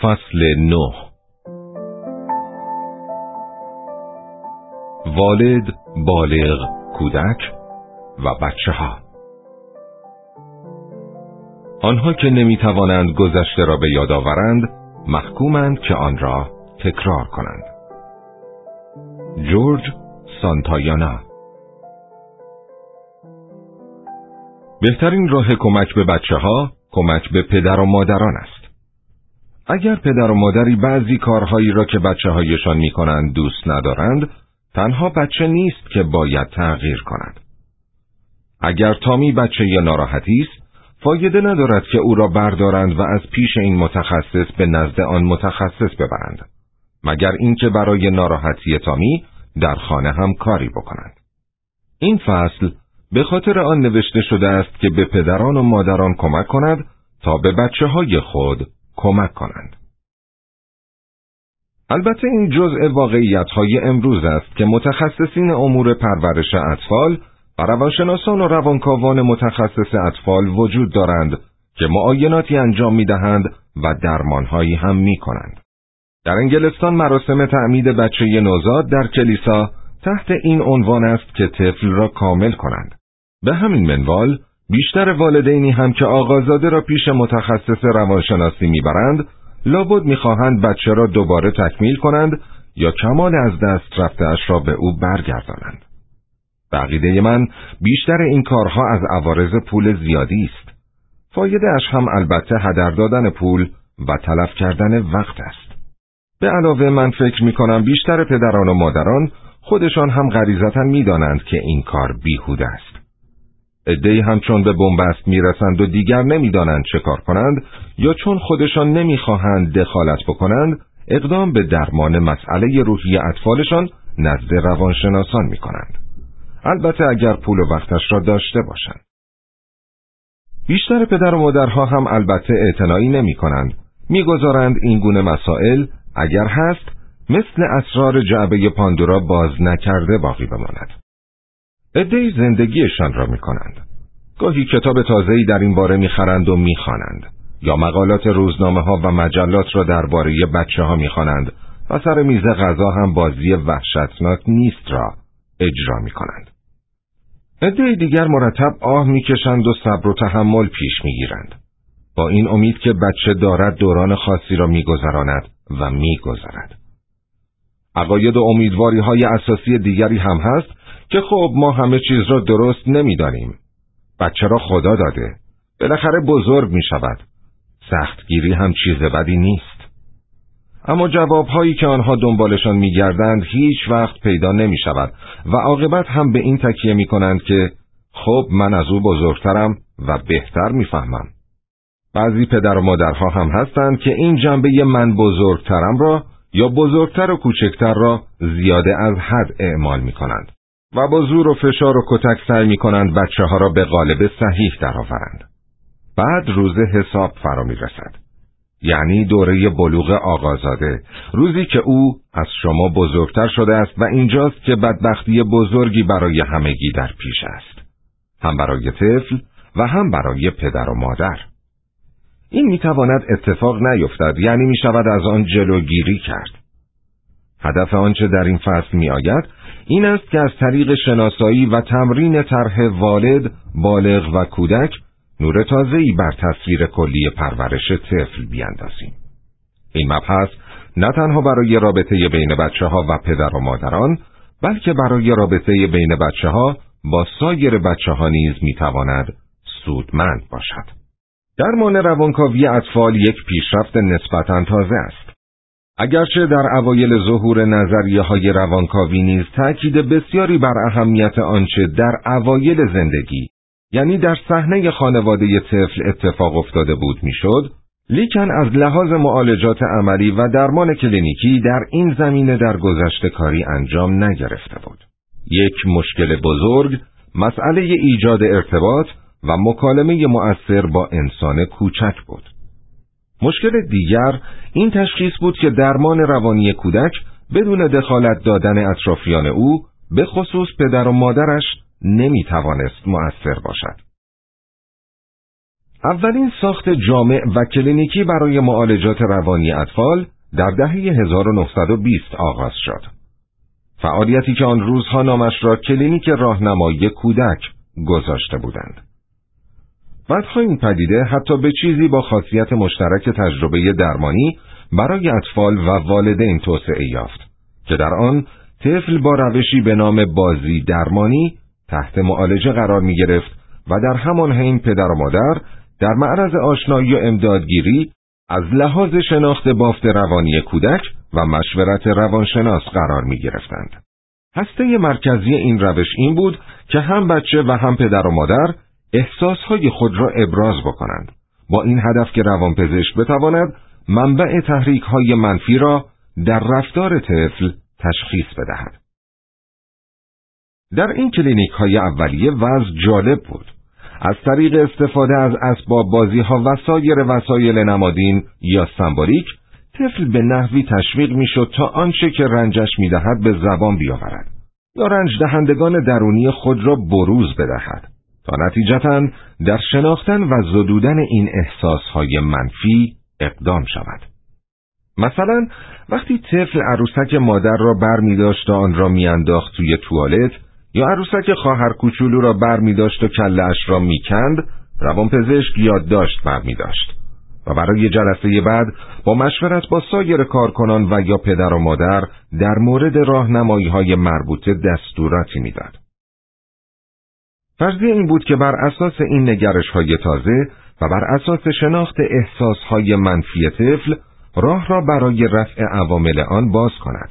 فصل 9. والد، بالغ، کودک و بچه ها. آنها که نمیتوانند گذشته را به یاد آورند، محکومند که آن را تکرار کنند. جورج سانتایانا. بهترین راه کمک به بچه ها، کمک به پدر و مادران است. اگر پدر و مادری بعضی کارهایی را که بچه هایشان می کنند دوست ندارند، تنها بچه نیست که باید تغییر کند. اگر تامی بچه یا ناراحتی است، فایده ندارد که او را بردارند و از پیش این متخصص به نزد آن متخصص ببرند، مگر اینکه برای ناراحتی تامی در خانه هم کاری بکنند. این فصل به خاطر آن نوشته شده است که به پدران و مادران کمک کند تا به بچه های خود کمک کنند. البته این جزء واقعیت‌های امروز است که متخصصین امور پرورش اطفال و روانشناسان و روانکاوان متخصص اطفال وجود دارند که معایناتی انجام می‌دهند و درمان‌هایی هم می‌کنند. در انگلستان مراسم تعمید بچه نوزاد در کلیسا تحت این عنوان است که طفل را کامل کنند. به همین منوال بیشتر والدینی هم که آقازاده را پیش متخصص روانشناسی میبرند، لابد میخواهند بچه را دوباره تکمیل کنند یا کمال از دست رفته‌اش را به او برگردانند. به عقیده من بیشتر این کارها از عوارض پول زیادی است. فایده اش هم البته هدر دادن پول و تلف کردن وقت است. به علاوه من فکر میکنم بیشتر پدران و مادران خودشان هم غریزتاً میدانند که این کار بیهوده است. عده‌ای هم چون به بنبست میرسند و دیگر نمیدانند چه کار کنند یا چون خودشان نمیخواهند دخالت بکنند، اقدام به درمان مسئله روحی اطفالشان نزد روانشناسان میکنند. البته اگر پول و وقتش را داشته باشند. بیشتر پدر و مادرها هم البته اعتنایی نمیکنند. میگذارند این گونه مسائل اگر هست مثل اسرار جعبه پاندورا باز نکرده باقی بماند. عده‌ای زندگیشان را می‌کنند. گاهی کتاب تازه‌ای در این باره می‌خرند و می‌خوانند، یا مقالات روزنامه‌ها و مجلات را درباره بچه‌ها می‌خوانند و سر میز غذا هم بازی وحشتناک نیست را اجرا می‌کنند. عده‌ای دیگر مرتب آه می‌کشند و صبر و تحمل پیش می‌گیرند، با این امید که بچه دارد دوران خاصی را می‌گذراند و می‌گذرد. عقاید و امیدواری‌های اساسی دیگری هم هست که خب ما همه چیز را درست نمی‌دانیم. بچه را خدا داده، بالاخره بزرگ می شود. سختگیری هم چیز بدی نیست. اما جوابهایی که آنها دنبالشان می‌گردند هیچ وقت پیدا نمی شود و عاقبت هم به این تکیه می کنند که خب من از او بزرگترم و بهتر می‌فهمم. بعضی پدر و مادرها هم هستند که این جنبه من بزرگترم را یا بزرگتر و کوچکتر را زیاده از حد اعمال می کنند و با زور و فشار و کتک سعی می کنند بچه ها را به قالب صحیح درآورند. بعد روز حساب فرا می رسد. یعنی دوره بلوغ آقازاده، روزی که او از شما بزرگتر شده است و اینجاست که بدبختی بزرگی برای همگی در پیش است. هم برای طفل و هم برای پدر و مادر. این می تواند اتفاق نیفتد، یعنی می شود از آن جلوگیری کرد. هدف آنچه در این فصل می آید این است که از طریق شناسایی و تمرین طرح والد، بالغ و کودک نور تازه‌ای بر تصویر کلی پرورش طفل بیاندازیم. این مبحث نه تنها برای رابطه بین بچه‌ها و پدر و مادران، بلکه برای رابطه بین بچه‌ها با سایر بچه‌ها نیز می‌تواند سودمند باشد. درمان روانکاوی اطفال یک پیشرفت نسبتاً تازه است. اگرچه در اوایل ظهور نظریه‌های روانکاوی نیز تأکید بسیاری بر اهمیت آنچه در اوایل زندگی، یعنی در صحنه خانواده طفل اتفاق افتاده بود میشد، لیکن از لحاظ معالجات عملی و درمان کلینیکی در این زمینه در گذشته کاری انجام نگرفته بود. یک مشکل بزرگ، مسئله ایجاد ارتباط و مکالمه مؤثر با انسان کوچک بود. مشکل دیگر این تشخیص بود که درمان روانی کودک بدون دخالت دادن اطرافیان او، به خصوص پدر و مادرش، نمی توانست مؤثر باشد. اولین ساخت جامع و کلینیکی برای معالجات روانی اطفال در دهه 1920 آغاز شد. فعالیتی که آن روزها نامش را کلینیک راهنمایی کودک گذاشته بودند. بعدها این پدیده حتی به چیزی با خاصیت مشترک تجربه درمانی برای اطفال و والدین توسعه یافت که در آن طفل با روشی به نام بازی درمانی تحت معالجه قرار می گرفت و در همان حین پدر و مادر در معرض آشنایی و امدادگیری از لحاظ شناخت بافت روانی کودک و مشورت روانشناس قرار می گرفتند. هسته مرکزی این روش این بود که هم بچه و هم پدر و مادر احساسهای خود را ابراز بکنند، با این هدف که روانپزشک بتواند منبع تحریک‌های منفی را در رفتار طفل تشخیص بدهد. در این کلینیک‌های اولیه وضع جالب بود. از طریق استفاده از اسباب بازی‌ها و سایر وسایل نمادین یا سمبولیک، طفل به نحوی تشویق می‌شد تا آنچه که رنجش می‌دهد به زبان بیاورد یا رنج دهندگان درونی خود را بروز بدهد تا نتیجتاً در شناختن و زدودن این احساسهای منفی اقدام شود. مثلا وقتی طفل عروسک مادر را برمی‌داشت و آن را می‌انداخت توی توالت یا عروسک خواهر کوچولو را برمی‌داشت و کله‌اش را می‌کند، روانپزشک یادداشت برمی‌داشت و برای جلسه بعد با مشورت با سایر کارکنان و یا پدر و مادر در مورد راهنمایی‌های مربوطه دستوراتی می‌داد. فرضیه این بود که بر اساس این نگرش‌های تازه و بر اساس شناخت احساس‌های منفی طفل راه را برای رفع عوامل آن باز کند.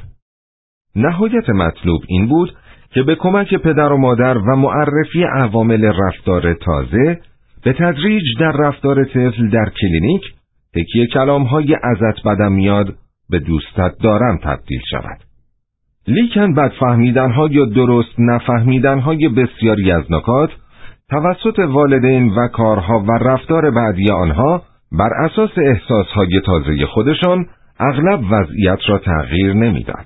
نهایت مطلوب این بود که به کمک پدر و مادر و معرفی عوامل رفتار تازه به تدریج در رفتار طفل در کلینیک تکیه کلام‌های ازت بدم میاد به دوستت دارم تبدیل شود. لیکن بد فهمیدن‌ها یا درست نفهمیدن‌های بسیاری از نکات توسط والدین و کارها و رفتار بعدی آنها بر اساس احساسهای تازه خودشان اغلب وضعیت را تغییر نمیداد.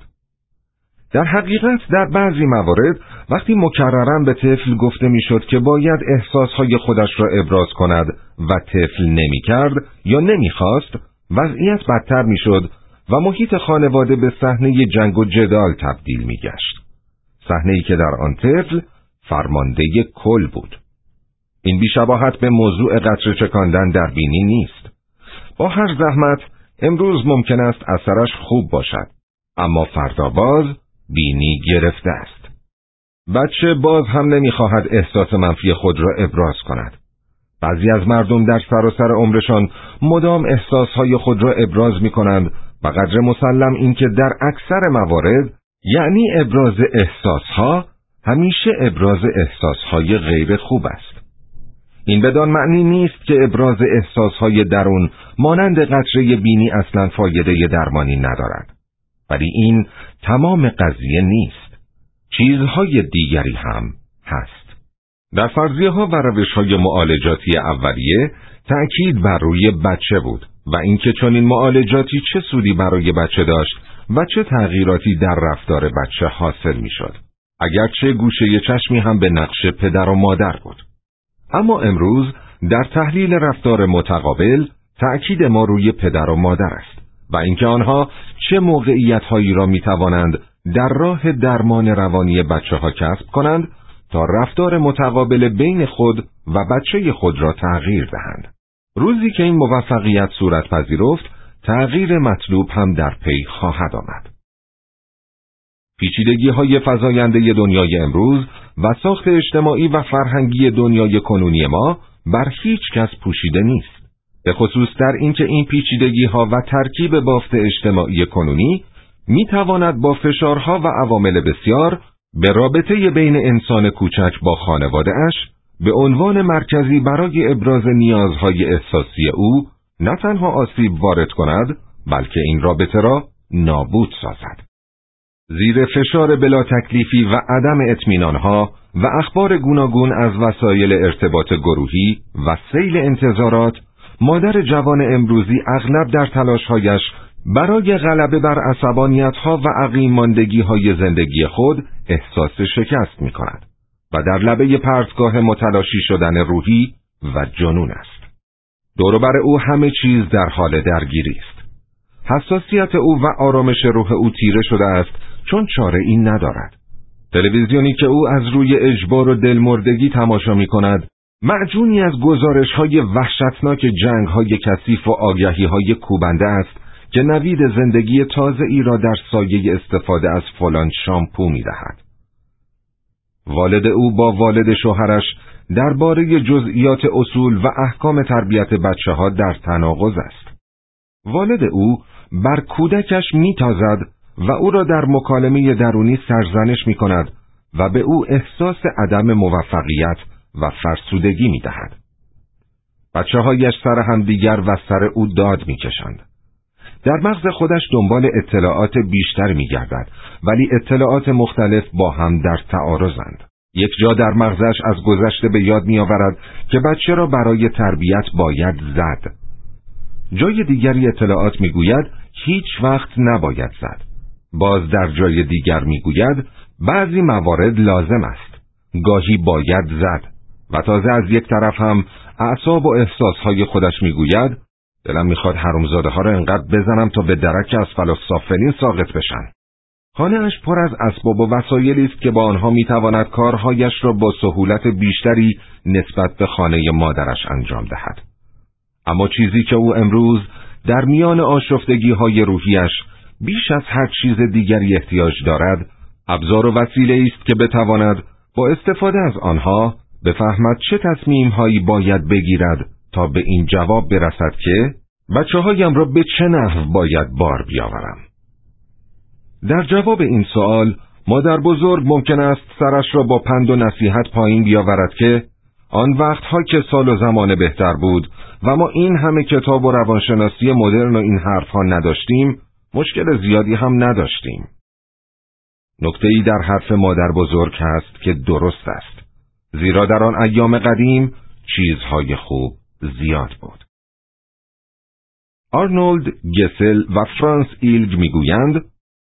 در حقیقت در بعضی موارد وقتی مکرراً به طفل گفته میشد که باید احساسهای خودش را ابراز کند و طفل نمی‌کرد یا نمی‌خواست، وضعیت بدتر میشد و محیط خانواده به صحنه جنگ و جدال تبدیل می‌گشت. صحنه‌ای که در آن طفل فرمانده کل بود. این بی‌شباهت به موضوع قطره چکاندن در بینی نیست. با هر زحمت امروز ممکن است اثرش خوب باشد، اما فردا باز بینی گرفته است. بچه باز هم نمی‌خواهد احساس منفی خود را ابراز کند. بعضی از مردم در سراسر عمرشان مدام احساسهای خود را ابراز می‌کنند و قدر مسلم این که در اکثر موارد یعنی ابراز احساسها همیشه ابراز احساسهای غیر خوب است. این بدان معنی نیست که ابراز احساسهای درون مانند قطره بینی اصلاً فایده درمانی ندارد. ولی این تمام قضیه نیست. چیزهای دیگری هم هست. در فرضیه‌ها و روش‌های معالجاتی اولیه تأکید بر روی بچه بود و اینکه چنین معالجاتی چه سودی برای بچه داشت و چه تغییراتی در رفتار بچه حاصل می‌شد. اگرچه گوشه چشمی هم به نقش پدر و مادر بود. اما امروز در تحلیل رفتار متقابل تأکید ما روی پدر و مادر است و اینکه آنها چه موقعیت‌هایی را می‌توانند در راه درمان روانی بچه‌ها کسب کنند تا رفتار متقابل بین خود و بچه خود را تغییر دهند. روزی که این موفقیت صورت پذیرفت، تغییر مطلوب هم در پی خواهد آمد. پیچیدگی‌های فزاینده دنیای امروز و ساخت اجتماعی و فرهنگی دنیای کنونی ما بر هیچ کس پوشیده نیست. به خصوص در اینکه این پیچیدگی‌ها و ترکیب بافت اجتماعی کنونی می‌تواند با فشارها و عوامل بسیار به رابطه بین انسان کوچک با خانواده‌اش به عنوان مرکزی برای ابراز نیازهای احساسی او نه تنها آسیب وارد کند، بلکه این رابطه را نابود سازد. زیر فشار بلا تکلیفی و عدم اطمینانها و اخبار گوناگون از وسایل ارتباط گروهی و سیل انتظارات، مادر جوان امروزی اغلب در تلاش‌هایش برای غلبه بر عصبانیت‌ها و عقیم ماندگی‌های زندگی خود احساس شکست می‌کند و در لبه پرتگاه متلاشی شدن روحی و جنون است. دور و بر او همه چیز در حال درگیری است. حساسیت او و آرامش روح او تیره شده است چون چاره این ندارد. تلویزیونی که او از روی اجبار و دلمردگی تماشا می کند، معجونی از گزارش‌های وحشتناک جنگ‌های کثیف و آگهی‌های کوبنده است که نوید زندگی تازه‌ای را در سایه استفاده از فلان شامپو می‌دهد. والد او با والد شوهرش درباره جزئیات اصول و احکام تربیت بچه‌ها در تناقض است. والد او بر کودکش می‌تازد و او را در مکالمه درونی سرزنش می‌کند و به او احساس عدم موفقیت و فرسودگی می‌دهد. بچه‌هایش سر همدیگر و سر او داد می‌کشند. در مغز خودش دنبال اطلاعات بیشتر می‌گردد، ولی اطلاعات مختلف با هم در تعارضند. یک جا در مغزش از گذشته به یاد می‌آورد که بچه را برای تربیت باید زد. جای دیگری اطلاعات می‌گوید هیچ وقت نباید زد. باز در جای دیگر می‌گوید بعضی موارد لازم است. گاهی باید زد. و تازه از یک طرف هم اعصاب و احساسهای خودش می‌گوید دلم می‌خواد حرومزاده‌ها را انقدر بزنم تا به درک اسفل السافلین ساقط بشن. خانه‌اش پر از اسباب و وسایلی است که با آنها می‌تواند کارهایش را با سهولت بیشتری نسبت به خانه مادرش انجام دهد. اما چیزی که او امروز در میان آشفتگی‌های روحیش بیش از هر چیز دیگری احتیاج دارد، ابزار و وسیله است که بتواند با استفاده از آنها بفهمد چه تصمیم‌هایی باید بگیرد تا به این جواب برسد که بچه‌هایم را به چه نحو باید بار بیاورم. در جواب این سوال مادر بزرگ ممکن است سرش را با پند و نصیحت پایین بیاورد که آن وقتها که سال و زمان بهتر بود و ما این همه کتاب و روانشناسی مدرن و این حرفها نداشتیم، مشکل زیادی هم نداشتیم. نکته‌ای در حرف مادر بزرگ هست که درست است، زیرا در آن ایام قدیم چیزهای خوب زیاد بود. آرنولد گسل و فرانس ایلگ میگویند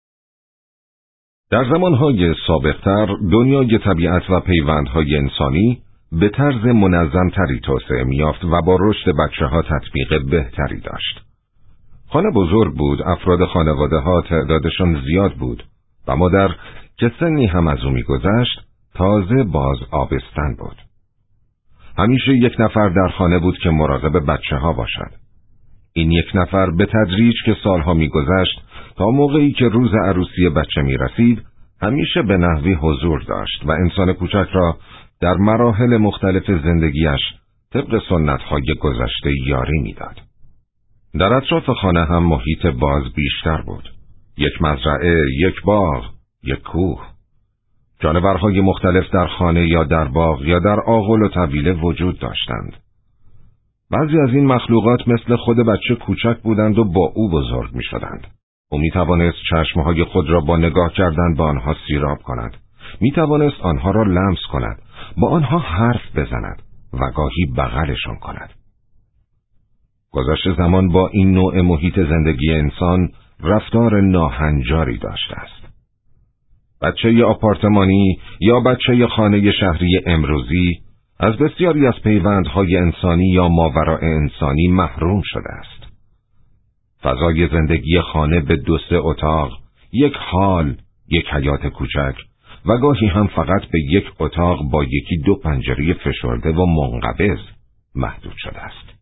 در زمانهای سابقتر دنیای طبیعت و پیوندهای انسانی به طرز منظمتری توسعه می‌یافت و با رشد بچه‌ها تطبیق بهتری داشت. خانه بزرگ بود، افراد خانواده ها تعدادشان زیاد بود و مادر که سنی هم از او می‌گذشت تازه باز آبستن بود. همیشه یک نفر در خانه بود که مراقب بچه‌ها باشد. این یک نفر به تدریج که سالها می‌گذشت تا موقعی که روز عروسی بچه می‌رسید همیشه به نحوی حضور داشت و انسان کوچک را در مراحل مختلف زندگیش طبق سنت‌های گذشته یاری می‌داد. در اطراف خانه هم محیط باز بیشتر بود. یک مزرعه، یک باغ، یک کوه. جانورهای مختلف در خانه یا در باغ یا در آغل و طویله وجود داشتند. بعضی از این مخلوقات مثل خود بچه کوچک بودند و با او بزرگ می شدند. او می توانست چشمهای خود را با نگاه کردن به آنها سیراب کند. می توانست آنها را لمس کند، با آنها حرف بزند و گاهی بغلشان کند. گذشت زمان با این نوع محیط زندگی انسان رفتار ناهنجاری داشته است. بچه آپارتمانی یا بچه خانه شهری امروزی از بسیاری از پیوندهای انسانی یا ماوراء انسانی محروم شده است. فضای زندگی خانه به 2-3 اتاق، یک هال، یک حیاط کوچک و گاهی هم فقط به یک اتاق با 1-2 پنجره فشرده و منقبض محدود شده است.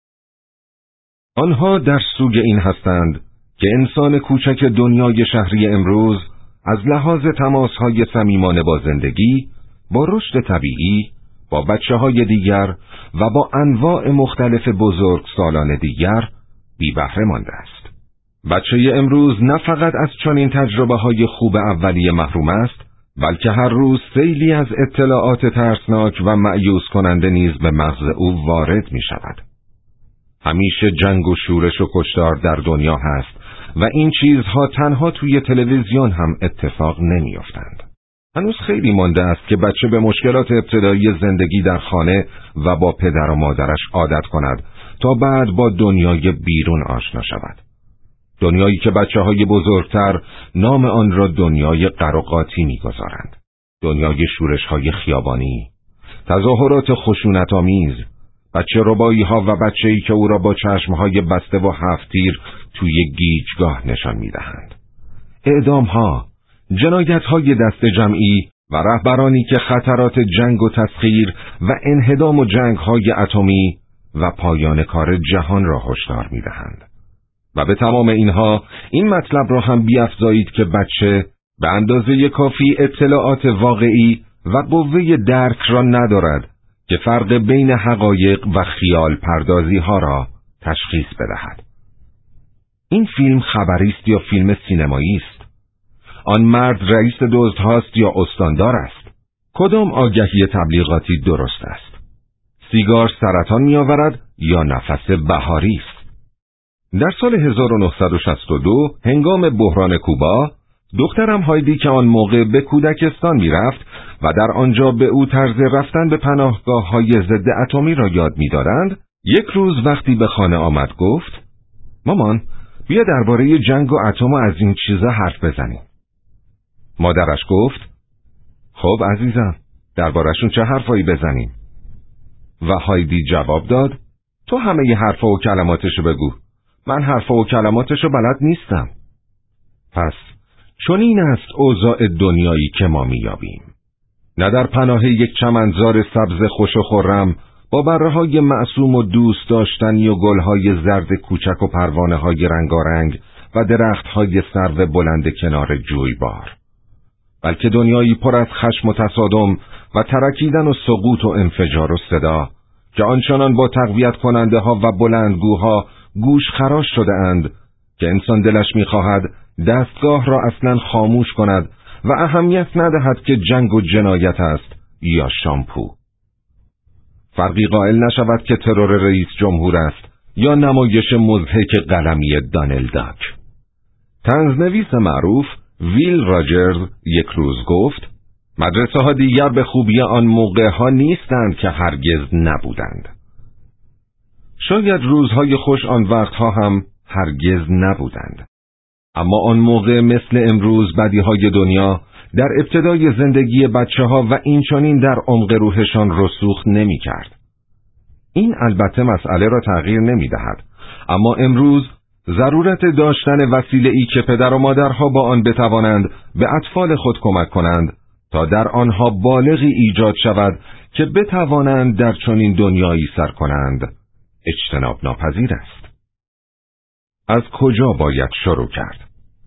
آنها در سوگ این هستند که انسان کوچک دنیای شهری امروز از لحاظ تماس‌های صمیمانه با زندگی، با رشد طبیعی، با بچه‌های دیگر و با انواع مختلف بزرگسالان دیگر بی بهره مانده است. بچه امروز نه فقط از چنین تجربه‌های خوب اولیه محروم است، بلکه هر روز سیلی از اطلاعات ترسناک و مأیوس کننده نیز به مغز او وارد می شود. همیشه جنگ و شورش و کشتار در دنیا هست و این چیزها تنها توی تلویزیون هم اتفاق نمی‌افتند. هنوز خیلی مانده است که بچه به مشکلات ابتدایی زندگی در خانه و با پدر و مادرش عادت کند تا بعد با دنیای بیرون آشنا شود. دنیایی که بچه‌های بزرگتر نام آن را دنیای قراقاتی می‌گذارند. دنیای شورش‌های خیابانی، تظاهرات خشونت‌آمیز، بچه ربایی ها و بچه‌ای که او را با چشمهای بسته و 7 تیر توی گیجگاه نشان می‌دهند. اعدام ها، جنایت های دست جمعی و رهبرانی که خطرات جنگ و تسخیر و انهدام و جنگ های اتمی و پایان کار جهان را هشدار می‌دهند. و به تمام اینها این مطلب را هم بیفزایید که بچه به اندازه کافی اطلاعات واقعی و قوه درک را ندارد که فرق بین حقایق و خیال پردازی ها را تشخیص بدهد. این فیلم خبری است یا فیلم سینمایی است؟ آن مرد رئیس دزدهاست یا استاندار است؟ کدام آگهی تبلیغاتی درست است؟ سیگار سرطان می‌آورد یا نفس بهاری است؟ در سال 1962 هنگام بحران کوبا، دخترم هایدی که آن موقع به کودکستان می‌رفت و در آنجا به او طرز رفتن به پناهگاه‌های ضد اتمی را یاد می‌دادند، یک روز وقتی به خانه آمد گفت: مامان، بیا درباره جنگ و اتم و از این چیزا حرف بزنیم. مادرش گفت: خب عزیزم، درباره‌شون چه حرفایی بزنیم؟ و هایدی جواب داد: تو همه ی حرفا و کلماتشو بگو، من حرفا و کلماتشو بلد نیستم. پس چون این است اوضاع دنیایی که ما میابیم. نه در پناه یک چمنزار سبز خوش و خرم با بره‌های معصوم و دوست داشتنی و گل‌های زرد کوچک و پروانه‌های رنگارنگ و درخت‌های سرو بلند کنار جویبار، بلکه دنیایی پر از خشم و تصادم و ترکیدن و سقوط و انفجار و صدا که آنچنان با تقویت کننده ها و بلندگوها گوش خراش شده اند که انسان دلش می‌خواهد دستگاه را اصلاً خاموش کند و اهمیت ندهد که جنگ و جنایت است یا شامپو. فرقی قائل نشود که ترور رئیس جمهور است یا نمایش مضحک قلمی دانلد داک. طنزنویس معروف ویل راجرز یک روز گفت: مدرسه ها دیگر به خوبی آن موقع ها نیستند که هرگز نبودند. شاید روزهای خوش آن وقتها هم هرگز نبودند. اما آن موقع مثل امروز بدیهای دنیا در ابتدای زندگی بچه ها و اینچنین در عمق روحشان رسوخ نمی کرد. این البته مسئله را تغییر نمی دهد، اما امروز ضرورت داشتن وسیله‌ای که پدر و مادرها با آن بتوانند به اطفال خود کمک کنند تا در آنها بالغی ایجاد شود که بتوانند در چنین دنیایی سر کنند، اجتناب ناپذیر است. از کجا باید شروع کرد؟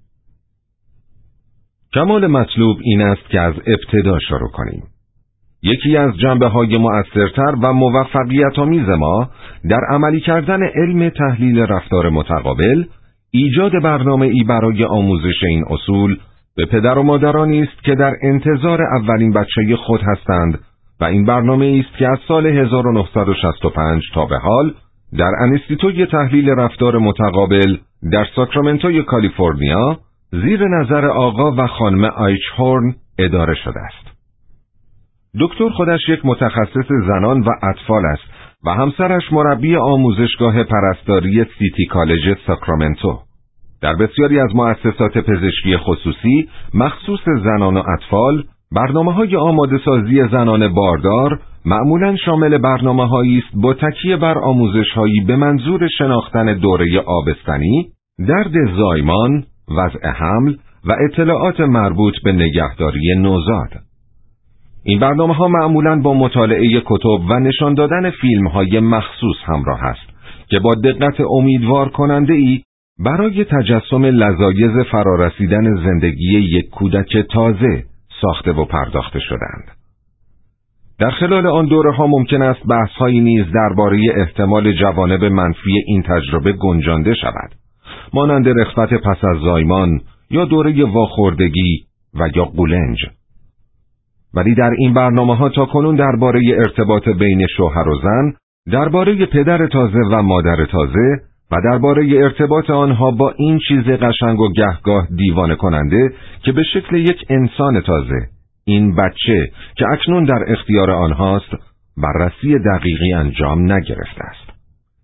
کمال مطلوب این است که از ابتدا شروع کنیم. یکی از جنبه‌های مؤثرتر و موفقیت‌آمیز ما در عملی کردن علم تحلیل رفتار متقابل، ایجاد برنامه‌ای برای آموزش این اصول به پدر و مادرانی است که در انتظار اولین بچه خود هستند و این برنامه است که از سال 1965 تا به حال در انستیتوی تحلیل رفتار متقابل در ساکرامنتوی کالیفرنیا زیر نظر آقا و خانم آیچهورن اداره شده است. دکتر خودش یک متخصص زنان و اطفال است و همسرش مربی آموزشگاه پرستاری سیتی کالج ساکرامنتو. در بسیاری از مؤسسات پزشکی خصوصی مخصوص زنان و اطفال، برنامه‌های آماده‌سازی زنان باردار معمولاً شامل برنامه‌هایی است با تکیه بر آموزش‌هایی به منظور شناختن دوره آبستنی، درد زایمان، وضع حمل و اطلاعات مربوط به نگهداری نوزاد. این برنامه‌ها معمولاً با مطالعه کتب و نشان دادن فیلم‌های مخصوص همراه است که با دقت امیدوار کننده‌ای برای تجسم لذایذ فرارسیدن زندگی یک کودک تازه ساخته و پرداخته شدند. در خلال آن دوره‌ها ممکن است بحث‌هایی نیز درباره احتمال جوانب منفی این تجربه گنجانده شود، مانند رخصت پس از زایمان یا دوره واخوردگی و یا قولنج. ولی در این برنامه‌ها تاکنون درباره ارتباط بین شوهر و زن، درباره پدر تازه و مادر تازه و درباره ارتباط آنها با این چیز قشنگ و گهگاه دیوانه کننده که به شکل یک انسان تازه، این بچه که اکنون در اختیار آنهاست، بررسی دقیقی انجام نگرفته است.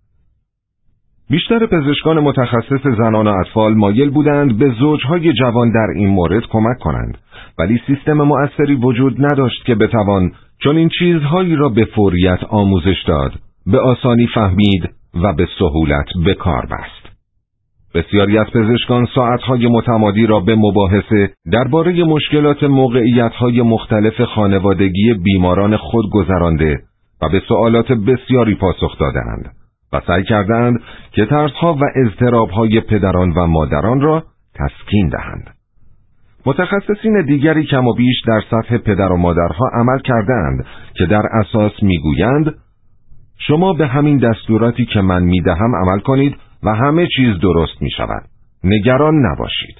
بیشتر پزشکان متخصص زنان و اطفال مایل بودند به زوجهای جوان در این مورد کمک کنند، ولی سیستم مؤثری وجود نداشت که بتوان چون این چیزهایی را به فوریت آموزش داد، به آسانی فهمید و به سهولت به کار بست. بسیاری از پزشکان ساعتهای متمادی را به مباحثه درباره مشکلات موقعیت‌های مختلف خانوادگی بیماران خود گذرانده و به سوالات بسیاری پاسخ دادند و سعی کردند که ترس‌ها و اضطراب‌های پدران و مادران را تسکین دهند. متخصصین دیگری کم و بیش در سطح پدر و مادرها عمل کردند که در اساس میگویند شما به همین دستوراتی که من میدهم عمل کنید و همه چیز درست می شود. نگران نباشید.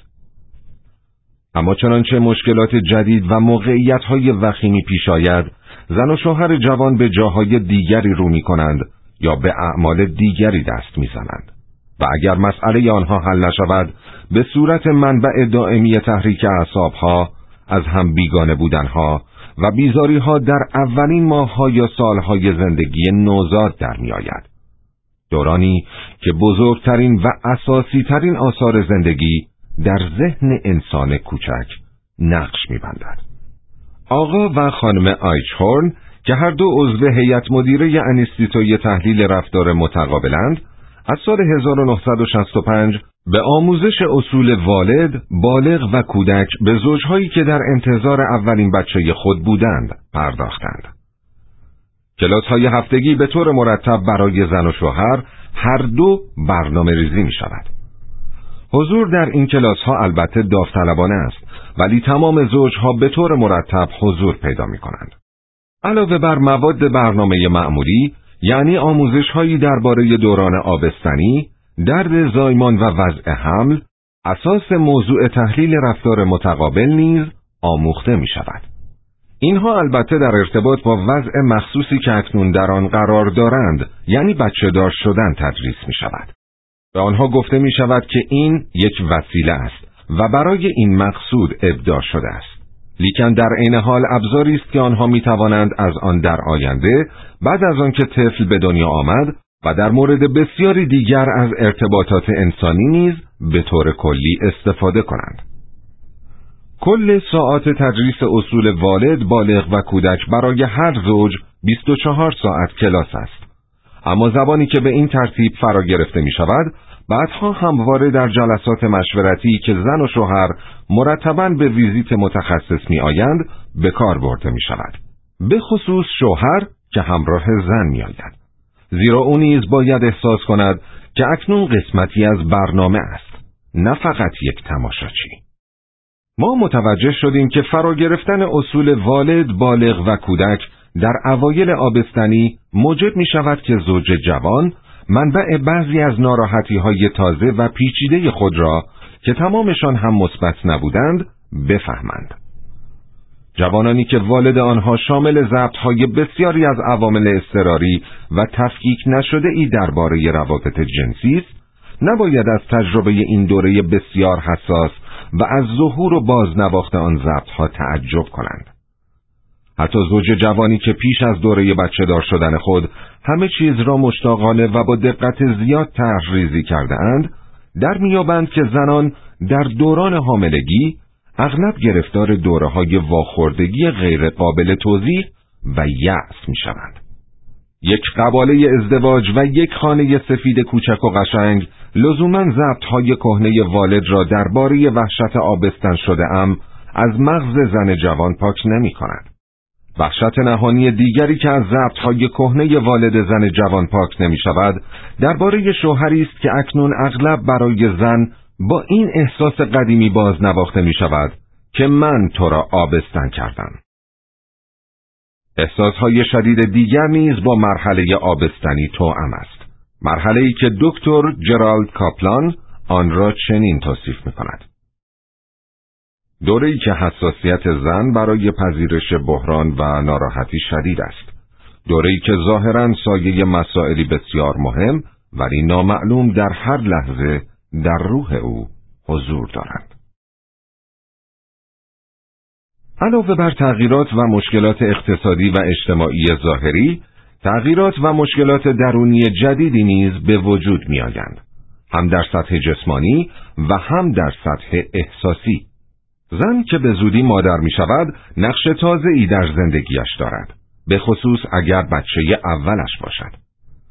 اما چنانچه مشکلات جدید و موقعیت‌های وخیمی پیش آید، زن و شوهر جوان به جاهای دیگری رو می کنند یا به اعمال دیگری دست می زنند. و اگر مسئله آنها حل نشود، به صورت منبع دائمی تحریک اعصابها، از هم بیگانه بودنها و بیزاریها در اولین ماه‌ها یا سالهای زندگی نوزاد در می آید. دورانی که بزرگترین و اساسیترین آثار زندگی در ذهن انسان کوچک نقش می‌بندد. آقا و خانم آیچهورن که هر دو عضو هیئت مدیره انستیتوی تحلیل رفتار متقابلند، از سال 1965 به آموزش اصول والد، بالغ و کودک به زوجهایی که در انتظار اولین بچه خود بودند پرداختند. کلاس‌های هفتگی به طور مرتب برای زن و شوهر هر دو برنامه ریزی می شود. حضور در این کلاس‌ها البته داوطلبانه است، ولی تمام زوجها به طور مرتب حضور پیدا می کنند. علاوه بر مواد برنامه معمولی، یعنی آموزش‌هایی درباره دوران آبستنی، درد زایمان و وضع حمل، اساس موضوع تحلیل رفتار متقابل نیز آموخته می شود. اینها البته در ارتباط با وضع مخصوصی که اکنون در آن قرار دارند، یعنی بچه دار شدن تدریس می شود. به آنها گفته می شود که این یک وسیله است و برای این مقصود ابداع شده است. لیکن در عین حال ابزاری است که آنها می توانند از آن در آینده، بعد از آن که طفل به دنیا آمد و در مورد بسیاری دیگر از ارتباطات انسانی نیز به طور کلی استفاده کنند. کل ساعات تدریس اصول والد، بالغ و کودک برای هر زوج 24 ساعت کلاس است. اما زبانی که به این ترتیب فرا گرفته می شود، بعدها همواره در جلسات مشورتی که زن و شوهر مرتباً به ویزیت متخصص می آیند، به کار برده می شود. به خصوص شوهر که همراه زن می آید. زیرا او نیز باید احساس کند که اکنون قسمتی از برنامه است، نه فقط یک تماشاچی. ما متوجه شدیم که فرا گرفتن اصول والد، بالغ و کودک در اوایل آبستنی موجب می شود که زوج جوان منبع بعضی از ناراحتی‌های تازه و پیچیده خود را که تمامشان هم مثبت نبودند بفهمند. جوانانی که والد آنها شامل ضبط‌های بسیاری از عوامل اضطراری و تفکیک نشده ای درباره روابط جنسی است، نباید از تجربه این دوره بسیار حساس و از ظهور و بازنواخت آن ضبط‌ها تعجب کنند. حتی زوج جوانی که پیش از دوره بچه دار شدن خود همه چیز را مشتاقانه و با دقت زیاد طرح‌ریزی کرده اند، در میابند که زنان در دوران حاملگی اغلب گرفتار دوره‌های واخوردگی غیر قابل توضیح و یأس می‌شوند. یک قباله ازدواج و یک خانه سفید کوچک و قشنگ لزوماً ضبط‌های کهنه والد را درباره وحشت آبستن شده‌ام از مغز زن جوان پاک نمی‌کند. وحشت نهانی دیگری که از ضبط‌های کهنه والد زن جوان پاک نمی‌شود، درباره شوهری است که اکنون اغلب برای زن با این احساس قدیمی بازنواخته می‌شود که من تو را آبستن کردم. احساسهای شدید دیگر نیز با مرحله آبستنی توأم است. مرحله‌ای که دکتر جرالد کاپلان آن را چنین توصیف می‌کند: دوره‌ای که حساسیت زن برای پذیرش بحران و ناراحتی شدید است. دوره‌ای که ظاهراً سایه مسائلی بسیار مهم ولی نامعلوم در هر لحظه در روح او حضور دارند. علاوه بر تغییرات و مشکلات اقتصادی و اجتماعی ظاهری، تغییرات و مشکلات درونی جدیدی نیز به وجود می آیند، هم در سطح جسمانی و هم در سطح احساسی. زن که به زودی مادر می شود، نقش تازه‌ای در زندگیش دارد، به خصوص اگر بچه اولش باشد.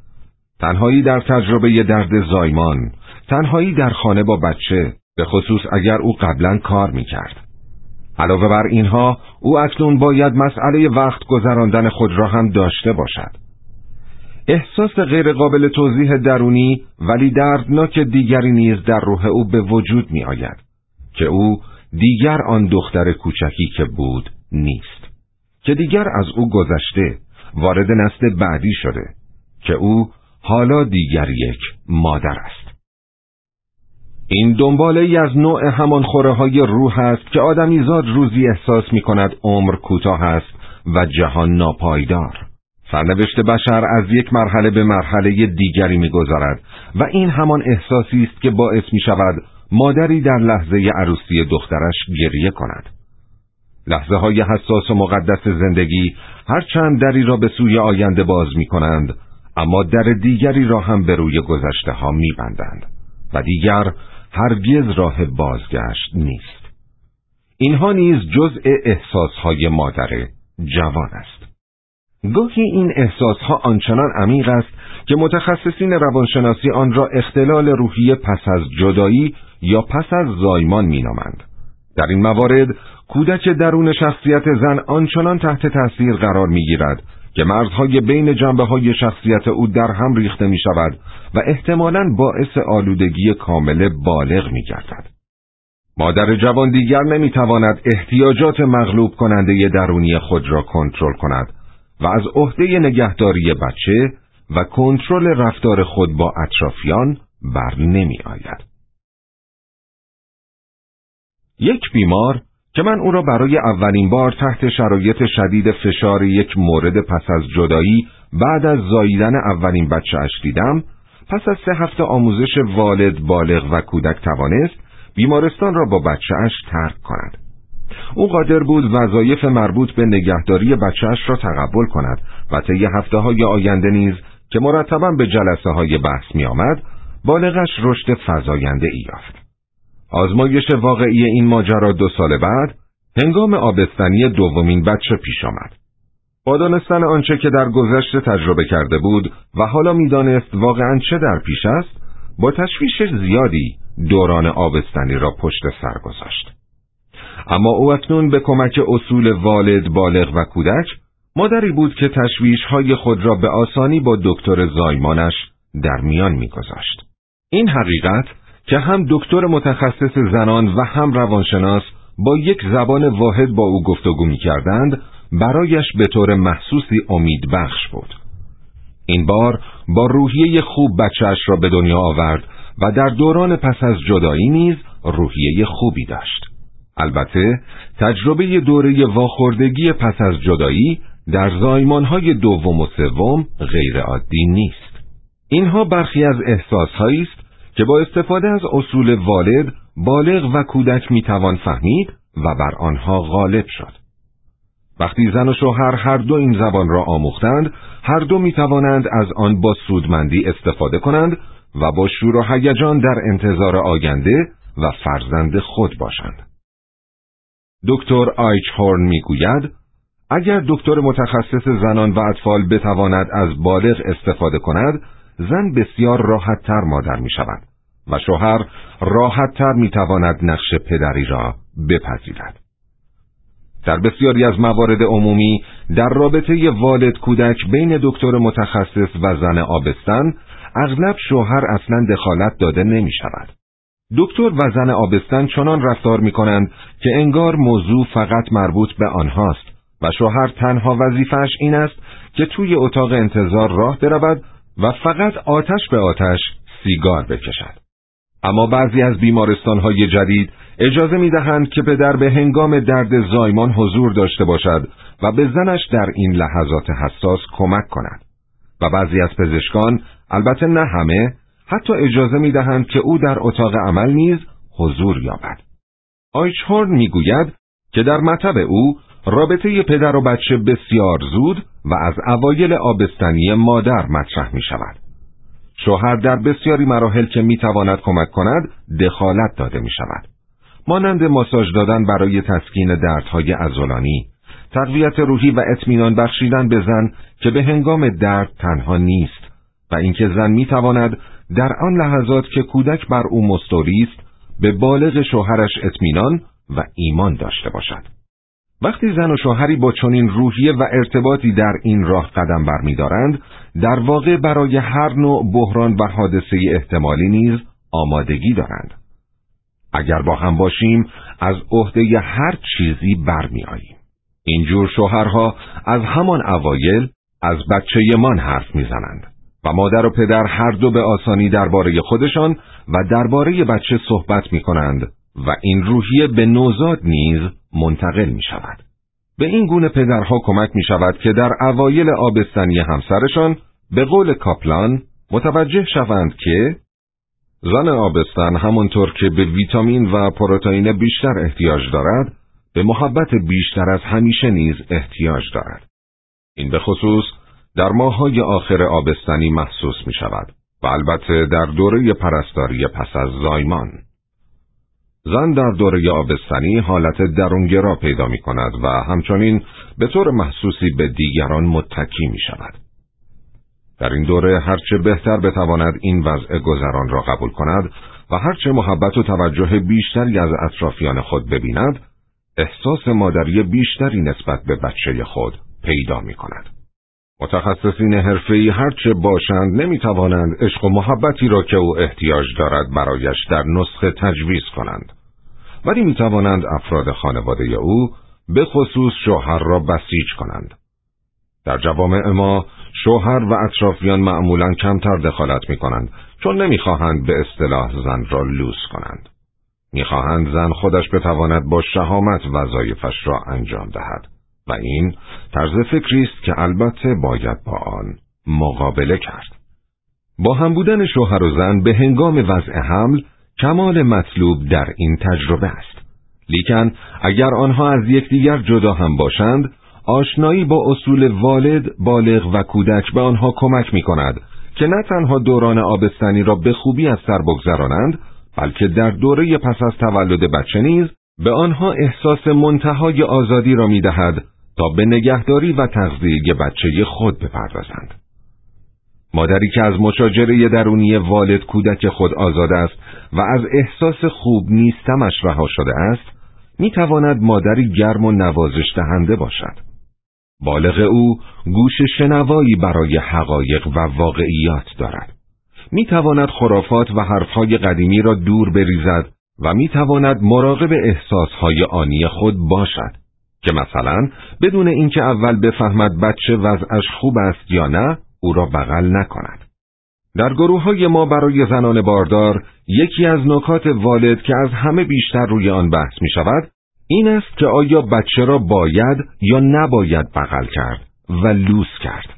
تنهایی در تجربه درد زایمان، تنهایی در خانه با بچه، به خصوص اگر او قبلا کار میکرد. علاوه بر اینها، او اکنون باید مسئله وقت گذراندن خود را هم داشته باشد. احساس غیر قابل توضیح درونی ولی دردناک دیگری نیز در روح او به وجود می آید که او دیگر آن دختر کوچکی که بود نیست، که دیگر از او گذشته، وارد نسل بعدی شده، که او حالا دیگر یک مادر است. این دنباله ای از نوع همان خوره‌های روح است که آدمیزاد روزی احساس می کند عمر کوتاه است و جهان ناپایدار. سرنوشت بشر از یک مرحله به مرحله دیگری می‌گذرد و این همان احساسی است که باعث می‌شود مادری در لحظه عروسی دخترش گریه کند. لحظه‌های حساس و مقدس زندگی هرچند دری را به سوی آینده باز می‌کنند، اما در دیگری را هم به روی گذشته‌ها می‌بندند و دیگر هرگز راه بازگشت نیست. اینها نیز جزء احساس‌های مادر جوان است. گاهی این احساسها آنچنان عمیق است که متخصصین روانشناسی آن را اختلال روحی پس از جدایی یا پس از زایمان مینامند. در این موارد کودک درون شخصیت زن آنچنان تحت تاثیر قرار میگیرد که مرزهای بین جنبه‌های شخصیت او در هم ریخته می شود و احتمالاً باعث آلودگی کامل بالغ می گردد. مادر جوان دیگر نمی تواند احتیاجات مغلوب کننده درونی خود را کنترل کند و از عهده نگهداری بچه و کنترل رفتار خود با اطرافیان بر نمی آید. یک بیمار که من او را برای اولین بار تحت شرایط شدید فشار یک مورد پس از جدایی بعد از زاییدن اولین بچه‌اش دیدم، پس از 3 هفته آموزش والد، بالغ و کودک توانست بیمارستان را با بچه‌اش ترک کند. او قادر بود وظایف مربوط به نگهداری بچه‌اش را تقبل کند و طی هفته‌های آینده نیز که مرتباً به جلسه‌های بحث می‌آمد، بالغش رشد فزاینده‌ای یافت. آزمایش واقعی این ماجرا 2 سال بعد، هنگام آبستنی دومین بچه پیش آمد. با دانستن آنچه که در گذشته تجربه کرده بود و حالا می‌دانست واقعاً چه در پیش است، با تشویش زیادی دوران آبستنی را پشت سر گذاشت. اما او اکنون به کمک اصول والد، بالغ و کودک، مادری بود که تشویش‌های خود را به آسانی با دکتر زایمانش در میان می‌گذاشت. این حقیقت که هم دکتر متخصص زنان و هم روانشناس با یک زبان واحد با او گفتگو می‌کردند، برایش به طور محسوسی امید بخش بود. این بار با روحیه خوب بچه‌اش را به دنیا آورد و در دوران پس از جدایی نیز روحیه خوبی داشت. البته تجربه دوره واخوردگی پس از جدایی در زایمان‌های دوم و سوم غیر عادی نیست. اینها برخی از احساس‌هایی است که با استفاده از اصول والد، بالغ و کودک میتوان فهمید و بر آنها غالب شد. وقتی زن و شوهر هر دو این زبان را آموختند، هر دو میتوانند از آن با سودمندی استفاده کنند و با شور و هیجان در انتظار آینده و فرزند خود باشند. دکتر آیچهورن میگوید اگر دکتر متخصص زنان و اطفال بتواند از بالغ استفاده کند، زن بسیار راحت‌تر مادر می شود و شوهر راحت‌تر می تواند نقش پدری را بپذیرد. در بسیاری از موارد عمومی در رابطه والد کودک بین دکتر متخصص و زن آبستن، اغلب شوهر اصلا دخالت داده نمی شود. دکتر و زن آبستن چنان رفتار می کنند که انگار موضوع فقط مربوط به آنهاست و شوهر تنها وظیفه‌اش این است که توی اتاق انتظار راه برود و فقط آتش به آتش سیگار بکشد. اما بعضی از بیمارستان‌های جدید اجازه می‌دهند که پدر به هنگام درد زایمان حضور داشته باشد و به زنش در این لحظات حساس کمک کند. و بعضی از پزشکان، البته نه همه، حتی اجازه می‌دهند که او در اتاق عمل نیز حضور یابد. آیچهورن می‌گوید که در مطب او رابطه پدر و بچه بسیار زود و از اوایل آبستنی مادر مطرح می شود. شوهر در بسیاری مراحل که می تواند کمک کند دخالت داده می شود. مانند ماساژ دادن برای تسکین دردهای عضلانی، تقویت روحی و اطمینان بخشیدن به زن که به هنگام درد تنها نیست و اینکه زن میتواند در آن لحظات که کودک بر او مستولی است به بالغ شوهرش اطمینان و ایمان داشته باشد. وقتی زن و شوهری با چنین روحیه و ارتباطی در این راه قدم برمی‌دارند، در واقع برای هر نوع بحران و حادثه احتمالی نیز آمادگی دارند. اگر با هم باشیم، از عهده هر چیزی برمی‌آییم. اینجور شوهرها از همان اوایل از بچه‌مان حرف می‌زنند و مادر و پدر هر دو به آسانی درباره خودشان و درباره بچه صحبت می‌کنند و این روحیه به نوزاد نیز منتقل می‌شود. به این گونه پدرها کمک می‌شود که در اوایل آبستنی همسرشان به قول کاپلان متوجه شوند که زن آبستن همانطور که به ویتامین و پروتئین بیشتر احتیاج دارد، به محبت بیشتر از همیشه نیز احتیاج دارد. این به خصوص در ماه‌های آخر آبستنی محسوس می شود و البته در دوره پرستاری پس از زایمان. زن در دوره آبستنی حالت درونگرا پیدا می کند و همچنین به طور محسوسی به دیگران متکی می شود. در این دوره هرچه بهتر بتواند این وضع گذران را قبول کند و هرچه محبت و توجه بیشتری از اطرافیان خود ببیند، احساس مادری بیشتری نسبت به بچه خود پیدا می کند. متخصصین حرفه‌ای هرچه باشند نمی‌توانند عشق و محبتی را که او احتیاج دارد برایش در نسخه تجویز کنند، ولی می‌توانند افراد خانواده او به خصوص شوهر را بسیج کنند. در جوامع ما شوهر و اطرافیان معمولاً کمتر دخالت می‌کنند، چون نمی‌خواهند به اصطلاح زن را لوس کنند. می‌خواهند زن خودش بتواند با شهامت وظایفش را انجام دهد و این طرز فکری است که البته باید با آن مقابله کرد. با هم بودن شوهر و زن به هنگام وضع حمل کمال مطلوب در این تجربه است. لیکن اگر آنها از یکدیگر جدا هم باشند، آشنایی با اصول والد، بالغ و کودک به آنها کمک می کند که نه تنها دوران آبستنی را به خوبی از سر بگذرانند، بلکه در دوره پس از تولد بچه نیز به آنها احساس منتهای آزادی را می دهد تا به نگهداری و تغذیه بچه خود بپردازند. مادری که از مشاجره درونی والد کودک خود آزاد است و از احساس خوب نیستمش رها شده است، می تواند مادری گرم و نوازش دهنده باشد. بالغ او گوش شنوایی برای حقایق و واقعیات دارد. می تواند خرافات و حرفهای قدیمی را دور بریزد و می تواند مراقب احساسهای آنی خود باشد که مثلا بدون اینکه اول بفهمد بچه وضعش خوب است یا نه، او را بغل نکند. در گروه‌های ما برای زنان باردار یکی از نکات والد که از همه بیشتر روی آن بحث می شود این است که آیا بچه را باید یا نباید بغل کرد و لوس کرد.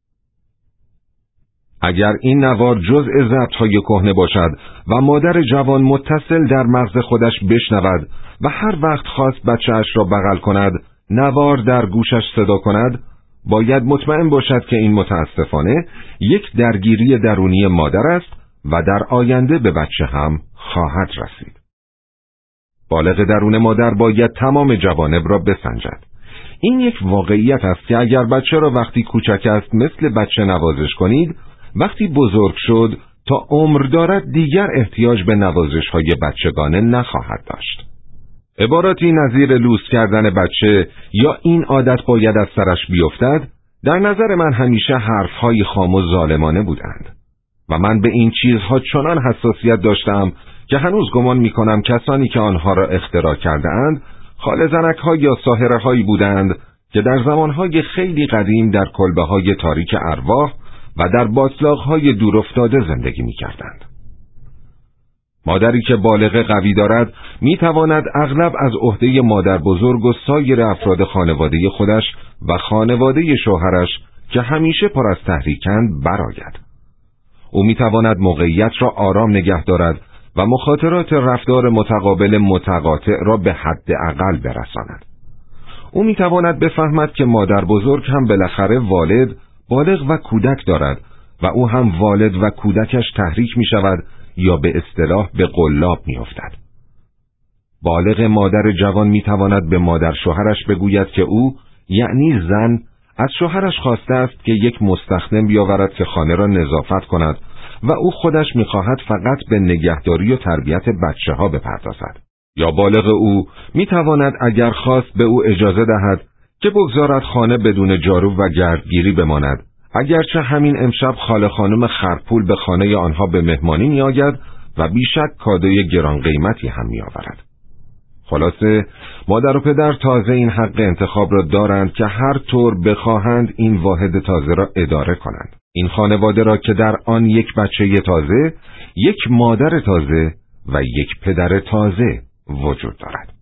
اگر این نوار جزء ضبط‌های کهنه باشد و مادر جوان متصل در مغز خودش بشنود و هر وقت خواست بچه‌اش را بغل کند، نوار در گوشش صدا کند، باید مطمئن باشد که این متاسفانه یک درگیری درونی مادر است و در آینده به بچه هم خواهد رسید. بالغ درون مادر باید تمام جوانب را بسنجد. این یک واقعیت است که اگر بچه را وقتی کوچک است مثل بچه نوازش کنید، وقتی بزرگ شد تا عمر دارد دیگر احتیاج به نوازش‌های بچگانه نخواهد داشت. عباراتی نظیر لوس کردن بچه یا این عادت باید از سرش بیفتد، در نظر من همیشه حرف‌های خام و ظالمانه بودند و من به این چیزها چنان حساسیت داشتم که هنوز گمان می‌کنم کسانی که آنها را اختراع کرده‌اند خال زنک‌ها یا ساحره‌هایی بودند که در زمانهای خیلی قدیم در کلبه‌های تاریک ارواح و در باطلاق‌های دورافتاده زندگی می‌کردند. مادری که بالغ قوی دارد می‌تواند اغلب از عهده مادر بزرگ و سایر افراد خانواده خودش و خانواده شوهرش که همیشه پر از تحریکند برآید. او می‌تواند موقعیت را آرام نگه دارد و مخاطرات رفتار متقابل متقاطع را به حد اقل برساند. او می‌تواند بفهمد که مادر بزرگ هم بالاخره والد، بالغ و کودک دارد و او هم والد و کودکش تحریک می‌شود یا به اصطلاح به قلاب می‌افتد. بالغ مادر جوان می‌تواند به مادر شوهرش بگوید که او، یعنی زن، از شوهرش خواسته است که یک مستخدم بیاورد که خانه را نظافت کند و او خودش می‌خواهد فقط به نگهداری و تربیت بچه‌ها بپردازد. یا بالغ او می‌تواند اگر خواست به او اجازه دهد که بگذارد خانه بدون جارو و گردگیری بماند، اگرچه همین امشب خاله خانم خرپول به خانه آنها به مهمانی می‌آید و بیشک کادوی گران قیمتی هم می‌آورد. خلاصه مادر و پدر تازه این حق انتخاب را دارند که هر طور بخواهند این واحد تازه را اداره کنند. این خانواده را که در آن یک بچه تازه، یک مادر تازه و یک پدر تازه وجود دارد.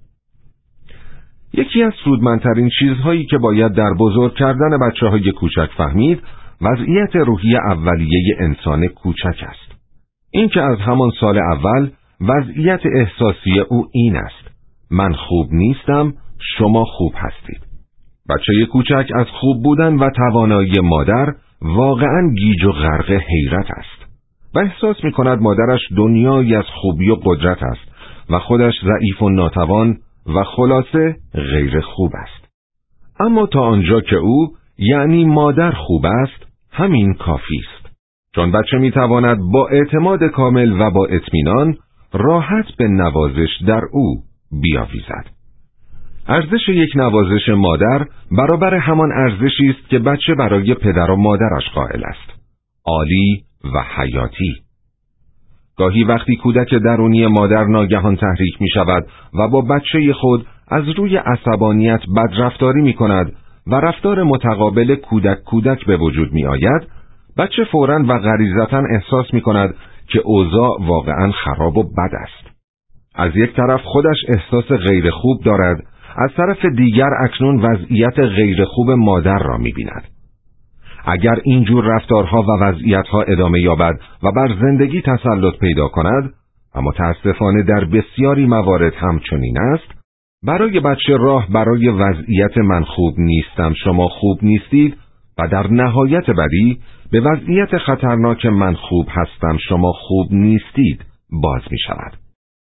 یکی از سودمندترین چیزهایی که باید در بزرگ کردن بچه‌های کوچک فهمید، وضعیت روحی اولیه انسان کوچک است. این که از همان سال اول وضعیت احساسی او این است: من خوب نیستم، شما خوب هستید. بچه کوچک از خوب بودن و توانایی مادر واقعاً گیج و غرق حیرت است و احساس می کند مادرش دنیایی از خوبی و قدرت است و خودش ضعیف و ناتوان و خلاصه غیر خوب است. اما تا آنجا که او، یعنی مادر خوب است، همین کافی است. چون بچه می تواند با اعتماد کامل و با اطمینان راحت به نوازش در او بیاویزد. ارزش یک نوازش مادر برابر همان ارزشی است که بچه برای پدر و مادرش قائل است: عالی و حیاتی. گاهی وقتی کودک درونی مادر ناگهان تحریک می شود و با بچه خود از روی عصبانیت بدرفتاری می کند و رفتار متقابل کودک به وجود می آید، بچه فوراً و غریزتاً احساس می کند که اوضاع واقعاً خراب و بد است. از یک طرف خودش احساس غیر خوب دارد، از طرف دیگر اکنون وضعیت غیر خوب مادر را می بیند. اگر اینجور رفتارها و وضعیتها ادامه یابد و بر زندگی تسلط پیدا کند، و متاسفانه در بسیاری موارد همچنین است، برای بچه راه برای وضعیت من خوب نیستم شما خوب نیستید و در نهایت بدی به وضعیت خطرناک من خوب هستم شما خوب نیستید باز می شود.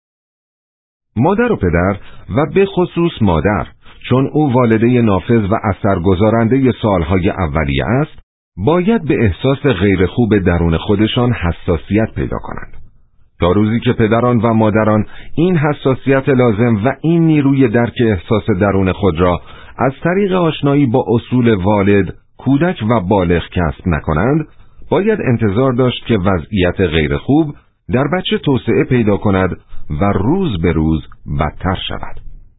مادر و پدر و به خصوص مادر، چون او والده نافذ و اثرگذارنده سالهای اولیه است، باید به احساس غیر خوب درون خودشان حساسیت پیدا کنند. تا روزی که پدران و مادران این حساسیت لازم و این نیروی درک احساس درون خود را از طریق آشنایی با اصول والد، کودک و بالغ کسب نکنند، باید انتظار داشت که وضعیت غیر خوب در بچه توسعه پیدا کند و روز به روز بدتر شود.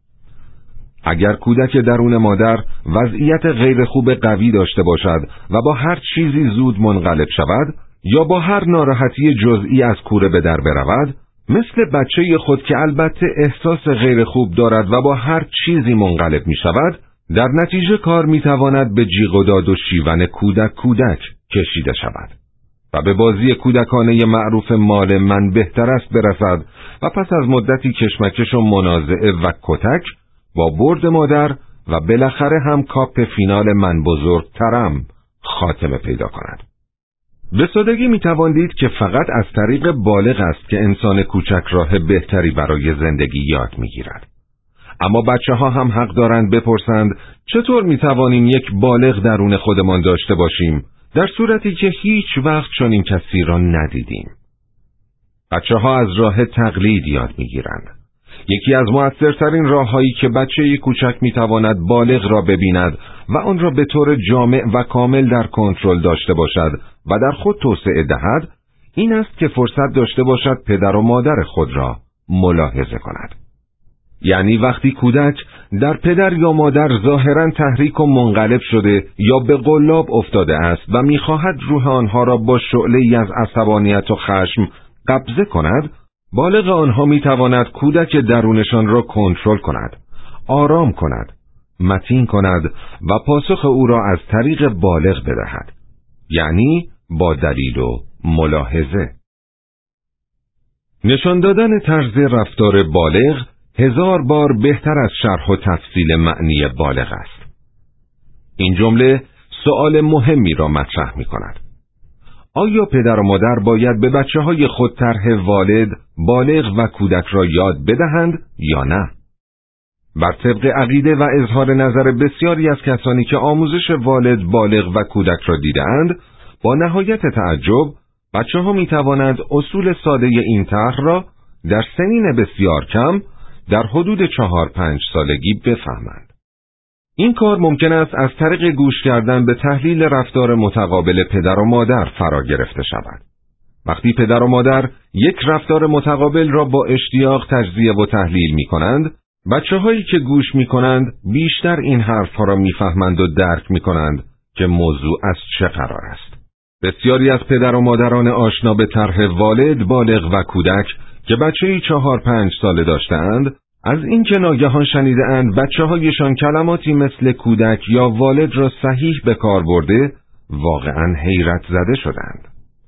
اگر کودک درون مادر وضعیت غیر خوب قوی داشته باشد و با هر چیزی زود منقلب شود یا با هر ناراحتی جزئی از کوره به در برود، مثل بچه خود که البته احساس غیر خوب دارد و با هر چیزی منقلب می شود، در نتیجه کار می تواند به جیغ و داد و شیون کودک کشیده شود و به بازی کودکانه معروف مال من بهتر است برسد و پس از مدتی کشمکش و منازعه و کتک با برد مادر و بالاخره هم کاپ فینال من بزرگترم خاتمه پیدا کند. به سادگی میتوان دید که فقط از طریق بالغ است که انسان کوچک راه بهتری برای زندگی یاد میگیرد. اما بچه ها هم حق دارند بپرسند چطور میتوانیم یک بالغ درون خودمان داشته باشیم در صورتی که هیچ وقت چنین کسی را ندیدیم. بچه ها از راه تقلید یاد میگیرند. یکی از مؤثرترین راههایی که بچه کوچک میتواند بالغ را ببیند و آن را به طور جامع و کامل در کنترل داشته باشد و در خود توسعه دهد، این است که فرصت داشته باشد پدر و مادر خود را ملاحظه کند. یعنی وقتی کودک در پدر یا مادر ظاهراً تحریک و منقلب شده یا به قلاب افتاده است و میخواهد روح آنها را با شعله‌ای از عصبانیت و خشم قبضه کند، بالغ آنها میتواند کودک درونشان را کنترل کند، آرام کند، متین کند و پاسخ او را از طریق بالغ بدهد، یعنی با دلیل و ملاحظه. نشان دادن طرز رفتار بالغ 1000 بار بهتر از شرح و تفصیل معنی بالغ است. این جمله سؤال مهمی را مطرح می کند. آیا پدر و مادر باید به بچه های خود طرح والد، بالغ و کودک را یاد بدهند یا نه؟ بر طبق عقیده و اظهار نظر بسیاری از کسانی که آموزش والد، بالغ و کودک را دیدند، با نهایت تعجب بچه‌ها می‌توانند اصول ساده این طرح را در سنین بسیار کم در حدود 4-5 سالگی بفهمند. این کار ممکن است از طریق گوش کردن به تحلیل رفتار متقابل پدر و مادر فرا گرفته شود. وقتی پدر و مادر یک رفتار متقابل را با اشتیاق تجزیه و تحلیل می‌کنند، بچه‌هایی که گوش می‌کنند بیشتر این حرف‌ها را می‌فهمند و درک می‌کنند که موضوع از چه قرار است. بسیاری از پدر و مادران آشنا به طرح والد، بالغ و کودک که بچه‌ای 4-5 ساله داشته‌اند، از اینکه ناگهان شنیده‌اند بچه‌هایشان کلماتی مثل کودک یا والد را صحیح به کار برده، واقعاً حیرت زده شدند.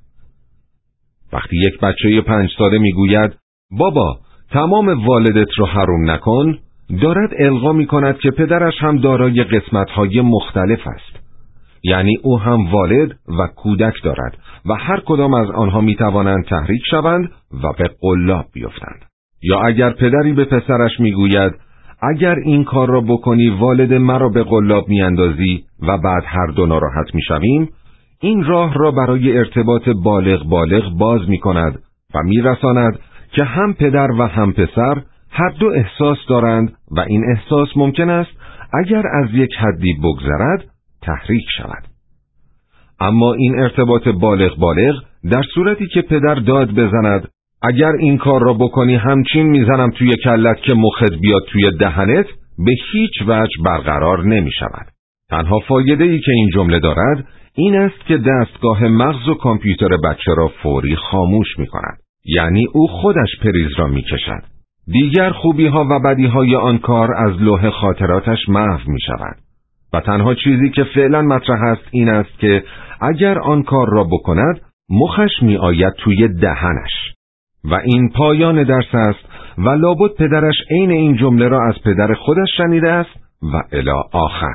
وقتی یک بچه 5 ساله میگوید بابا تمام والدت رو حروم نکن، دارد القا می‌کند که پدرش هم دارای قسمت‌های مختلف است. یعنی او هم والد و کودک دارد و هر کدام از آنها می‌توانند تحریک شوند و به قلاب بیفتند. یا اگر پدری به پسرش میگوید اگر این کار را بکنی والد مرا به قلاب میاندازی و بعد هر دو ناراحت میشویم، این راه را برای ارتباط بالغ باز میکند و میرساند که هم پدر و هم پسر هر دو احساس دارند و این احساس ممکن است اگر از یک حدی بگذرد تحریک شود. اما این ارتباط بالغ در صورتی که پدر داد بزند اگر این کار را بکنی همچین میزنم توی کلت که مخت بیاد توی دهنت، به هیچ وجه برقرار نمی شود. تنها فایده ای که این جمله دارد این است که دستگاه مغز و کامپیوتر بچه را فوری خاموش می کند. یعنی او خودش پریز را می کشد. دیگر خوبی ها و بدی های آن کار از لوح خاطراتش محو می شود. و تنها چیزی که فعلا مطرح است این است که اگر آن کار را بکند مخش می آید توی دهنش. و این پایان درس است و لابد پدرش عین این جمله را از پدر خودش شنیده است و الی آخر.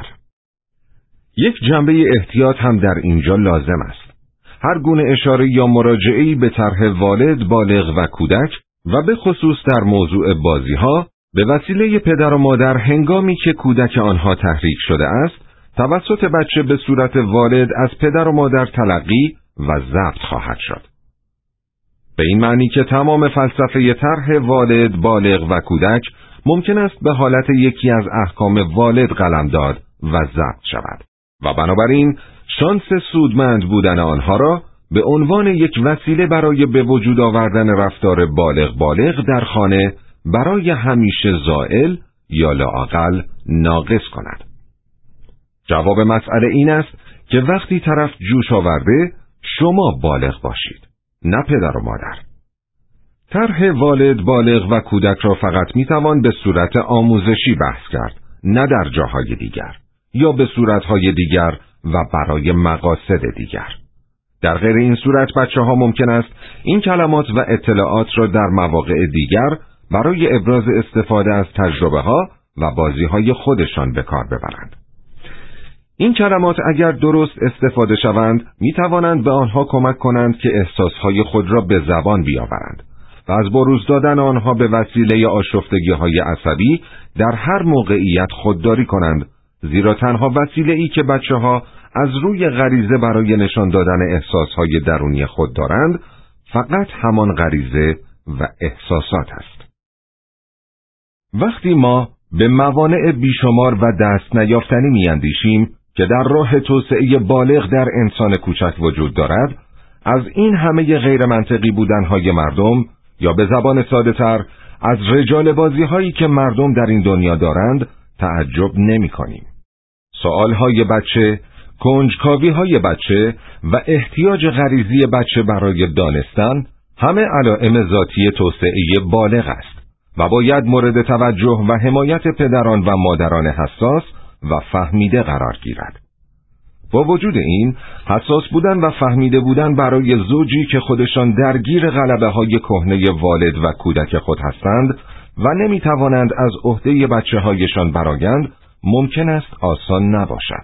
یک جنبه احتیاط هم در اینجا لازم است. هر گونه اشاره یا مراجعه‌ای به طرح والد، بالغ و کودک و به خصوص در موضوع بازی‌ها به وسیله پدر و مادر هنگامی که کودک آنها تحریک شده است، توسط بچه به صورت والد از پدر و مادر تلقی و ضبط خواهد شد. به این معنی که تمام فلسفه طرح والد، بالغ و کودک ممکن است به حالت یکی از احکام والد قلمداد و ضبط شود و بنابراین شانس سودمند بودن آنها را به عنوان یک وسیله برای به وجود آوردن رفتار بالغ در خانه برای همیشه زائل یا لااقل ناقص کند. جواب مسئله این است که وقتی طرف جوش آورده شما بالغ باشید، نه پدر و مادر. طرح والد، بالغ و کودک را فقط میتوان به صورت آموزشی بحث کرد، نه در جاهای دیگر یا به صورتهای دیگر و برای مقاصد دیگر. در غیر این صورت بچه‌ها ممکن است این کلمات و اطلاعات را در مواقع دیگر برای ابراز استفاده از تجربه‌ها و بازی‌های خودشان به کار ببرند. این کلمات اگر درست استفاده شوند می توانند به آنها کمک کنند که احساسهای خود را به زبان بیاورند و از بروز دادن آنها به وسیله آشفتگی‌های عصبی در هر موقعیت خودداری کنند، زیرا تنها وسیله‌ای که بچه‌ها از روی غریزه برای نشان دادن احساسهای درونی خود دارند فقط همان غریزه و احساسات است. وقتی ما به موانع بیشمار و دست نیافتنی می‌اندیشیم که در راه توسعه بالغ در انسان کوچک وجود دارد، از این همه غیر منطقی بودنهای مردم یا به زبان ساده تر از رجال بازی هایی که مردم در این دنیا دارند تعجب نمی کنیم. سوالهای بچه، کنجکاوی های بچه و احتیاج غریزی بچه برای دانستن همه علائم ذاتی توسعه بالغ است و باید مورد توجه و حمایت پدران و مادران حساس و فهمیده قرار گیرد. با وجود این، حساس بودن و فهمیده بودن برای زوجی که خودشان درگیر غلبه های کهنه والد و کودک خود هستند و نمی توانند از عهده بچه هایشان برآیند، ممکن است آسان نباشد.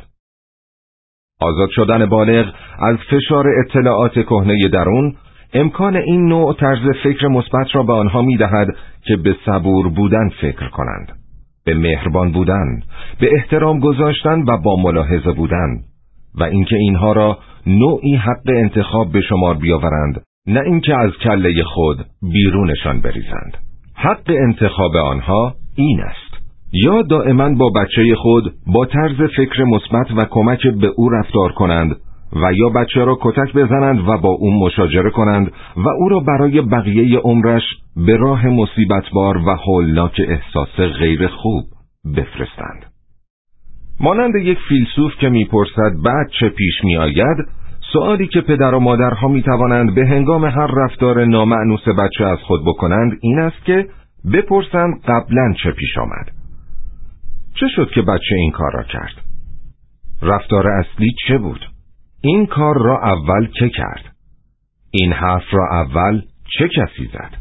آزاد شدن بالغ از فشار اطلاعات کهنه درون، امکان این نوع طرز فکر مثبت را به آنها می دهد که به صبور بودن فکر کنند. به مهربان بودن، به احترام گذاشتن و با ملاحظه بودن، و اینکه اینها را نوعی حق انتخاب به شمار بیاورند، نه اینکه از کله خود بیرونشان بریزند. حق انتخاب آنها این است: یا دائما با بچه خود با طرز فکر مثبت و کمک به او رفتار کنند، و یا بچه را کتک بزنند و با او مشاجره کنند و او را برای بقیه عمرش به راه مصیبتبار و هولناک احساس غیر خوب بفرستند. مانند یک فیلسوف که میپرسد بعد چه پیش میآید، سؤالی که پدر و مادرها میتوانند به هنگام هر رفتار نامأنوس بچه از خود بکنند این است که بپرسند قبلا چه پیش آمد. چه شد که بچه این کار را کرد؟ رفتار اصلی چه بود؟ این کار را اول که کرد؟ این حرف را اول چه کسی زد؟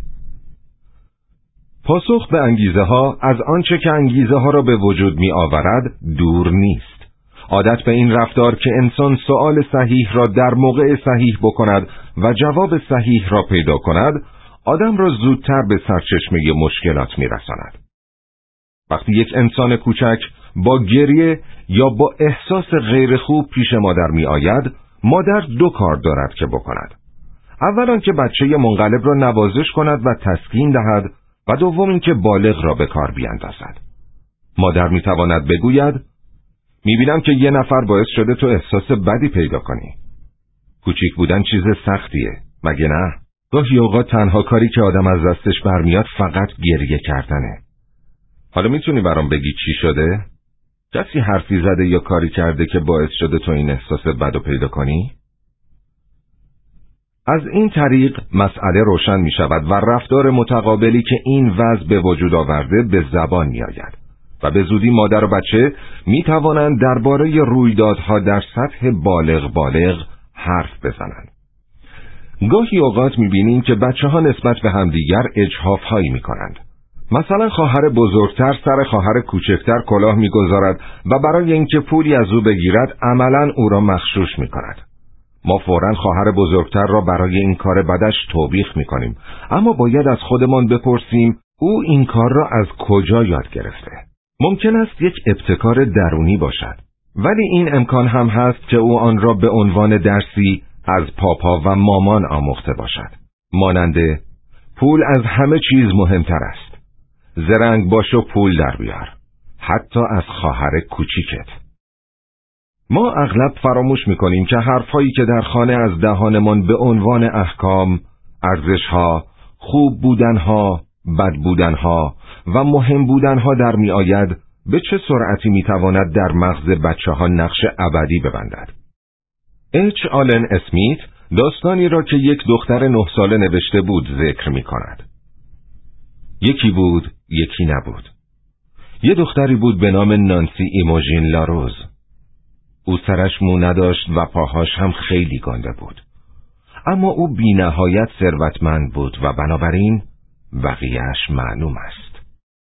پاسخ به انگیزه ها از آنچه که انگیزه ها را به وجود می آورد دور نیست. عادت به این رفتار که انسان سؤال صحیح را در موقع صحیح بکند و جواب صحیح را پیدا کند، آدم را زودتر به سرچشمه مشکلات می رساند. وقتی یک انسان کوچک با گریه یا با احساس غیر خوب پیش مادر می آید، مادر دو کار دارد که بکند. اولا که بچه منقلب را نوازش کند و تسکین دهد، و دوم اینکه بالغ را به کار بیاندازد. مادر می تواند بگوید: می بینم که یه نفر باعث شده تو احساس بدی پیدا کنی. کوچیک بودن چیز سختیه، مگه نه؟ گاهی اوقات تنها کاری که آدم از دستش برمیاد فقط گریه کردنه. حالا میتونی برام بگی چی شده؟ کسی حرفی زده یا کاری کرده که باعث شده تو این احساس بدو پیدا کنی؟ از این طریق مسئله روشن می شود و رفتار متقابلی که این وضع به وجود آورده به زبان می آید و به زودی مادر و بچه می توانند درباره رویدادها در سطح بالغ حرف بزنند. گاهی اوقات می بینیم که بچه ها نسبت به همدیگر اجحاف هایی می کنند. مثلا خواهر بزرگتر سر خواهر کوچکتر کلاه می گذارد و برای اینکه پولی از او بگیرد عملاً او را مغشوش می کند. ما فوراً خواهر بزرگتر را برای این کار بدش توبیخ می کنیم، اما باید از خودمان بپرسیم او این کار را از کجا یاد گرفته؟ ممکن است یک ابتکار درونی باشد، ولی این امکان هم هست که او آن را به عنوان درسی از پاپا و مامان آموخته باشد. ماننده: پول از همه چیز مهمتر است. زرنگ باش و پول در بیار، حتی از خواهر کوچیکت. ما اغلب فراموش می‌کنیم که حرفایی که در خانه از دهانمان به عنوان احکام، ارزش‌ها، خوب بودن‌ها، بد بودن‌ها و مهم بودن‌ها در می‌آید، به چه سرعتی می‌تواند در مغز بچه‌ها نقش ابدی ببندد. اچ آلن اسمیت داستانی را که یک دختر 9 ساله نوشته بود ذکر می‌کند. یکی بود، یکی نبود. یه دختری بود به نام نانسی ایموژین لاروز. او سرش مو نداشت و پاهاش هم خیلی گنده بود. اما او بی نهایت ثروتمند بود و بنابراین بقیه‌اش معلوم است.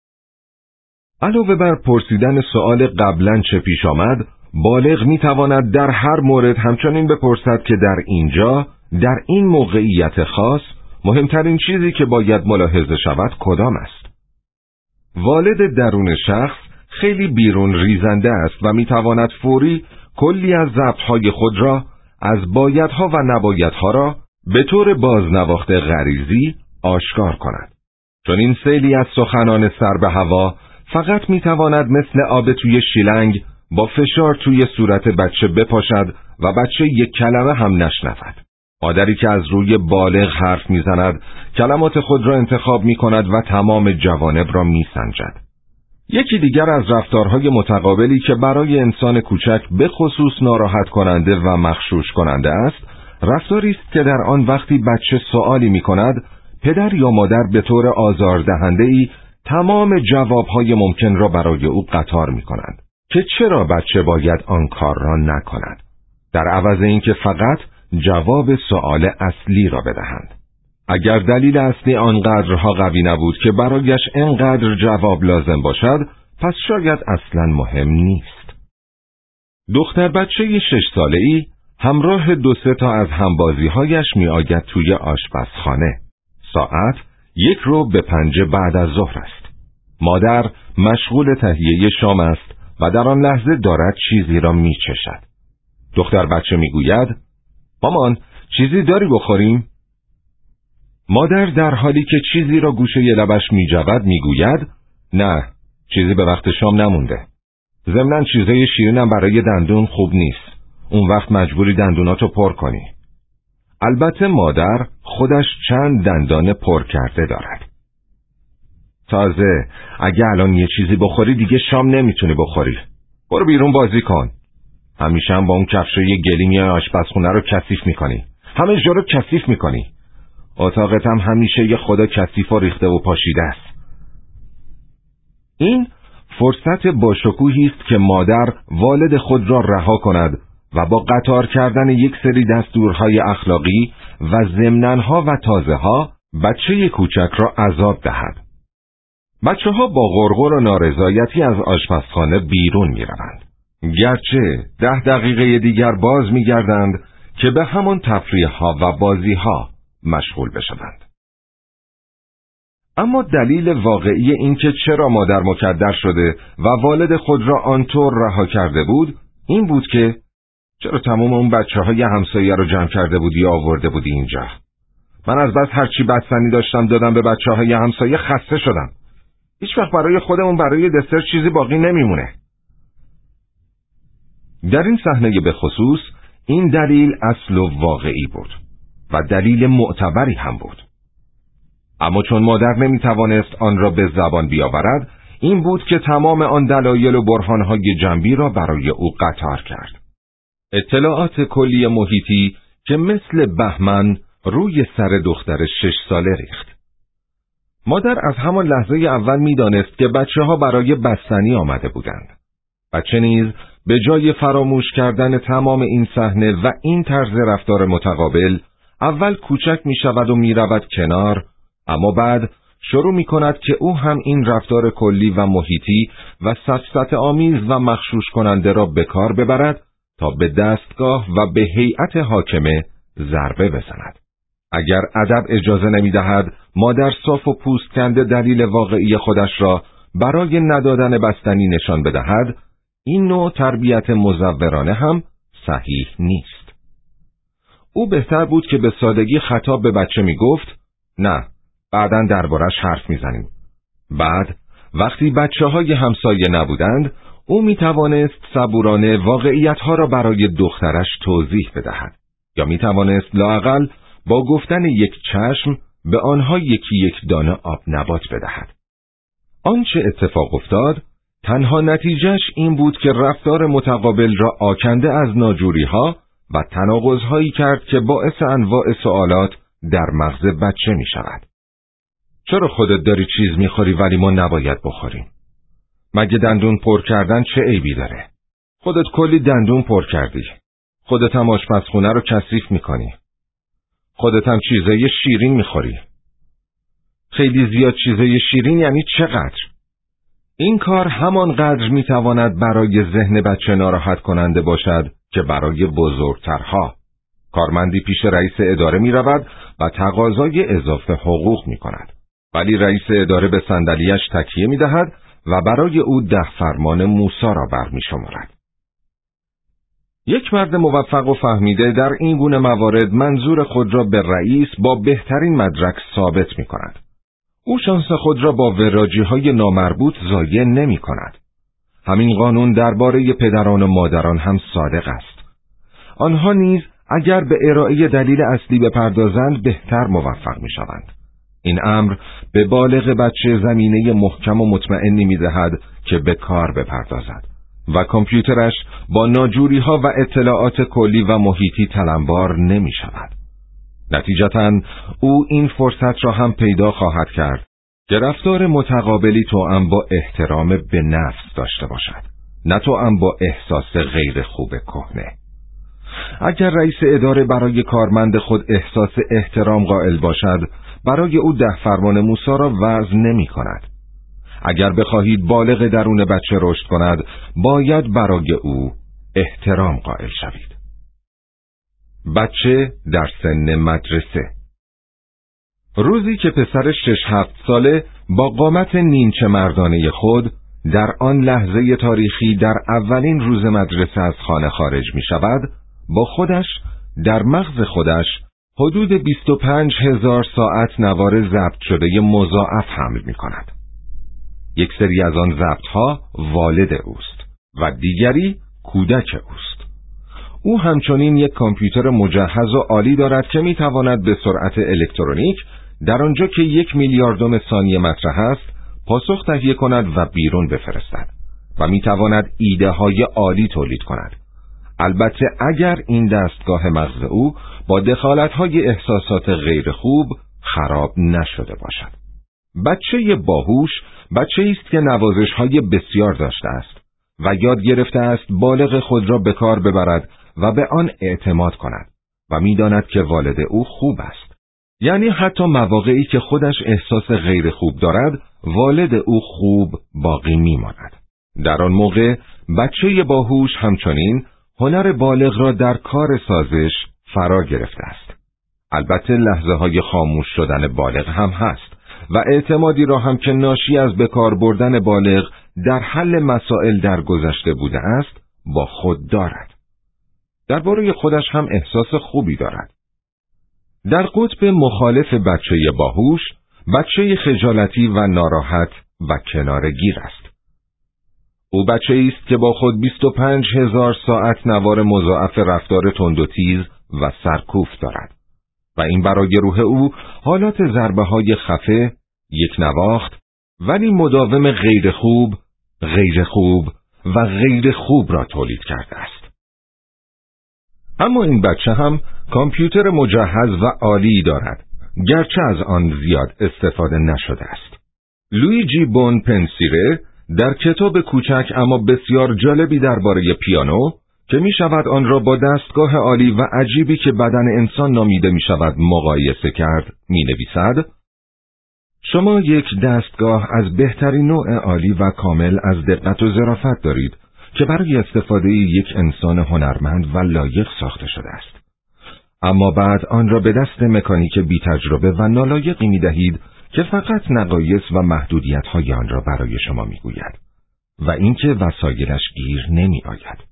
علاوه بر پرسیدن سؤال قبلا چه پیش آمد، بالغ می تواند در هر مورد همچنین بپرسد که در اینجا، در این موقعیت خاص، مهمترین چیزی که باید ملاحظه شود کدام است. والد درون شخص خیلی بیرون ریزنده است و می تواند فوری کلی از ضبط‌های خود را از بایدها و نبایدها را به طور بازنواخته غریزی آشکار کند. چون این سیلی از سخنان سر به هوا فقط می تواند مثل آب توی شیلنگ با فشار توی صورت بچه بپاشد و بچه یک کلمه هم نشنود. مادری که از روی بالغ حرف می زند، کلمات خود را انتخاب می کند و تمام جوانب را می سنجد. یکی دیگر از رفتارهای متقابلی که برای انسان کوچک به خصوص ناراحت کننده و مغشوش کننده است، رفتاری است که در آن وقتی بچه سوالی می کند، پدر یا مادر به طور آزاردهنده‌ای تمام جوابهای ممکن را برای او قطار می کنند که چرا بچه باید آن کار را نکند، در عوض اینکه فقط جواب سؤال اصلی را بدهند. اگر دلیل اصلی آنقدرها قوی نبود که برایش اینقدر جواب لازم باشد، پس شاید اصلا مهم نیست. دختر بچه 6 ساله‌ای همراه 2-3 تا از همبازی‌هایش می‌آید توی آشپزخانه. ساعت 1:05 بعد از ظهر است. مادر مشغول تهیه شام است و در آن لحظه دارد چیزی را میچشد. دختر بچه میگوید: مامان، چیزی داری بخوریم؟ مادر در حالی که چیزی را گوشه لبش میجود میگوید: نه، چیزی به وقت شام نمونده. ضمناً چیزای شیرینم برای دندون خوب نیست. اون وقت مجبوری دندوناتو پر کنی. البته مادر خودش چند دندان پر کرده دارد. تازه اگه الان یه چیزی بخوری دیگه شام نمیتونی بخوری. برو بیرون بازی کن. همیشه هم با اون کفشای گلی میای آشپزخونه رو کثیف میکنی. همه جا رو کثیف میکنی. اتاقت هم همیشه یه خدا کثیف و ریخته و پاشیده است. این فرصت باشکوهی است که مادر والد خود را رها کند و با قطار کردن یک سری دستورهای اخلاقی و ضمننها و تازه‌ها بچه کوچک را عذاب دهد. بچه‌ها با غرغر و نارضایتی از آشپزخانه بیرون می‌روند. گرچه 10 دقیقه دیگر باز می‌گردند که به همان تفریح‌ها و بازی‌ها مشغول بشوند. اما دلیل واقعی این که چرا مادر مکدر شده و والد خود را آنطور رها کرده بود، این بود که چرا تمام اون بچه‌های همسایه رو جمع کرده بودی و آورده بودی اینجا؟ من از بس هرچی بستنی داشتم دادم به بچه‌های همسایه، خسته شدم. هیچ وقت برای خودمون برای دسر چیزی باقی نمیمونه. در این صحنه به خصوص این دلیل اصل و واقعی بود و دلیل معتبری هم بود. اما چون مادر نمیتوانست آن را به زبان بیاورد، این بود که تمام آن دلایل و برهانهای جنبی را برای او قطار کرد. اطلاعات کلی محیطی که مثل بهمن روی سر دختر 6 ساله ریخت. مادر از همان لحظه اول میدانست که بچه‌ها برای بستنی آمده بودند. بچه نیز به جای فراموش کردن تمام این صحنه و این طرز رفتار متقابل، اول کوچک می شود و می رود کنار، اما بعد شروع می کند که او هم این رفتار کلی و محیطی و سفسطه آمیز و مغشوش کننده را به کار ببرد تا به دستگاه و به هیئت حاکمه ضربه بزند. اگر ادب اجازه نمی دهد مادر صاف و پوست کنده دلیل واقعی خودش را برای ندادن بستنی نشان بدهد، این نوع تربیت مزورانه هم صحیح نیست. او بهتر بود که به سادگی خطاب به بچه می گفت: نه، بعداً دربارش حرف می زنیم. بعد وقتی بچه‌های همسایه نبودند، او می توانست صبورانه واقعیت‌ها را برای دخترش توضیح بدهد، یا می توانست لااقل با گفتن یک چشم به آنها یک دانه آب نبات بدهد. آنچه اتفاق افتاد تنها نتیجهش این بود که رفتار متقابل را آکنده از ناجوری‌ها و تناقض‌هایی کرد که باعث انواع سوالات در مغز بچه می شود. چرا خودت داری چیز می خوری ولی ما نباید بخوریم؟ مگه دندون پر کردن چه عیبی داره؟ خودت کلی دندون پر کردی. خودت هم آشپزخونه رو کثیف می کنی. خودت هم چیزای شیرین می خوری. خیلی زیاد چیزای شیرین یعنی چقدر؟ این کار همانقدر می تواند برای ذهن بچه ناراحت کننده باشد که برای بزرگترها. کارمندی پیش رئیس اداره می رود و تقاضای اضافه حقوق می کند. ولی رئیس اداره به صندلیاش تکیه می دهد و برای او 10 فرمان موسی را برمی شمارد. یک مرد موفق و فهمیده در این گونه موارد منظور خود را به رئیس با بهترین مدرک ثابت می کند. او شانس خود را با وراجی‌های نامربوط ضایع نمی کند. همین قانون درباره پدران و مادران هم صادق است. آنها نیز اگر به ارائه دلیل اصلی بپردازند بهتر موفق می شوند. این امر به بالغ بچه زمینه محکم و مطمئنی می دهد که به کار بپردازد و کامپیوترش با ناجوری‌ها و اطلاعات کلی و محیطی تلمبار نمی شود. نتیجتاً او این فرصت را هم پیدا خواهد کرد که رفتار متقابلی توأم با احترام به نفس داشته باشد، نه توأم با احساس غیر خوب کهنه. اگر رئیس اداره برای کارمند خود احساس احترام قائل باشد، برای او 10 فرمان موسی را وضع نمی کند. اگر بخواهید بالغ درون بچه رشد کند، باید برای او احترام قائل شوید. بچه در سن مدرسه. روزی که پسر 6-7 ساله با قامت نیمچه مردانه خود در آن لحظه تاریخی در اولین روز مدرسه از خانه خارج می شود، با خودش در مغز خودش حدود 25,000 ساعت نوار ضبط شده مضاعف حمل می کند. یک سری از آن ضبط‌ها والد اوست و دیگری کودک اوست. او همچنین یک کامپیوتر مجهز و عالی دارد که می تواند به سرعت الکترونیک در آنجا که 1 میلیاردم ثانیه مطرح است پاسخ تهیه کند و بیرون بفرستد و می تواند ایده های عالی تولید کند. البته اگر این دستگاه مغز او با دخالت های احساسات غیر خوب خراب نشده باشد. بچه باهوش بچه‌ای است که نوازش های بسیار داشته است و یاد گرفته است بالغ خود را به کار ببرد و به آن اعتماد کند و می داند که والد او خوب است. یعنی حتی مواقعی که خودش احساس غیر خوب دارد، والد او خوب باقی می ماند. در آن موقع بچه باهوش همچنین هنر بالغ را در کار سازش فرا گرفته است. البته لحظه های خاموش شدن بالغ هم هست و اعتمادی را هم که ناشی از بکار بردن بالغ در حل مسائل در گذشته بوده است با خود دارد. درباره خودش هم احساس خوبی دارد. در قطب مخالف بچه باهوش، بچه خجالتی و ناراحت و کنارگیر است. او بچه‌ای است که با خود 25,000 ساعت نوار مضاعف رفتار تند و تیز و سرکوف دارد و این برای روح او حالات ضربه‌های خفه، یک نواخت ولی مداوم غیر خوب و غیر خوب را تولید کرده است. اما این بچه هم کامپیوتر مجهز و عالی دارد، گرچه از آن زیاد استفاده نشده است. لویجی بون پنسیره در کتاب کوچک اما بسیار جالبی درباره پیانو که می شود آن را با دستگاه عالی و عجیبی که بدن انسان نامیده می شود مقایسه کرد، می نویسد: شما یک دستگاه از بهترین نوع عالی و کامل از دقت و ظرافت دارید که برای استفاده یک انسان هنرمند و لایق ساخته شده است. اما بعد آن را به دست مکانیک بی تجربه و نالایقی می دهید که فقط نقایص و محدودیت‌های آن را برای شما می گوید و اینکه وسایلش گیر نمی آید.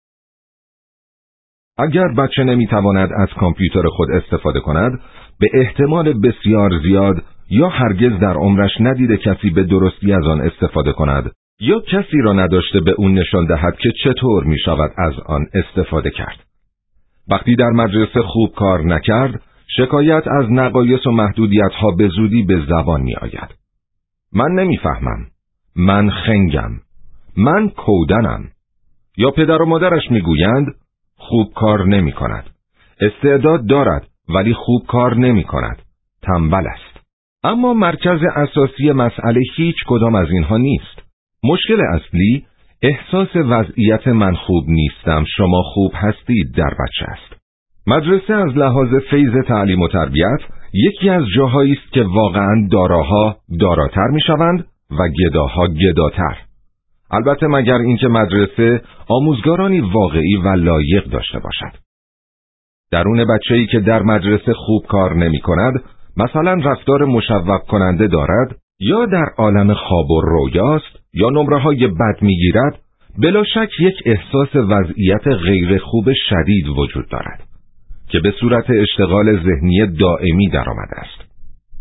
اگر بچه نمی تواند از کامپیوتر خود استفاده کند، به احتمال بسیار زیاد یا هرگز در عمرش ندیده کسی به درستی از آن استفاده کند یا کسی را نداشته به اون نشان دهد که چطور می شود از آن استفاده کرد. وقتی در مدرسه خوب کار نکرد، شکایت از نقایص و محدودیت‌ها به زودی به زبان می آید. من نمیفهمم، من خنگم، من کودنم. یا پدر و مادرش می گویند خوب کار نمی کند. استعداد دارد ولی خوب کار نمی کند. تنبل است. اما مرکز اساسی مسئله هیچ کدام از اینها نیست. مشکل اصلی احساس وضعیت من خوب نیستم، شما خوب هستید در بچه است. مدرسه از لحاظ فیض تعلیم و تربیت یکی از جاهایی است که واقعاً داراها داراتر میشوند و گداها گداتر. البته مگر اینکه مدرسه آموزگارانی واقعی و لایق داشته باشد. درون بچه‌ای که در مدرسه خوب کار نمی کند، مثلا رفتار مشوق کننده دارد یا در عالم خواب و رویاست یا نمره‌های بد می‌گیرد، بلا شک یک احساس وضعیت غیر خوب شدید وجود دارد که به صورت اشتغال ذهنی دائمی درآمده است.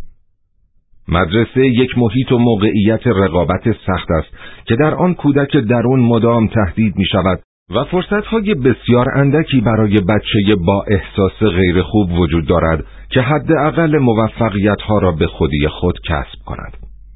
مدرسه یک محیط و موقعیت رقابت سخت است که در آن کودک درون مدام تهدید می شود و فرصتهای بسیار اندکی برای بچه با احساس غیر خوب وجود دارد که حداقل موفقیت‌ها را به خودی خود کسب کند.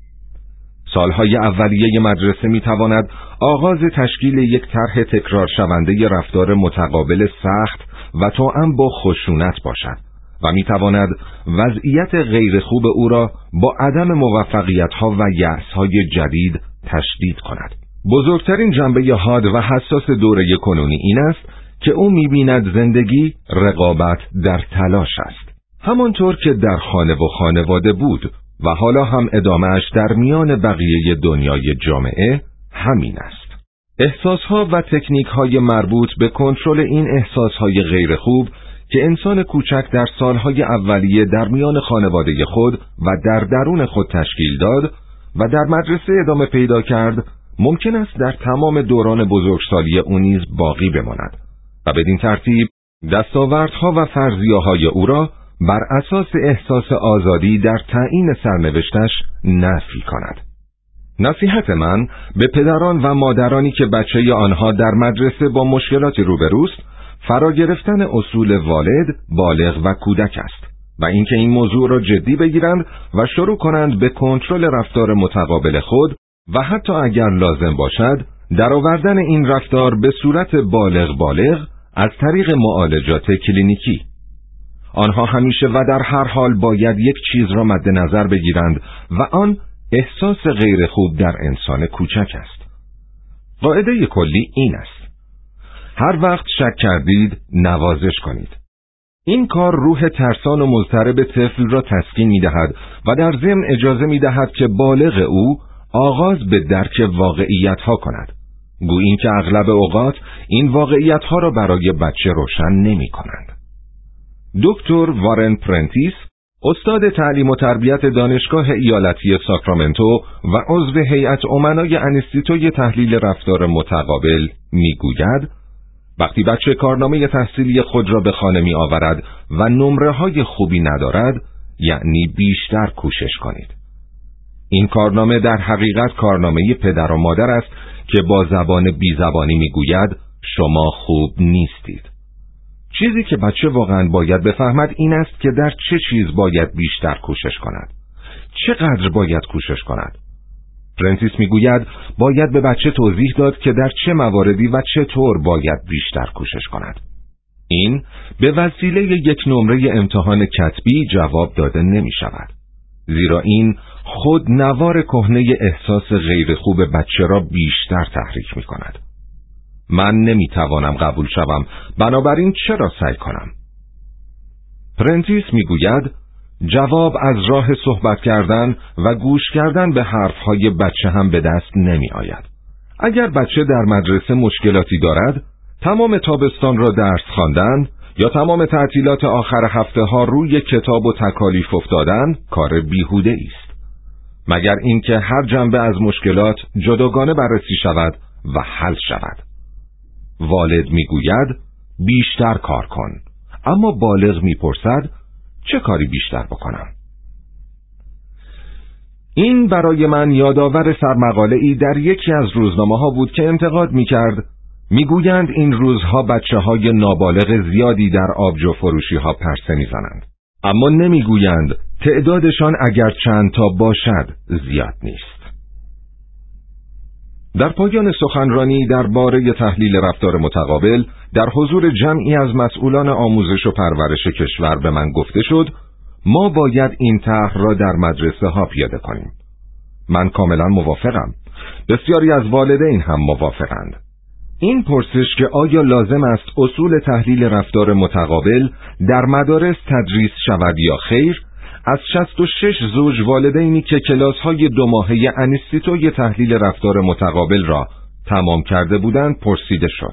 سالهای اولیه مدرسه می تواند آغاز تشکیل یک طرح تکرار شونده رفتار متقابل سخت و توأم با خشونت باشد و می تواند وضعیت غیر خوب او را با عدم موفقیت‌ها و یأس‌های جدید تشدید کند. بزرگترین جنبه حاد و حساس دوره کنونی این است که او می بیند زندگی رقابت در تلاش است. همانطور که در خانه و خانواده بود و حالا هم ادامهش در میان بقیه دنیای جامعه همین است. احساسها و تکنیک‌های مربوط به کنترل این احساسهای غیر خوب که انسان کوچک در سالهای اولیه در میان خانواده خود و در درون خود تشکیل داد، و در مدرسه ادامه پیدا کرد، ممکن است در تمام دوران بزرگسالی او نیز باقی بماند و بدین ترتیب دستاوردها و فرضیه‌های او را بر اساس احساس آزادی در تعیین سرنوشتش نفی کند. نصیحت من به پدران و مادرانی که بچه آنها در مدرسه با مشکلاتی روبروست، فرا گرفتن اصول والد، بالغ و کودک است و اینکه این موضوع را جدی بگیرند و شروع کنند به کنترل رفتار متقابل خود و حتی اگر لازم باشد درآوردن این رفتار به صورت بالغ از طریق معالجات کلینیکی. آنها همیشه و در هر حال باید یک چیز را مد نظر بگیرند و آن احساس غیر خوب در انسان کوچک است. قاعده کلی این است: هر وقت شک کردید نوازش کنید. این کار روح ترسان و مضطرب طفل را تسکین می‌دهد و در ضمن اجازه می‌دهد که بالغ او آغاز به درک واقعیت‌ها کند، گویی این که اغلب اوقات این واقعیت‌ها را برای بچه روشن نمی‌کنند. دکتر وارن پرنتیس، استاد تعلیم و تربیت دانشگاه ایالتی ساکرامنتو و عضو هیئت امنای انستیتوی تحلیل رفتار متقابل میگوید: وقتی بچه کارنامه تحصیلی خود را به خانه می آورد و نمره‌های خوبی ندارد، یعنی بیشتر کوشش کنید. این کارنامه در حقیقت کارنامه پدر و مادر است که با زبان بیزبانی میگوید شما خوب نیستید. چیزی که بچه واقعا باید بفهمد این است که در چه چیز باید بیشتر کوشش کند. چقدر باید کوشش کند؟ پرنتیس میگوید باید به بچه توضیح داد که در چه مواردی و چطور باید بیشتر کوشش کند. این به وسیله یک نمره امتحان کتبی جواب داده نمی شود. زیرا این خود نوار کهنه احساس غیر خوب بچه را بیشتر تحریک می کند. من نمی توانم قبول شوم، بنابراین چرا سعی کنم؟ پرنتیس می گوید جواب از راه صحبت کردن و گوش کردن به حرفهای بچه هم به دست نمی آید. اگر بچه در مدرسه مشکلاتی دارد، تمام تابستان را درس خواندن یا تمام تعطیلات آخر هفته ها روی کتاب و تکالیف افتادن کار بیهوده است. مگر اینکه هر جنبه از مشکلات جداگانه بررسی شود و حل شود. والد میگوید بیشتر کار کن، اما بالغ میپرسد چه کاری بیشتر بکنم؟ این برای من یادآور سرمقاله‌ای در یکی از روزنامه‌ها بود که انتقاد میکرد. میگویند این روزها بچه‌های نابالغ زیادی در آبجو فروشی‌ها پرسه میزنند، اما نمیگویند تعدادشان اگر چند تا باشد زیاد نیست. در پایان سخنرانی درباره تحلیل رفتار متقابل در حضور جمعی از مسئولان آموزش و پرورش کشور به من گفته شد ما باید این طرح را در مدرسه ها پیاده کنیم. من کاملا موافقم. بسیاری از والدین هم موافقند. این پرسش که آیا لازم است اصول تحلیل رفتار متقابل در مدارس تدریس شود یا خیر، از 66 زوج والدینی که کلاس‌های 2 ماهه انستیتوی تحلیل رفتار متقابل را تمام کرده بودند پرسیده شد.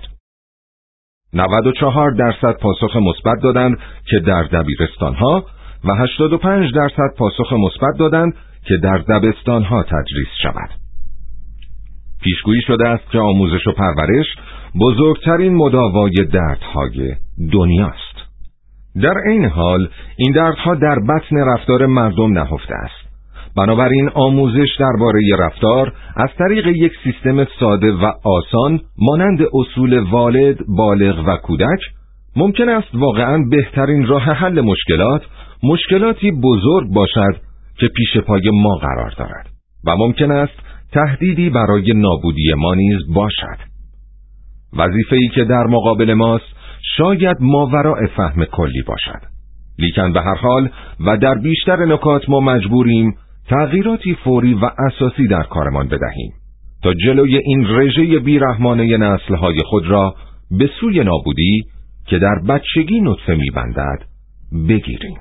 94% پاسخ مثبت دادند که در دبیرستان‌ها و 85% پاسخ مثبت دادند که در دبستان‌ها تدریس شود. پیشگویی شده است که آموزش و پرورش بزرگترین مداوای دردهای دنیاست. در این حال این دردها در بطن رفتار مردم نهفته است. بنابراین آموزش درباره رفتار از طریق یک سیستم ساده و آسان مانند اصول والد، بالغ و کودک ممکن است واقعاً بهترین راه حل مشکلاتی بزرگ باشد که پیش پای ما قرار دارد و ممکن است تهدیدی برای نابودی ما نیز باشد. وظیفه‌ای که در مقابل ماست شاید ماوراء فهم کلی باشد، لیکن به هر حال و در بیشتر نکات ما مجبوریم تغییراتی فوری و اساسی در کارمان بدهیم تا جلوی این رژه بیرحمانه نسل‌های خود را به سوی نابودی که در بچگی نطفه می‌بندد بگیریم.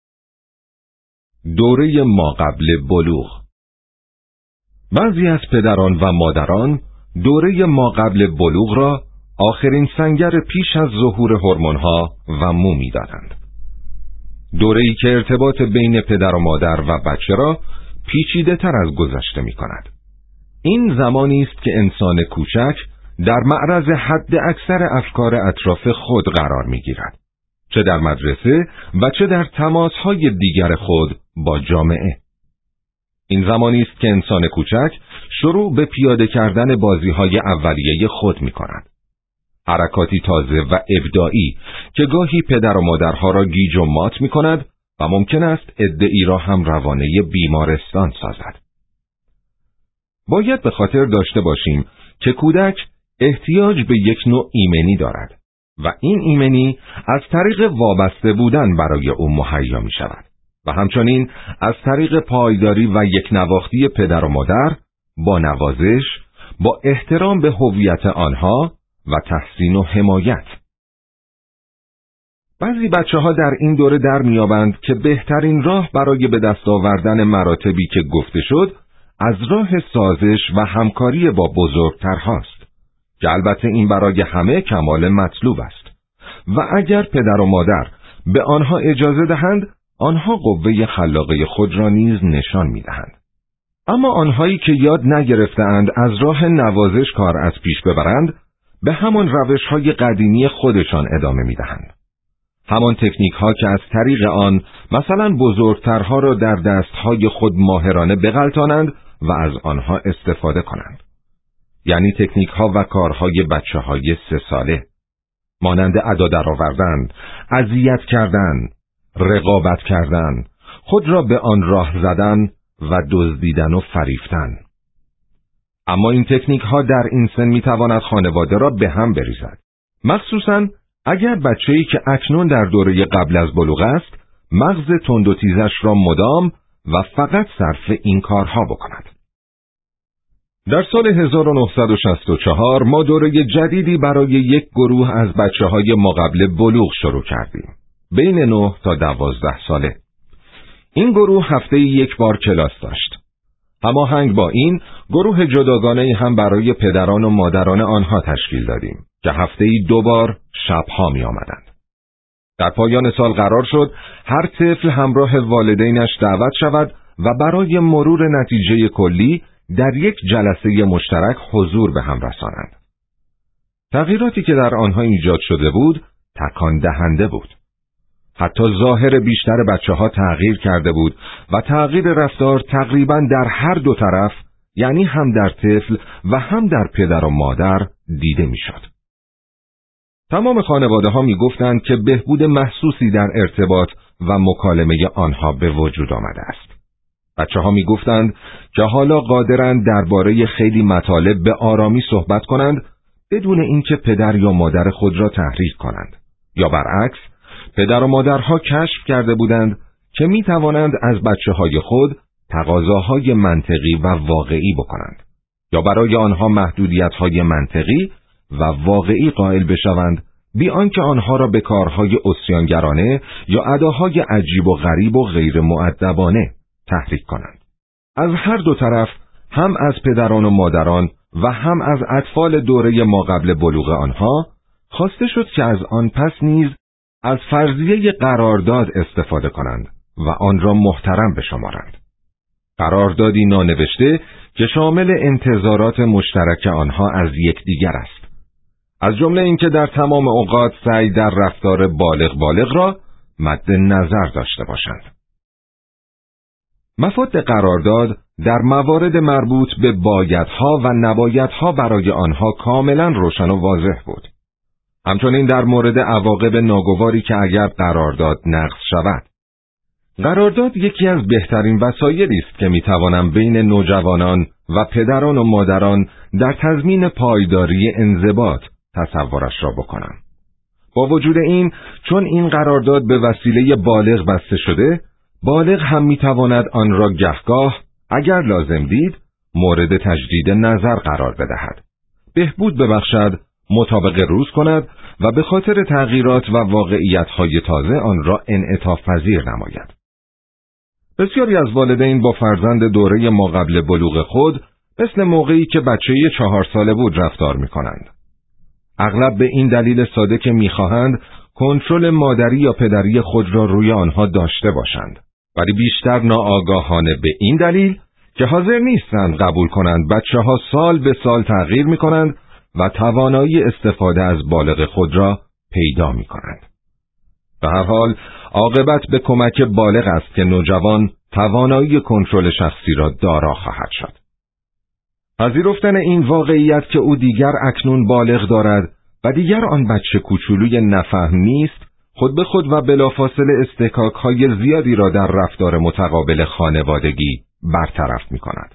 دوره ماقبل بلوغ. بعضی از پدران و مادران دوره ماقبل بلوغ را آخرین سنگر پیش از ظهور هورمون‌ها و مو می‌دانند. دوره‌ای که ارتباط بین پدر و مادر و بچه را پیچیده تر از گذشته می کند. این زمانی است که انسان کوچک در معرض حد اکثر افکار اطراف خود قرار می گیرد، چه در مدرسه و چه در تماسهای دیگر خود با جامعه. این زمانی است که انسان کوچک شروع به پیاده کردن بازی‌های اولیه خود می کند. حرکاتی تازه و ابداعی که گاهی پدر و مادرها را گیج و مات می کند و ممکن است عده‌ای را هم روانه بیمارستان سازد. باید به خاطر داشته باشیم که کودک احتیاج به یک نوع ایمنی دارد و این ایمنی از طریق وابسته بودن برای او مهیا می شود و همچنین از طریق پایداری و یک نواختی پدر و مادر با نوازش، با احترام به هویت آنها و تحسین و حمایت. بعضی بچه‌ها در این دوره در می‌یابند که بهترین راه برای به دست آوردن مراتبی که گفته شد از راه سازش و همکاری با بزرگترهاست، که البته این برای همه کمال مطلوب است و اگر پدر و مادر به آنها اجازه دهند، آنها قوه خلاقه خود را نیز نشان می‌دهند. اما آنهایی که یاد نگرفتند از راه نوازش کار از پیش ببرند، به همان روش‌های قدیمی خودشان ادامه می‌دهند. همان تکنیک‌ها که از طریق آن مثلا بزرگترها را در دست‌های خود ماهرانه بغلطانند و از آنها استفاده کنند. یعنی تکنیک‌ها و کارهای بچه‌های 3 ساله، مانند ادا درآوردن، اذیت کردن، رقابت کردن، خود را به آن راه زدن و دزدیدن و فریفتن. اما این تکنیک‌ها در این سن می‌تواند خانواده را به هم بریزد، مخصوصاً اگر بچه‌ای که اکنون در دوره قبل از بلوغ است، مغز تند و تیزش را مدام و فقط صرف این کارها بکند. در سال 1964 ما دوره جدیدی برای یک گروه از بچه‌های ماقبل بلوغ شروع کردیم، بین 9 تا 12 ساله. این گروه هفته‌ای یک بار کلاس داشت. هماهنگ با این، گروه جداگانه‌ای هم برای پدران و مادران آنها تشکیل دادیم که هفته‌ای 2 بار شب‌ها می آمدند. در پایان سال قرار شد هر طفل همراه والدینش دعوت شود و برای مرور نتیجه کلی در یک جلسه مشترک حضور به هم رسانند. تغییراتی که در آنها ایجاد شده بود، تکان دهنده بود. حتی ظاهر بیشتر بچه‌ها تغییر کرده بود و تغییر رفتار تقریباً در هر دو طرف، یعنی هم در طفل و هم در پدر و مادر دیده می‌شد. تمام خانواده‌ها می‌گفتند که بهبود محسوسی در ارتباط و مکالمه آنها به وجود آمده است. بچه‌ها می‌گفتند که حالا قادرند درباره خیلی مطالب به آرامی صحبت کنند بدون اینکه پدر یا مادر خود را تحریک کنند، یا برعکس پدر و مادرها کشف کرده بودند که می توانند از بچه‌های خود تقاضاهای منطقی و واقعی بکنند یا برای آنها محدودیت‌های منطقی و واقعی قائل بشوند، بی آنکه آنها را به کارهای عصیانگرانه یا اداهای عجیب و غریب و غیر مؤدبانه تحریک کنند. از هر دو طرف، هم از پدران و مادران و هم از اطفال دوره ما قبل بلوغ آنها، خواسته شد که از آن پس نیز از فرضیه قرارداد استفاده کنند و آن را محترم بشمارند. قراردادی نانوشته که شامل انتظارات مشترک آنها از یکدیگر است، از جمله اینکه در تمام اوقات سعی در رفتار بالغ را مد نظر داشته باشند. مفاد قرارداد در موارد مربوط به بایدها و نبایدها برای آنها کاملا روشن و واضح بود. همچنین در مورد عواقب ناگواری که اگر قرارداد نقض شود. قرارداد یکی از بهترین وسایلی است که میتوانند بین نوجوانان و پدران و مادران در تضمین پایداری انضباط تصورش را بکنم. با وجود این، چون این قرارداد به وسیله بالغ بسته شده، بالغ هم میتواند آن را گهگاه اگر لازم دید مورد تجدید نظر قرار بدهد، بهبود ببخشد، مطابقه روز کند و به خاطر تغییرات و واقعیت‌های تازه آن را انعطاف پذیر نماید. بسیاری از والدین با فرزند دوره ما قبل بلوغ خود مثل موقعی که بچه 4 ساله بود رفتار می‌کنند. اغلب به این دلیل ساده که می‌خواهند کنترل مادری یا پدری خود را روی آنها داشته باشند ولی بیشتر ناآگاهانه به این دلیل که حاضر نیستند قبول کنند بچه‌ها سال به سال تغییر می‌کنند و توانایی استفاده از بالغ خود را پیدا می‌کنند. به هر حال عاقبت به کمک بالغ است که نوجوان توانایی کنترل شخصی را دارا خواهد شد. پذیرفتن این واقعیت که او دیگر اکنون بالغ دارد و دیگر آن بچه کوچولوی نفهم نیست، خود به خود و بلافاصله استحکاک‌های زیادی را در رفتار متقابل خانوادگی برطرف می‌کند.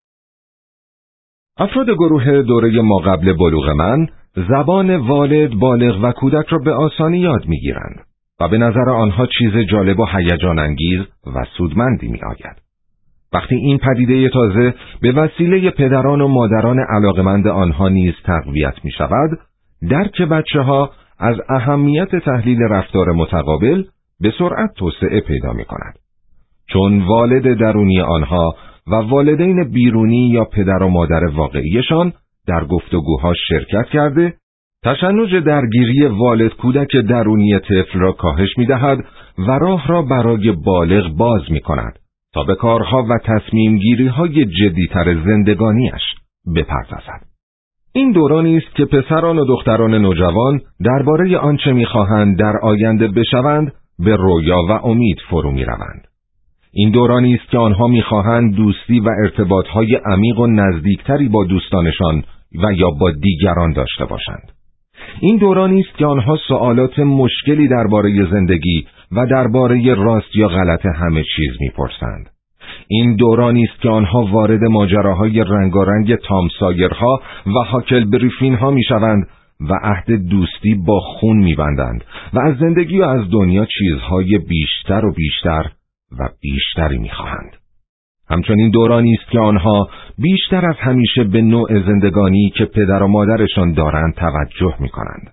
افراد گروه دوره ماقبل بلوغ من زبان والد، بالغ و کودک را به آسانی یاد می‌گیرند و به نظر آنها چیز جالب و هیجان انگیز و سودمندی می‌آید. وقتی این پدیده تازه به وسیله پدران و مادران علاقمند آنها نیز تقویت می‌شود، درک بچه‌ها از اهمیت تحلیل رفتار متقابل به سرعت توسعه پیدا می‌کند. چون والد درونی آنها و والدین بیرونی یا پدر و مادر واقعیشان در گفتگوها شرکت کرده، تشنج درگیری والد کودک درونی طفل را کاهش می‌دهد و راه را برای بالغ باز می‌کند تا به کارها و تصمیم گیری‌های جدی‌تر زندگانیش بپردازد. این دورانی است که پسران و دختران نوجوان درباره آنچه می‌خواهند در آینده بشوند به رویا و امید فرو می‌روند. این دورانی است که آنها می‌خواهند دوستی و ارتباط‌های عمیق و نزدیکتری با دوستانشان و یا با دیگران داشته باشند. این دورانی است که آنها سوالات مشکلی درباره زندگی و درباره راست یا غلط همه چیز می‌پرسند. این دورانی است که آنها وارد ماجراهای رنگارنگ تام سایرها و هاکلبریفینها می‌شوند و عهد دوستی با خون می‌بندند و از زندگی و از دنیا چیزهای بیشتر و بیشتر و بیشتری می‌خواهند. همچنین دورانی است که آنها بیشتر از همیشه به نوع زندگانی که پدر و مادرشان دارند توجه می‌کنند.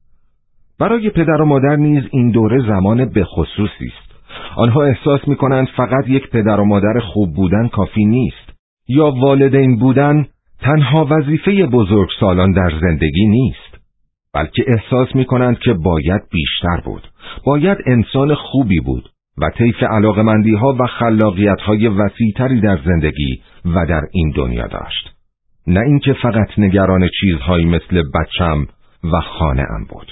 برای پدر و مادر نیز این دوره زمان بخصوصی است. آنها احساس می‌کنند فقط یک پدر و مادر خوب بودن کافی نیست، یا والدین بودن تنها وظیفه بزرگسالان در زندگی نیست، بلکه احساس می‌کنند که باید بیشتر بود، باید انسان خوبی بود و طیف علاقمندی‌ها و خلاقیت‌های وسیع‌تری در زندگی و در این دنیا داشت، نه اینکه فقط نگران چیزهایی مثل بچم و خانه‌ام بود.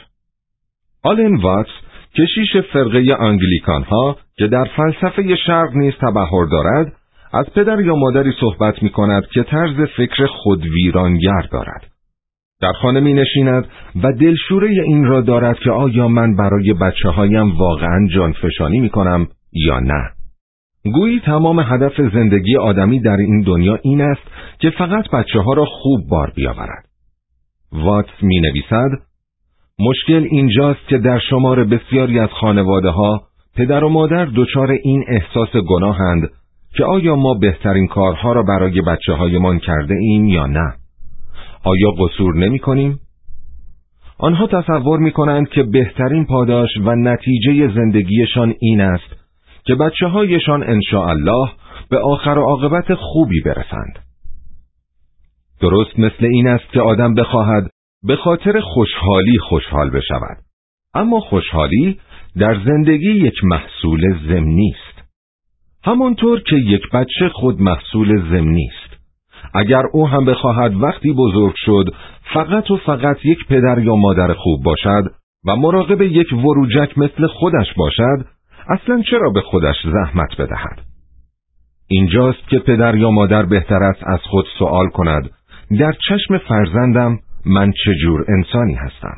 آلن واتس، کشیش فرقه انگلیکان‌ها که در فلسفه شرق نیز تبحر دارد، از پدر یا مادری صحبت می‌کند که طرز فکر خودویرانگر دارد. در خانه می‌نشیند و دلشوره این را دارد که آیا من برای بچه‌هایم واقعاً جانفشانی می‌کنم یا نه. گویی تمام هدف زندگی آدمی در این دنیا این است که فقط بچه‌ها را خوب بار بیاورد. واتس می‌نویسد: مشکل اینجاست که در شمار بسیاری از خانواده‌ها پدر و مادر دچار این احساس گناهند که آیا ما بهترین کارها را برای بچه‌هایمان کرده ایم یا نه؟ آیا قصور نمی کنیم؟ آنها تصور می کنند که بهترین پاداش و نتیجه زندگیشان این است که بچه‌هایشان انشاءالله به آخر و عاقبت خوبی برسند. درست مثل این است که آدم بخواهد به خاطر خوشحالی خوشحال بشود، اما خوشحالی در زندگی یک محصول ضمنی است. همانطور که یک بچه خود محصول ضمنی است. اگر او هم بخواهد وقتی بزرگ شد فقط و فقط یک پدر یا مادر خوب باشد و مراقب یک وروجک مثل خودش باشد، اصلا چرا به خودش زحمت بدهد؟ اینجاست که پدر یا مادر بهتر است از خود سوال کند: در چشم فرزندم من چجور انسانی هستم؟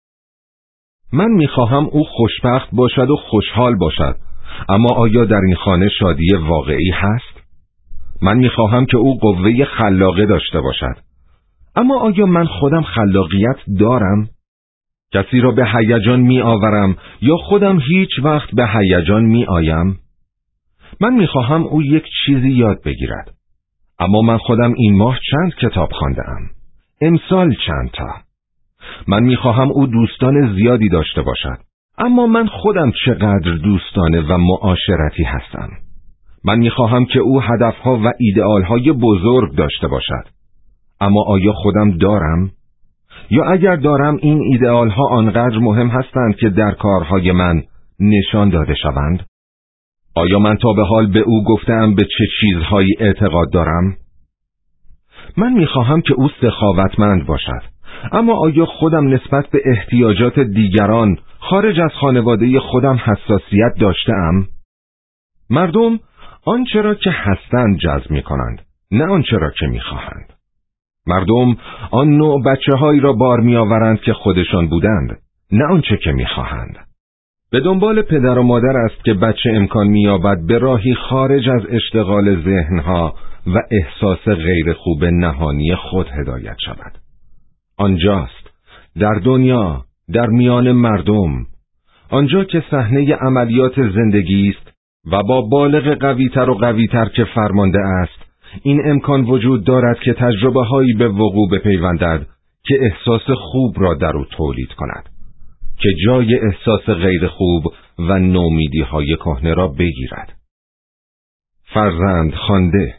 من میخواهم او خوشبخت باشد و خوشحال باشد، اما آیا در این خانه شادی واقعی هست؟ من میخواهم که او قوه خلاقه داشته باشد، اما آیا من خودم خلاقیت دارم؟ کسی را به هیجان میآورم یا خودم هیچ وقت به هیجان میآیم؟ من میخواهم او یک چیزی یاد بگیرد، اما من خودم این ماه چند کتاب خوانده‌ام، امسال چند تا. من میخواهم او دوستان زیادی داشته باشد، اما من خودم چقدر دوستانه و معاشرتی هستم. من میخواهم که او هدفها و ایدئالهای بزرگ داشته باشد، اما آیا خودم دارم؟ یا اگر دارم این ایدئالها آنقدر مهم هستند که در کارهای من نشان داده شوند؟ آیا من تا به حال به او گفتم به چه چیزهایی اعتقاد دارم؟ من میخواهم که او سخاوتمند باشد، اما آیا خودم نسبت به احتیاجات دیگران خارج از خانواده خودم حساسیت داشته‌ام؟ مردم آنچه را که هستند جذب می‌کنند، نه آنچه را که می‌خواهند. مردم آن نوع بچه‌هایی را بار می‌آورند که خودشان بودند، نه آنچه که می‌خواهند. به دنبال پدر و مادر است که بچه امکان می‌یابد به راهی خارج از اشتغال ذهنها و احساس غیر خوب نهانی خود هدایت شود. آنجاست، در دنیا، در میان مردم، آنجا که صحنه عملیات زندگی است و با بالغ قوی‌تر و قوی‌تر که فرمانده است، این امکان وجود دارد که تجربه هایی به وقوع بپیوندد که احساس خوب را در او تولید کند، که جای احساس غیر خوب و نومیدی های کهنه را بگیرد. فرزند خوانده.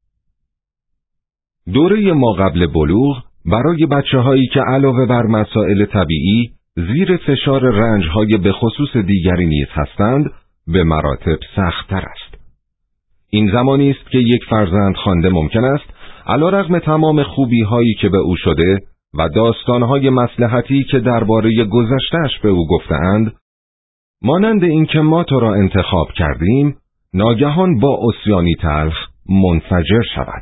دوره ما قبل بلوغ برای بچه‌هایی که علاوه بر مسائل طبیعی زیر فشار رنج‌های به خصوص دیگری نیز هستند، به مراتب سخت‌تر است. این زمانی است که یک فرزند خوانده ممکن است علیرغم تمام خوبی‌هایی که به او شده و داستان‌های مصلحتی که درباره گذشته‌اش به او گفته‌اند، مانند اینکه ما تو را انتخاب کردیم، ناگهان با عصیانی تلخ منفجر شود.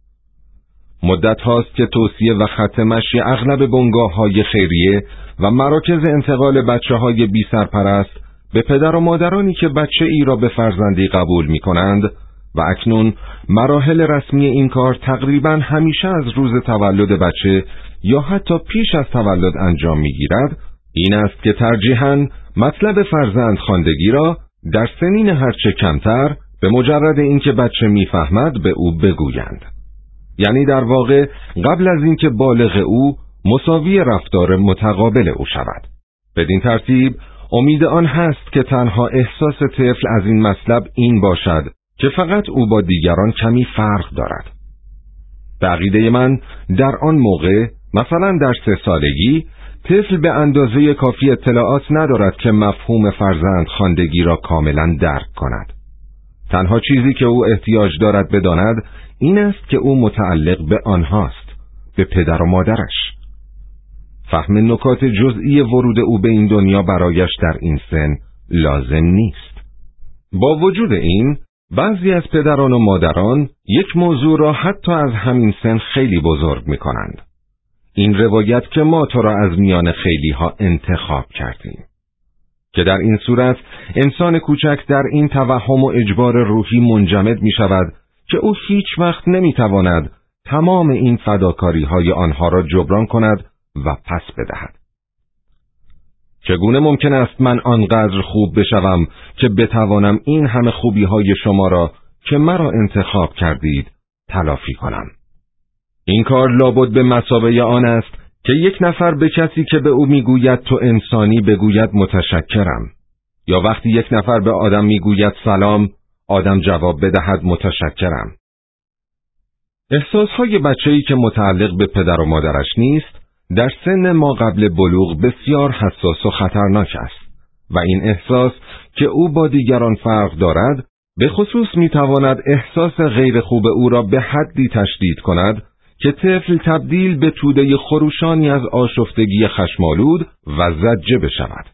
مدت هاست که توصیه و خط مشی اغلب بنگاه‌های خیریه و مراکز انتقال بچه‌های بی سرپرست به پدر و مادرانی که بچه ای را به فرزندی قبول می کنند و اکنون مراحل رسمی این کار تقریباً همیشه از روز تولد بچه یا حتی پیش از تولد انجام می گیرد، این است که ترجیحاً مطلب فرزند خواندگی را در سنین هرچه کمتر به مجرد اینکه بچه میفهمد به او بگویند. یعنی در واقع قبل از اینکه بالغ او مساوی رفتار متقابل او شود. بدین ترتیب امید آن هست که تنها احساس طفل از این مطلب این باشد که فقط او با دیگران کمی فرق دارد. به عقیده من در آن موقع، مثلا در 3 سالگی، طفل به اندازه کافی اطلاعات ندارد که مفهوم فرزند خواندگی را کاملا درک کند. تنها چیزی که او احتیاج دارد بداند این است که او متعلق به آنهاست، به پدر و مادرش. فهم نکات جزئی ورود او به این دنیا برایش در این سن لازم نیست. با وجود این، بعضی از پدران و مادران یک موضوع را حتی از همین سن خیلی بزرگ می کنند. این روایت که ما تو را از میان خیلی ها انتخاب کردیم. که در این صورت انسان کوچک در این توهم و اجبار روحی منجمد می شود که او هیچ وقت نمی تواند تمام این فداکاری های آنها را جبران کند و پس بدهد. چگونه ممکن است من آنقدر خوب بشوم که بتوانم این همه خوبی های شما را که مرا انتخاب کردید تلافی کنم؟ این کار لابد به مثابه آن است که یک نفر به کسی که به او میگوید تو انسانی بگوید متشکرم، یا وقتی یک نفر به آدم میگوید سلام، آدم جواب بدهد متشکرم. احساسهای بچه‌ای که متعلق به پدر و مادرش نیست، در سن ما قبل بلوغ بسیار حساس و خطرناک است و این احساس که او با دیگران فرق دارد، به خصوص میتواند احساس غیر خوب او را به حدی تشدید کند که طفل تبدیل به توده خروشانی از آشفتگی خشمالود و زجه بشود.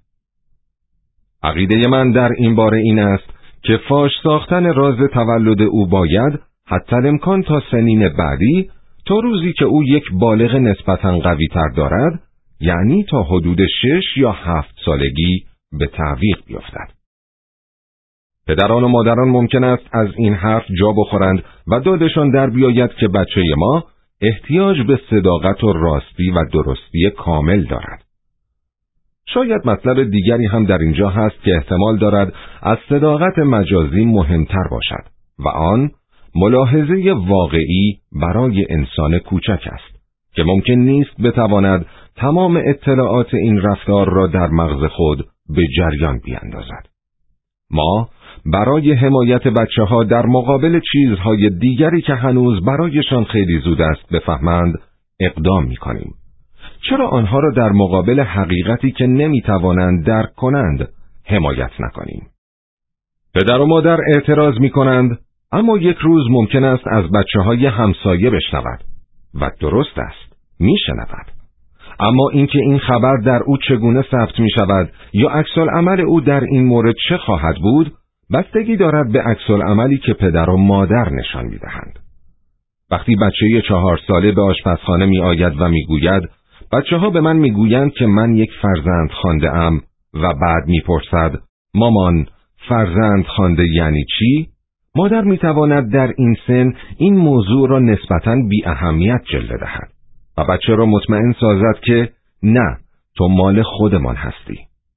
عقیده من در این باره این است که فاش ساختن راز تولد او باید حتی الامکان تا سنین بعدی، تا روزی که او یک بالغ نسبتاً قوی تر دارد، یعنی تا حدود 6 یا 7 سالگی به تعویق بیفتد. پدران و مادران ممکن است از این حرف جا بخورند و دادشان در بیاید که بچه ما احتیاج به صداقت و راستی و درستی کامل دارد. شاید مطلب دیگری هم در اینجا هست که احتمال دارد از صداقت مجازی مهمتر باشد و آن ملاحظه واقعی برای انسان کوچک است که ممکن نیست بتواند تمام اطلاعات این رفتار را در مغز خود به جریان بیاندازد. ما برای حمایت بچه‌ها در مقابل چیزهای دیگری که هنوز برایشان خیلی زود است بفهمند اقدام می‌کنیم. چرا آنها را در مقابل حقیقتی که نمی‌توانند درک کنند حمایت نکنیم؟ پدر و مادر اعتراض می کنند، اما یک روز ممکن است از بچه‌های همسایه بشنود و درست است، می شنود. اما اینکه این خبر در او چگونه ثبت می شود یا عکس‌العمل او در این مورد چه خواهد بود، بستگی دارد به عکس‌العملی که پدر و مادر نشان می دهند. وقتی بچه 4 ساله به آشپزخانه می آید و می گوید بچه ها به من می گویند که من یک فرزند خوانده ام و بعد می پرسد مامان فرزند خوانده یعنی چی؟ مادر می تواند در این سن این موضوع را نسبتاً بی اهمیت جلوه دهد و بچه را مطمئن سازد که نه، تو مال خودمان هستی.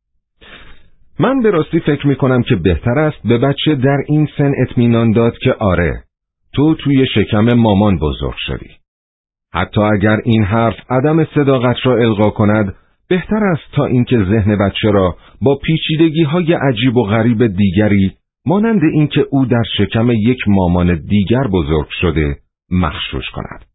من به راستی فکر می کنم که بهتر است به بچه در این سن اطمینان داد که آره، تو توی شکم مامان بزرگ شدی. حتی اگر این حرف عدم صداقت را القا کند، بهتر است تا اینکه ذهن بچه را با پیچیدگی‌های عجیب و غریب دیگری مانند اینکه او در شکم یک مامان دیگر بزرگ شده مغشوش کند.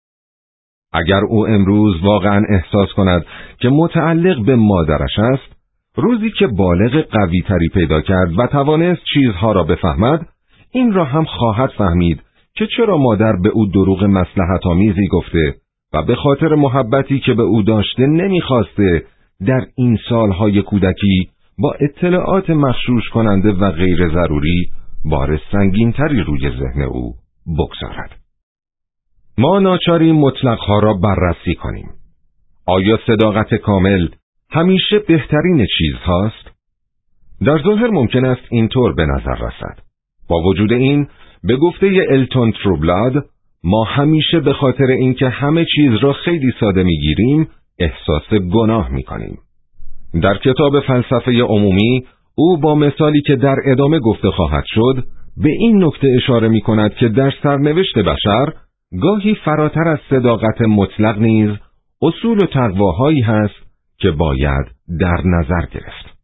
اگر او امروز واقعا احساس کند که متعلق به مادرش است، روزی که بالغ قوی تری پیدا کرد و توانست چیزها را بفهمد، این را هم خواهد فهمید که چرا مادر به او دروغ مصلحت آمیزی گفته و به خاطر محبتی که به او داشته نمیخواسته در این سالهای کودکی با اطلاعات مغشوش کننده و غیر ضروری بار سنگینتری روی ذهن او بگذارد. ما ناچاریم مطلقها را بررسی کنیم. آیا صداقت کامل همیشه بهترین چیز هاست؟ در ظاهر ممکن است اینطور به نظر رسد. با وجود این، به گفته التون تروبلاد، ما همیشه به خاطر اینکه همه چیز را خیلی ساده میگیریم، احساس گناه میکنیم. در کتاب فلسفه عمومی، او با مثالی که در ادامه گفته خواهد شد، به این نکته اشاره میکند که در سرنوشت بشر، گاهی فراتر از صداقت مطلق نیز اصول و تقواهایی هست که باید در نظر گرفت.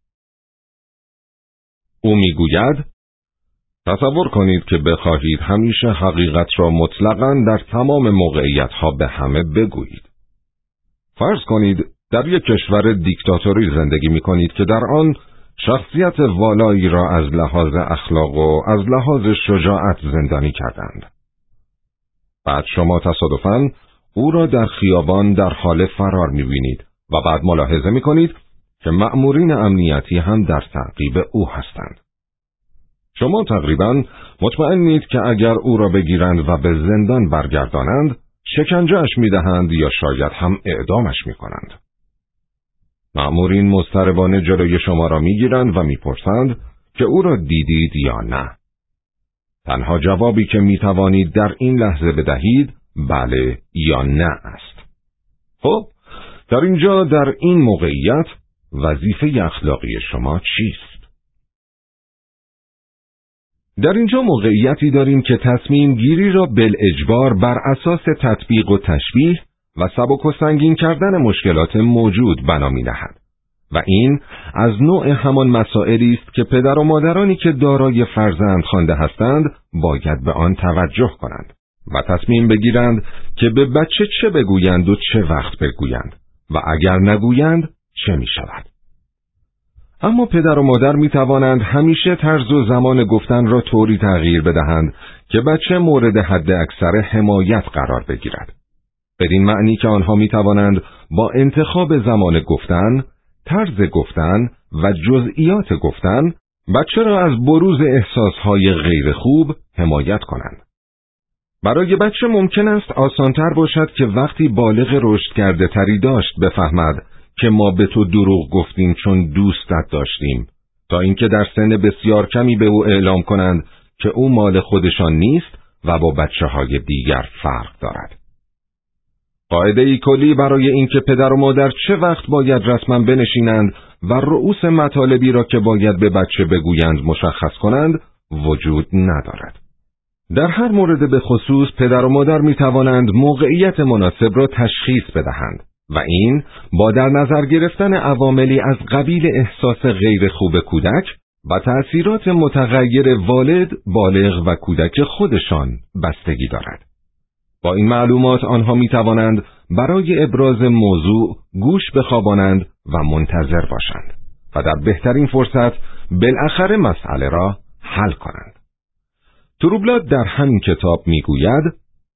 او میگوید: تصور کنید که بخواهید همیشه حقیقت را مطلقاً در تمام موقعیت‌ها به همه بگویید. فرض کنید در یک کشور دیکتاتوری زندگی می‌کنید که در آن شخصیت والایی را از لحاظ اخلاق و از لحاظ شجاعت زندانی کردند. بعد شما تصادفاً او را در خیابان در حال فرار می‌بینید و بعد ملاحظه می‌کنید که مأمورین امنیتی هم در تعقیب او هستند. شما تقریباً مطمئنید که اگر او را بگیرند و به زندان برگردانند، شکنجه‌اش می‌دهند یا شاید هم اعدامش می‌کنند. مأمورین مضطربانه جلوی شما را می‌گیرند و می‌پرسند که او را دیدید یا نه. تنها جوابی که می‌توانید در این لحظه بدهید بله یا نه است. خب، در اینجا در این موقعیت وظیفه اخلاقی شما چیست؟ در اینجا موقعیتی داریم که تصمیم گیری را بالاجبار بر اساس تطبیق و تشبیه و سبک و سنگین کردن مشکلات موجود بنا می‌نهد و این از نوع همان مسائلی است که پدر و مادرانی که دارای فرزند خوانده هستند باید به آن توجه کنند و تصمیم بگیرند که به بچه چه بگویند و چه وقت بگویند و اگر نگویند چه می شود. اما پدر و مادر می توانند همیشه طرز و زمان گفتن را طوری تغییر بدهند که بچه مورد حد اکثر حمایت قرار بگیرد. بدین معنی که آنها می توانند با انتخاب زمان گفتن، طرز گفتن و جزئیات گفتن بچه را از بروز احساسهای غیر خوب حمایت کنند. برای بچه ممکن است آسانتر باشد که وقتی بالغ رشد کرده تری داشت بفهمد که ما به تو دروغ گفتیم چون دوستت داشتیم، تا اینکه در سن بسیار کمی به او اعلام کنند که او مال خودشان نیست و با بچه‌های دیگر فرق دارد. قاعده‌ای کلی برای اینکه پدر و مادر چه وقت باید رسما بنشینند و رؤوس مطالبی را که باید به بچه بگویند مشخص کنند وجود ندارد. در هر مورد به خصوص پدر و مادر می توانند موقعیت مناسب را تشخیص بدهند و این با در نظر گرفتن عواملی از قبیل احساس غیر خوب کودک و تأثیرات متغیر والد، بالغ و کودک خودشان بستگی دارد. با این معلومات آنها می توانند برای ابراز موضوع گوش بخوابانند و منتظر باشند و در بهترین فرصت بالاخره مسئله را حل کنند. تروبلاد در همین کتاب میگوید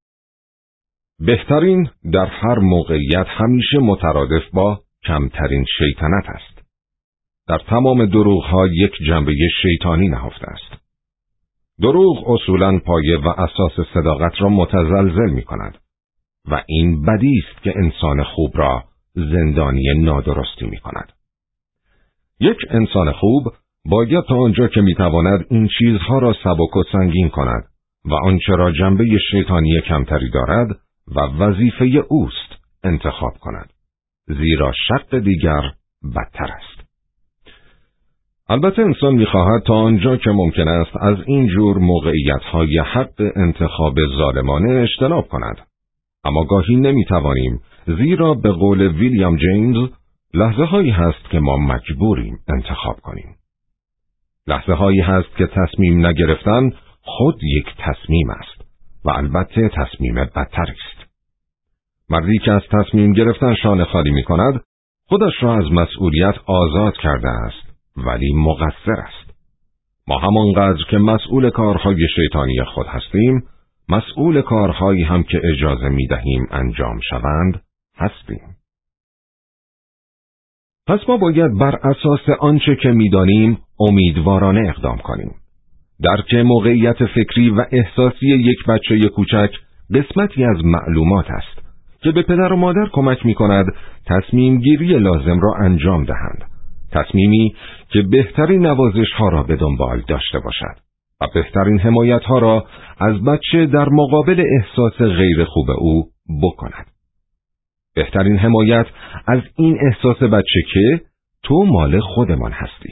بهترین در هر موقعیت همیشه مترادف با کمترین شیطنت است. در تمام دروغ‌ها یک جنبه شیطانی نهفته است. دروغ اصولاً پایه و اساس صداقت را متزلزل می‌کند و این بدی است که انسان خوب را زندانی نادرستی می‌کند. یک انسان خوب باید تا آنجا که می‌تواند این چیزها را سبک و سنگین کند و آنچه را جنبه شیطانی کمتری دارد و وظیفه اوست انتخاب کند، زیرا شق دیگر بدتر است. البته انسان می‌خواهد تا آنجا که ممکن است از این جور موقعیت‌های حق انتخاب ظالمانه اجتناب کند، اما گاهی نمی‌توانیم، زیرا به قول ویلیام جیمز لحظه‌هایی هست که ما مجبوریم انتخاب کنیم. لحظه‌هایی هست که تصمیم نگرفتن خود یک تصمیم است و البته تصمیم بدتری است. مردی که از تصمیم گرفتن شانه خالی می‌کند، خودش را از مسئولیت آزاد کرده است، ولی مقصر است. ما همانقدر که مسئول کارهای شیطانی خود هستیم، مسئول کارهایی هم که اجازه می‌دهیم انجام شوند هستیم. پس ما باید بر اساس آنچه که می‌دانیم امیدوارانه اقدام کنیم. درک موقعیت فکری و احساسی یک بچه کوچک قسمتی از معلومات است که به پدر و مادر کمک می‌کند تصمیم گیری لازم را انجام دهند. تصمیمی که بهترین نوازش‌ها را به دنبال داشته باشد و بهترین حمایت‌ها را از بچه در مقابل احساس غیر خوب او بکند. بهترین حمایت از این احساس بچه که تو مال خودمان هستی.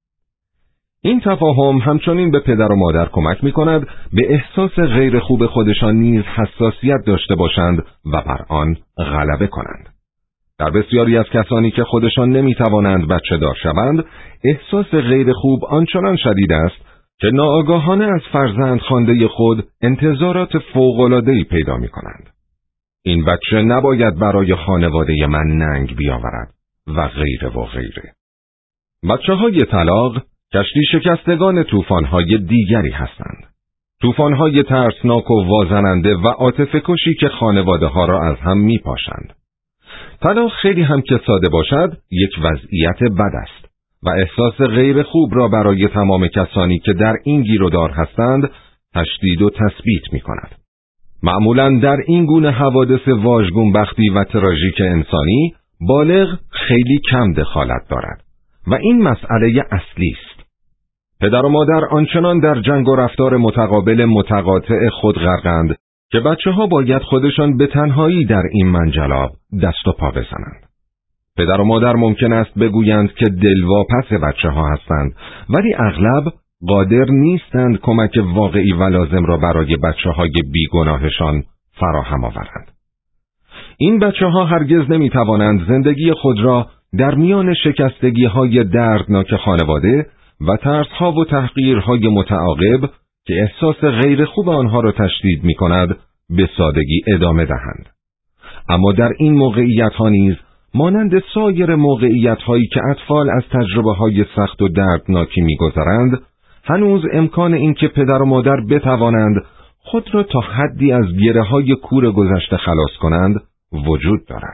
این تفاهم همچنین به پدر و مادر کمک می‌کند به احساس غیر خوب خودشان نیز حساسیت داشته باشند و بر آن غلبه کنند. در بسیاری از کسانی که خودشان نمی‌توانند بچه دار شوند، احساس غیر خوب آنچنان شدید است که ناآگاهانه از فرزند خوانده خود انتظارات فوق‌العاده‌ای پیدا می‌کنند. این بچه نباید برای خانواده من ننگ بیاورد و غیره و غیره. بچه‌های طلاق کشتی شکستگان طوفان‌های دیگری هستند. طوفان‌های ترسناک و وازننده و عاطفه‌کشی که خانواده‌ها را از هم می‌پاشند. طلاق خیلی هم که ساده باشد، یک وضعیت بد است و احساس غیر خوب را برای تمام کسانی که در این گیر و دار هستند تشدید و تثبیت می‌کند. معمولاً در این گونه حوادث واژگونبختی و تراژیک انسانی بالغ خیلی کم دخالت دارد و این مسئله اصلی است. پدر و مادر آنچنان در جنگ و رفتار متقابل متقاطع خود غرقند که بچه‌ها باید خودشان به تنهایی در این منجلاب دست و پا بزنند. پدر و مادر ممکن است بگویند که دلواپس بچه‌ها هستند، ولی اغلب قادر نیستند کمک واقعی و لازم را برای بچه‌های بیگناهشان فراهم آورند. این بچه‌ها هرگز نمی‌توانند زندگی خود را در میان شکستگی‌های دردناک خانواده و ترس‌ها و تحقیرهای متعاقب که احساس غیر خوب آنها را تشدید می‌کند به سادگی ادامه دهند. اما در این موقعیت‌ها نیز مانند سایر موقعیت‌هایی که اطفال از تجربه‌های سخت و دردناکی می‌گذرند، هنوز امکان این که پدر و مادر بتوانند خود را تا حدی از گره‌های کور گذشته خلاص کنند وجود دارد.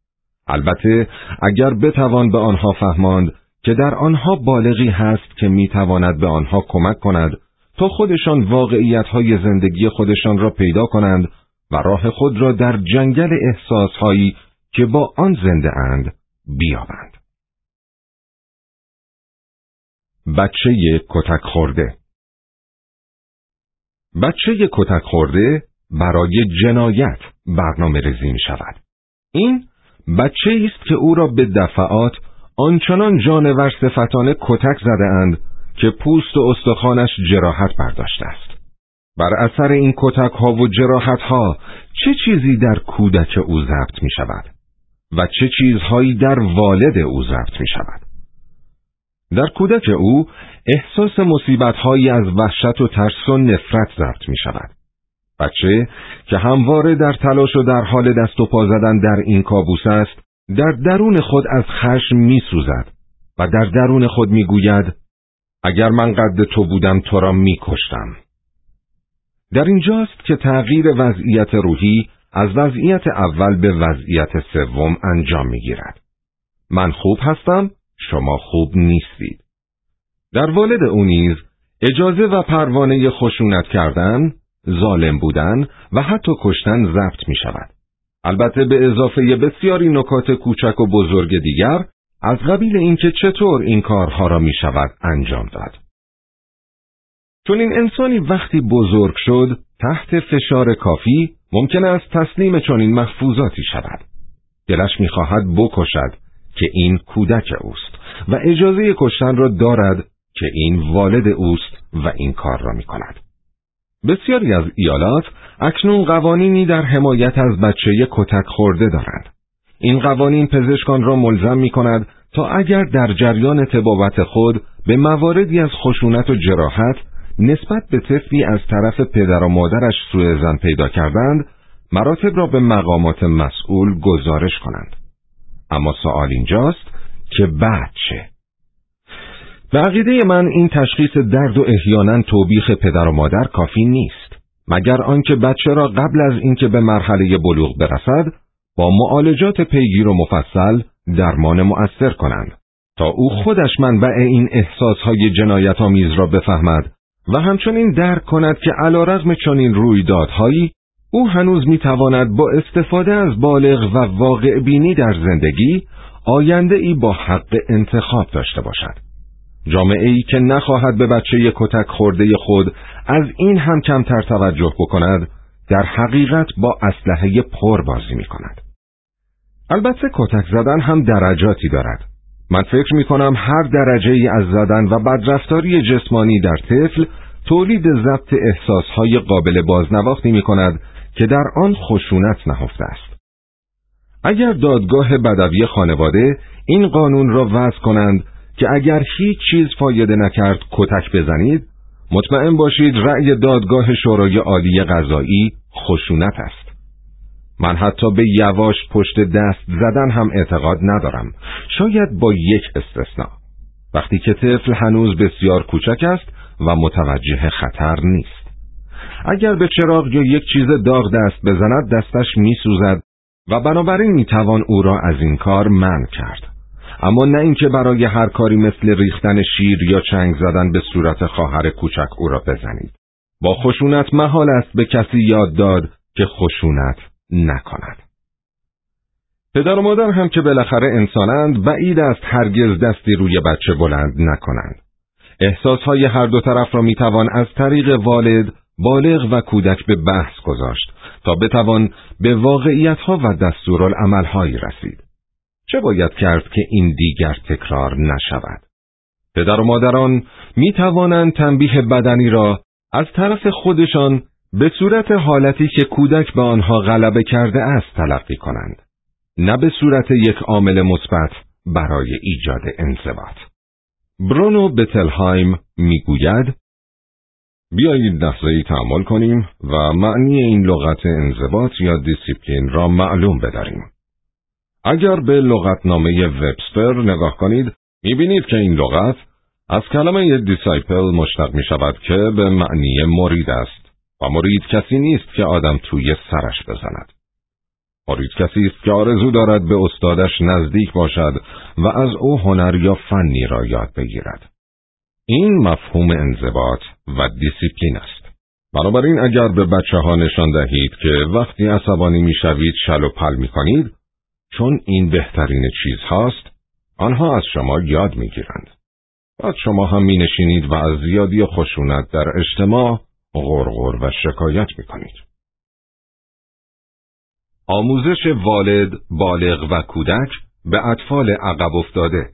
البته اگر بتوان به آنها فهماند که در آنها بالغی هست که میتواند به آنها کمک کند تا خودشان واقعیت‌های زندگی خودشان را پیدا کنند و راه خود را در جنگل احساس‌هایی که با آن زنده اند بیابند. بچه کتک خورده. بچه کتک خورده برای جنایت برنامه ریزی می شود. این بچه است که او را به دفعات آنچنان جانور صفتانه کتک زده اند که پوست و استخوانش جراحت برداشته است. بر اثر این کتک ها و جراحت ها چه چیزی در کودک او ضبط می شود و چه چیزهایی در والد او ضبط می شود. در کودک او احساس مصیبت‌هایی از وحشت و ترس و نفرت ضبط می شود. بچه که همواره در تلاش و در حال دست و پا زدن در این کابوس است، در درون خود از خشم می سوزد و در درون خود می گوید اگر من قد تو بودم تو را می‌کشتم. در اینجاست که تغییر وضعیت روحی از وضعیت اول به وضعیت سوم انجام می‌گیرد. من خوب هستم، شما خوب نیستید. در والد او نیز اجازه و پروانه خشونت کردن، ظالم بودن و حتی کشتن ضبط می‌شود. البته به اضافه بسیاری نکات کوچک و بزرگ دیگر از قبیل اینکه چطور این کارها را می‌شود انجام داد. چون این انسانی وقتی بزرگ شد تحت فشار کافی ممکن است تسلیم چنین محفوظاتی شود. دلش می‌خواهد بکشد که این کودک اوست و اجازه کشتن را دارد که این والد اوست و این کار را می‌کند. بسیاری از ایالات اکنون قوانینی در حمایت از بچه کتک خورده دارند. این قوانین پزشکان را ملزم می‌کند تا اگر در جریان طبابت خود به مواردی از خشونت و جراحت نسبت به طفلی از طرف پدر و مادرش سوء ظن پیدا کردند، مراتب را به مقامات مسئول گزارش کنند. اما سوال اینجاست که بعد چه؟ به عقیده من این تشخیص درد و احیانا توبیخ پدر و مادر کافی نیست، مگر آنکه بچه را قبل از اینکه به مرحله بلوغ برسد با معالجات پیگیر و مفصل درمان مؤثر کنند تا او خودش منبع این احساسهای جنایت‌آمیز را بفهمد و همچنین درک کند که علیرغم چنین رویدادهایی او هنوز میتواند با استفاده از بالغ و واقع بینی در زندگی آینده ای با حق انتخاب داشته باشد. جامعه ای که نخواهد به بچه کتک خورده خود از این هم کمتر توجه بکند در حقیقت با اسلحه پر بازی می کند. البته کتک زدن هم درجاتی دارد. من فکر می کنم هر درجه ای از زدن و بدرفتاری جسمانی در طفل تولید ضبط احساسهای قابل بازنواختی می کند که در آن خشونت نهفته است. اگر دادگاه بدوی خانواده این قانون را وضع کنند که اگر هیچ چیز فایده نکرد کتک بزنید، مطمئن باشید رأی دادگاه شورای عالی قضایی خشونت است. من حتی به یواش پشت دست زدن هم اعتقاد ندارم، شاید با یک استثناء، وقتی که طفل هنوز بسیار کوچک است و متوجه خطر نیست. اگر به چراغ یا یک چیز داغ دست بزند دستش میسوزد و بنابراین میتوان او را از این کار منع کرد. اما نه اینکه برای هر کاری مثل ریختن شیر یا چنگ زدن به صورت خواهر کوچک او را بزنید. با خشونت محال است به کسی یاد داد که خشونت نکند. پدر و مادر هم که بالاخره انسانند بعید است هرگز دستی روی بچه بلند نکنند. احساسهای هر دو طرف را میتوان از طریق والد، بالغ و کودک به بحث گذاشت تا بتوان به واقعیتها و دستورالعملهایی رسید. چه باید کرد که این دیگر تکرار نشود؟ پدر و مادران می توانند تنبیه بدنی را از طرف خودشان به صورت حالتی که کودک به آنها غلبه کرده است تلقی کنند، نه به صورت یک عامل مثبت برای ایجاد انضباط. برونو بتلهایم می گوید: بیایید لحظه‌ای تأمل کنیم و معنی این لغت انضباط یا دیسیپلین را معلوم بداریم. اگر به لغتنامه وبستر نگاه کنید، می‌بینید که این لغت از کلمه دیسایپل مشتق می‌شود که به معنی مرید است و مرید کسی نیست که آدم توی سرش بزند. مرید کسی است که آرزو دارد به استادش نزدیک باشد و از او هنر یا فنی را یاد بگیرد. این مفهوم انضباط و دیسیپلین است. بنابراین اگر به بچه‌ها نشان دهید که وقتی عصبانی می‌شوید شل و پل می‌کنید، چون این بهترین چیز هاست، آنها از شما یاد میگیرند. بعد شما هم می نشینید و از زیادی خشونت در اجتماع غرغر و شکایت میکنید. آموزش والد، بالغ و کودک به اطفال عقب افتاده.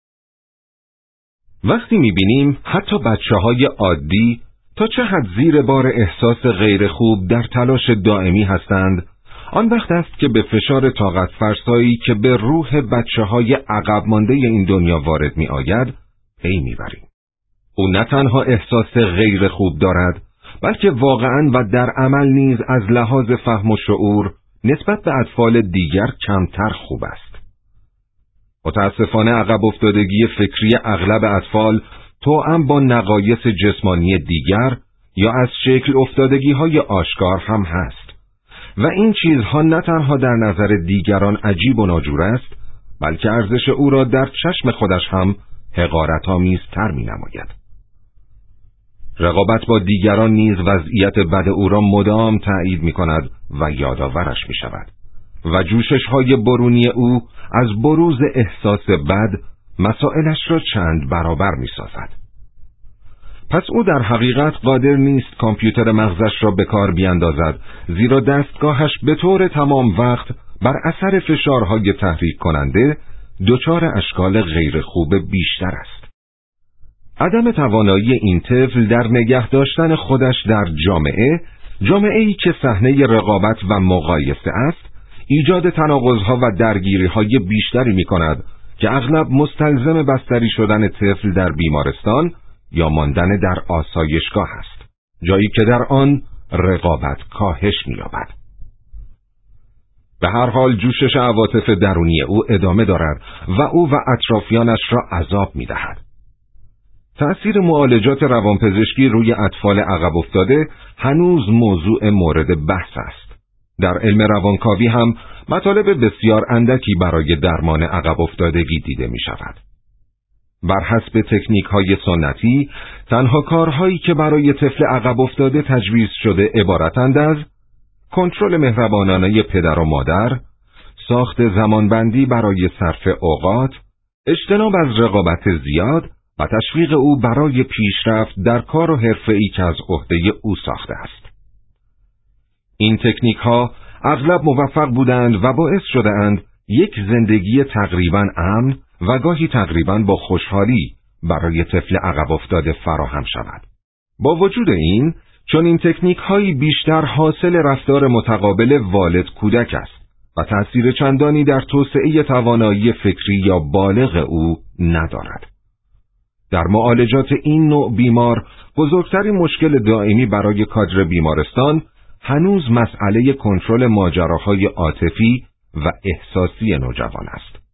وقتی میبینیم حتی بچه‌های عادی تا چه حد زیر بار احساس غیر خوب در تلاش دائمی هستند، آن وقت است که به فشار طاقت فرسایی که به روح بچه‌های عقب مانده این دنیا وارد می آید پی می بریم. او نه تنها احساس غیر خوب دارد، بلکه واقعاً و در عمل نیز از لحاظ فهم و شعور نسبت به اطفال دیگر کمتر خوب است. متاسفانه عقب افتادگی فکری اغلب اطفال توأم با نقایص جسمانی دیگر یا از شکل افتادگی‌های آشکار هم هست و این چیزها نه تنها در نظر دیگران عجیب و ناجور است، بلکه ارزش او را در چشم خودش هم حقارت‌آمیزتر می‌نماید. رقابت با دیگران نیز وضعیت بد او را مدام تأیید می‌کند و یادآورش می‌شود و جوشش‌های برونی او از بروز احساس بد مسائلش را چند برابر می‌سازد. پس او در حقیقت قادر نیست کامپیوتر مغزش را به کار بیاندازد، زیرا دستگاهش به طور تمام وقت بر اثر فشارهای تحریک کننده دچار اشکال غیر خوب بیشتر است. عدم توانایی این طفل در نگه داشتن خودش در جامعه‌ای که صحنه رقابت و مقایسه است، ایجاد تناقض‌ها و درگیری‌های بیشتری می‌کند که اغلب مستلزم بستری شدن طفل در بیمارستان یا ماندن در آسایشگاه است، جایی که در آن رقابت کاهش می‌یابد. به هر حال جوشش عواطف درونی او ادامه دارد و او و اطرافیانش را عذاب می‌دهد. تأثیر معالجات روانپزشکی روی اطفال عقب افتاده هنوز موضوع مورد بحث است. در علم روانکاوی هم مطالب بسیار اندکی برای درمان عقب افتادگی دیده می شود. بر حسب تکنیک‌های سنتی، تنها کارهایی که برای طفل عقب افتاده تجویز شده عبارتند از کنترل مهربانانه پدر و مادر، ساخت زمانبندی برای صرف اوقات، اجتناب از رقابت زیاد و تشویق او برای پیشرفت در کار و حرفه‌ای که از عهده او ساخته است. این تکنیک‌ها اغلب موفق بودند و باعث شده‌اند یک زندگی تقریباً امن و گاهی تقریباً با خوشحالی برای طفل عقب افتاده فراهم شود. با وجود این، چون این تکنیک‌هایی بیشتر حاصل رفتار متقابل والد کودک است و تأثیر چندانی در توسعه توانایی فکری یا بالغ او ندارد. در معالجات این نوع بیمار، بزرگترین مشکل دائمی برای کادر بیمارستان هنوز مسئله کنترل ماجراهای عاطفی و احساسی نوجوان است.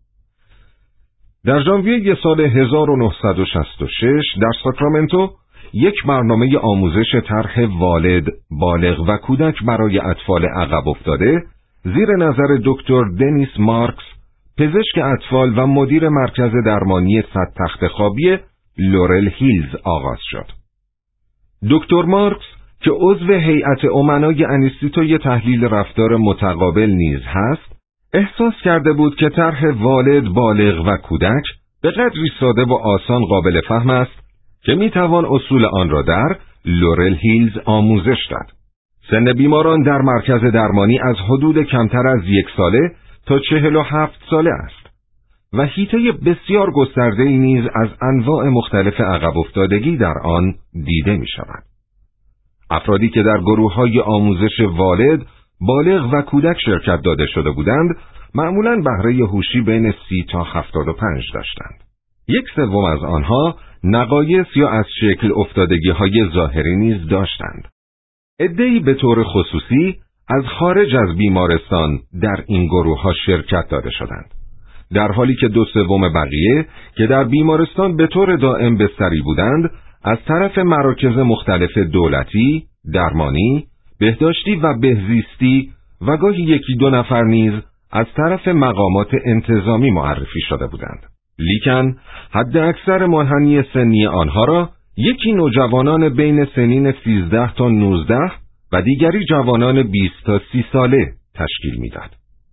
در ژانویه سال 1966 در ساکرامنتو یک برنامه آموزش طرح والد، بالغ و کودک برای اطفال عقب افتاده زیر نظر دکتر دنیس مارکس، پزشک اطفال و مدیر مرکز درمانی 100 تخت خوابی لورل هیلز آغاز شد. دکتر مارکس که عضو هیئت امنای انستیتوی تحلیل رفتار متقابل نیز هست، احساس کرده بود که طرح والد، بالغ و کودک به قدری ساده و آسان قابل فهم است که میتوان اصول آن را در لورل هیلز آموزش داد. سن بیماران در مرکز درمانی از حدود کمتر از 1 ساله تا 47 ساله است و حیطه بسیار گسترده‌ای نیز از انواع مختلف عقب افتادگی در آن دیده می شود. افرادی که در گروه‌های آموزش والد، بالغ و کودک شرکت داده شده بودند، معمولاً بهره هوشی بین 30 تا 75 داشتند. 1/3 از آنها نقایص یا از شکل افتادگی‌های ظاهری نیز داشتند. عده‌ای به طور خصوصی از خارج از بیمارستان در این گروه‌ها شرکت داده شدند، در حالی که 2/3 بقیه که در بیمارستان به طور دائم بستری بودند، از طرف مراکز مختلف دولتی، درمانی، بهداشتی و بهزیستی و گاهی 1-2 نفر نیز از طرف مقامات انتظامی معرفی شده بودند. لیکن حد اکثر منحنی سنی آنها را یکی نوجوانان بین سنین 13 تا 19 و دیگری جوانان 20 تا 30 ساله تشکیل می‌داد.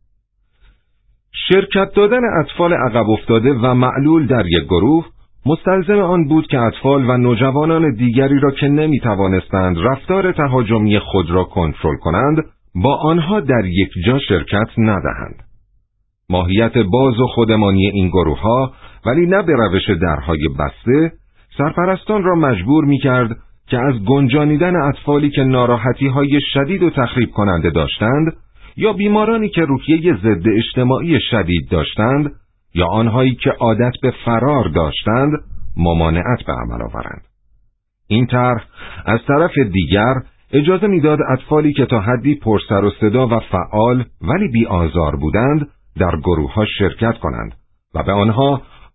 شرکت دادن اطفال عقب افتاده و معلول در یک گروه مستلزم آن بود که اطفال و نوجوانان دیگری را که نمی‌توانستند رفتار تهاجمی خود را کنترل کنند، با آنها در یک جا شرکت ندهند. ماهیت باز و خودمانی این گروه‌ها، ولی نه به روش درهای بسته، سرپرستان را مجبور می‌کرد که از گنجانیدن اطفالی که ناراحتی‌های شدید و تخریب کننده داشتند، یا بیمارانی که روحیه ضد اجتماعی شدید داشتند، یا آنهایی که عادت به فرار داشتند، ممانعت به عمل آورند. این طرح از طرف دیگر اجازه میداد اطفالی که تا حدی پر سر و صدا و فعال ولی بی آزار بودند در گروه‌ها شرکت کنند و به آنها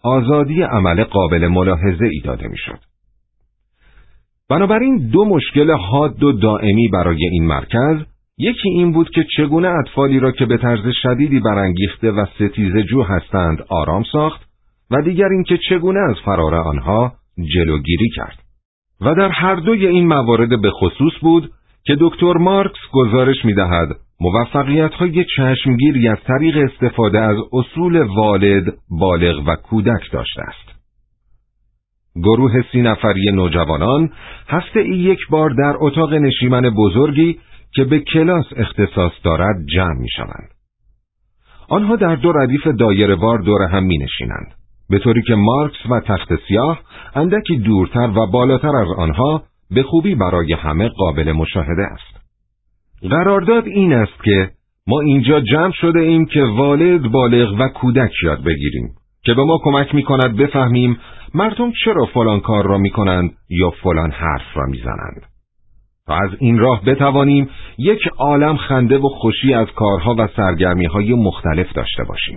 آزادی عمل قابل ملاحظه ای داده میشد. بنابراین دو مشکل حاد و دائمی برای این مرکز، یکی این بود که چگونه اطفالی را که به طرز شدیدی برانگیخته و ستیزه‌جو هستند آرام ساخت و دیگر این که چگونه از فرار آنها جلوگیری کرد. و در هر دوی این موارد به خصوص بود که دکتر مارکس گزارش می‌دهد موفقیت‌های چشمگیری از طریق استفاده از اصول والد، بالغ و کودک داشته است. گروه 30 نفری نوجوانان هفته‌ای یک بار در اتاق نشیمن بزرگی که به کلاس اختصاص دارد جمع می‌شوند. آنها در دو ردیف دایره‌وار دور هم می‌نشینند، به طوری که مارکس و تخت سیاه اندکی دورتر و بالاتر از آنها به خوبی برای همه قابل مشاهده است. قرارداد این است که ما اینجا جمع شده ایم که والد، بالغ و کودک یاد بگیریم که به ما کمک می‌کند بفهمیم مردم چرا فلان کار را می‌کنند یا فلان حرف را می‌زنند. تا از این راه بتوانیم یک عالم خنده و خوشی از کارها و سرگرمی‌های مختلف داشته باشیم.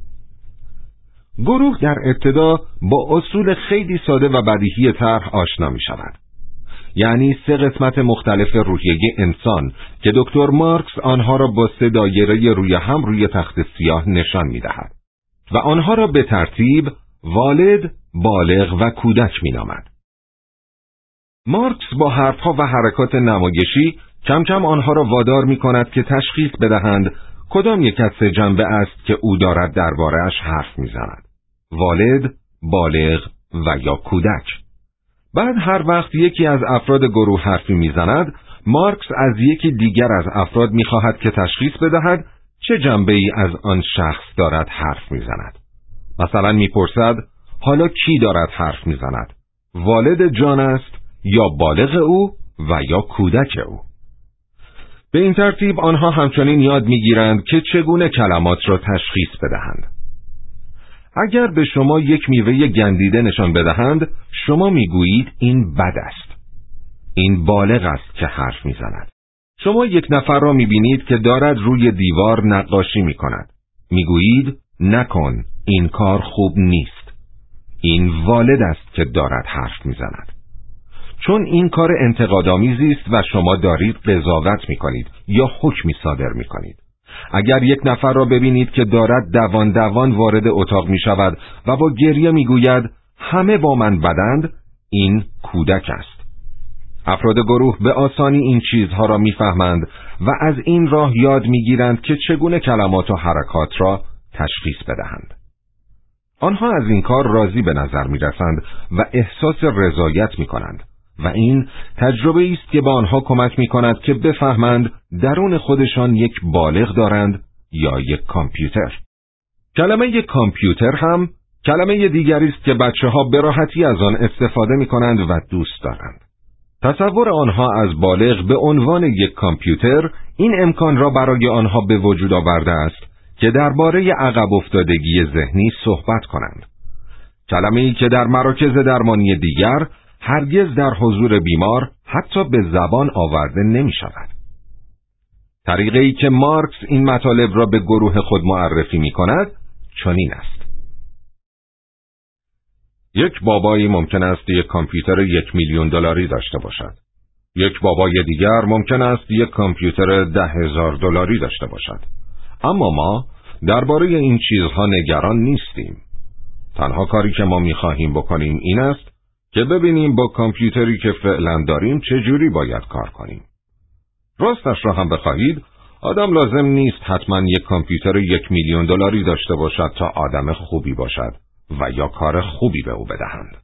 گروه در ابتدا با اصول خیلی ساده و بدیهی طرح آشنا می‌شود. یعنی 3 قسمت مختلف روحیه انسان که دکتر مارکس آنها را با 3 دایره روی هم روی تخت سیاه نشان می‌دهد و آنها را به ترتیب والد، بالغ و کودک می‌نامد. مارکس با حرفها و حرکات نمایشی کم کم آنها را وادار می‌کند که تشخیص بدهند کدام یک از 3 جنبه است که او دارد درباره‌اش حرف می‌زند: والد، بالغ و یا کودک. بعد هر وقت یکی از افراد گروه حرفی می‌زند، مارکس از یکی دیگر از افراد می‌خواهد که تشخیص بدهد چه جنبه‌ای از آن شخص دارد حرف می‌زند. مثلا می‌پرسد حالا کی دارد حرف می‌زند؟ والد جان است یا بالغ او و یا کودک او؟ به این ترتیب آنها همچنین یاد می‌گیرند که چگونه کلمات را تشخیص بدهند. اگر به شما یک میوه گندیده نشان بدهند، شما میگویید این بد است. این بالغ است که حرف میزند. شما یک نفر را میبینید که دارد روی دیوار نقاشی میکند. میگویید نکن، این کار خوب نیست. این والد است که دارد حرف میزند. چون این کار انتقادآمیزی است و شما دارید قضاوت میکنید یا حکمی صادر میکنید. اگر یک نفر را ببینید که دارد دوان دوان وارد اتاق می شود و با گریه می گوید همه با من بدند، این کودک است. افراد گروه به آسانی این چیزها را می فهمند و از این راه یاد می گیرند که چگونه کلمات و حرکات را تشخیص بدهند. آنها از این کار راضی به نظر می رسند و احساس رضایت می کنند و این تجربه است که به آنها کمک می کند که بفهمند درون خودشان یک بالغ دارند یا یک کامپیوتر. کلمه کامپیوتر هم کلمه دیگری است که بچه‌ها به راحتی از آن استفاده می کنند و دوست دارند. تصور آنها از بالغ به عنوان یک کامپیوتر این امکان را برای آنها به وجود آورده است که درباره عقب افتادگی ذهنی صحبت کنند. کلمه‌ای که در مراکز درمانی دیگر هرگز در حضور بیمار حتی به زبان آورده نمی شود. طریقه‌ای که مارکس این مطالب را به گروه خود معرفی می کند چنین است: یک بابایی ممکن است یک کامپیوتر $1,000,000 داشته باشد. یک بابای دیگر ممکن است یک کامپیوتر $10,000 داشته باشد. اما ما درباره این چیزها نگران نیستیم. تنها کاری که ما می خواهیم بکنیم این است که ببینیم با کامپیوتری که فعلا داریم چجوری باید کار کنیم. راستش را هم بخواهید، آدم لازم نیست حتما یک کامپیوتر $1,000,000 داشته باشد تا آدم خوبی باشد و یا کار خوبی به او بدهند.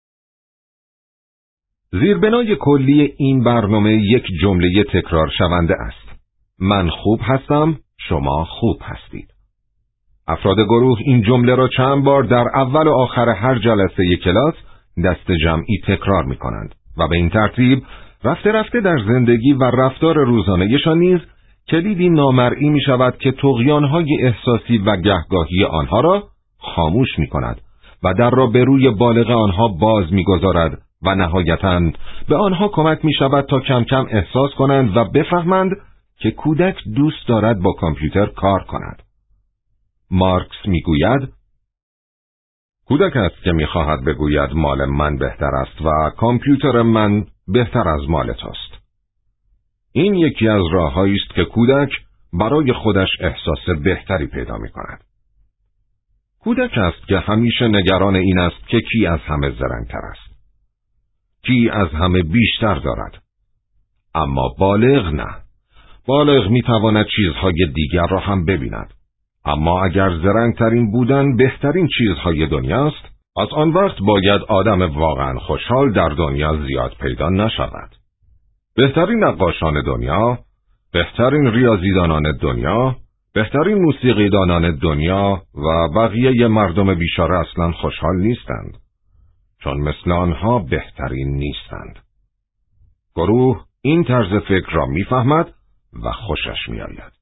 زیربنای کلی این برنامه یک جمله تکرار شونده است: من خوب هستم، شما خوب هستید. افراد گروه این جمله را چند بار در اول و آخر هر جلسه کلاس دست جمعی تکرار می کنند و به این ترتیب رفته رفته در زندگی و رفتار روزانه‌شان نیز کلیدی نامرئی می شود که طغیان‌های احساسی و گهگاهی آنها را خاموش می کند و در را به روی بالغ آنها باز می گذارد و نهایتاً به آنها کمک می شود تا کم کم احساس کنند و بفهمند که کودک دوست دارد با کامپیوتر کار کند. مارکس می گوید کودک است که می‌خواهد بگوید مال من بهتر است و کامپیوتر من بهتر از مال توست. این یکی از راه‌هایی است که کودک برای خودش احساس بهتری پیدا می‌کند. کودک است که همیشه نگران این است که کی از همه زرنگ‌تر است. کی از همه بیشتر دارد. اما بالغ نه. بالغ می‌تواند چیزهای دیگر را هم ببیند. اما اگر زرنگ‌ترین بودن بهترین چیزهای دنیاست، از آن وقت باید آدم واقعا خوشحال در دنیا زیاد پیدا نشود. بهترین نقاشان دنیا، بهترین ریاضیدانان دنیا، بهترین موسیقیدانان دنیا و بقیه مردم بیچاره اصلا خوشحال نیستند، چون مثل آنها بهترین نیستند. گروه این طرز فکر را میفهمد و خوشش میآید.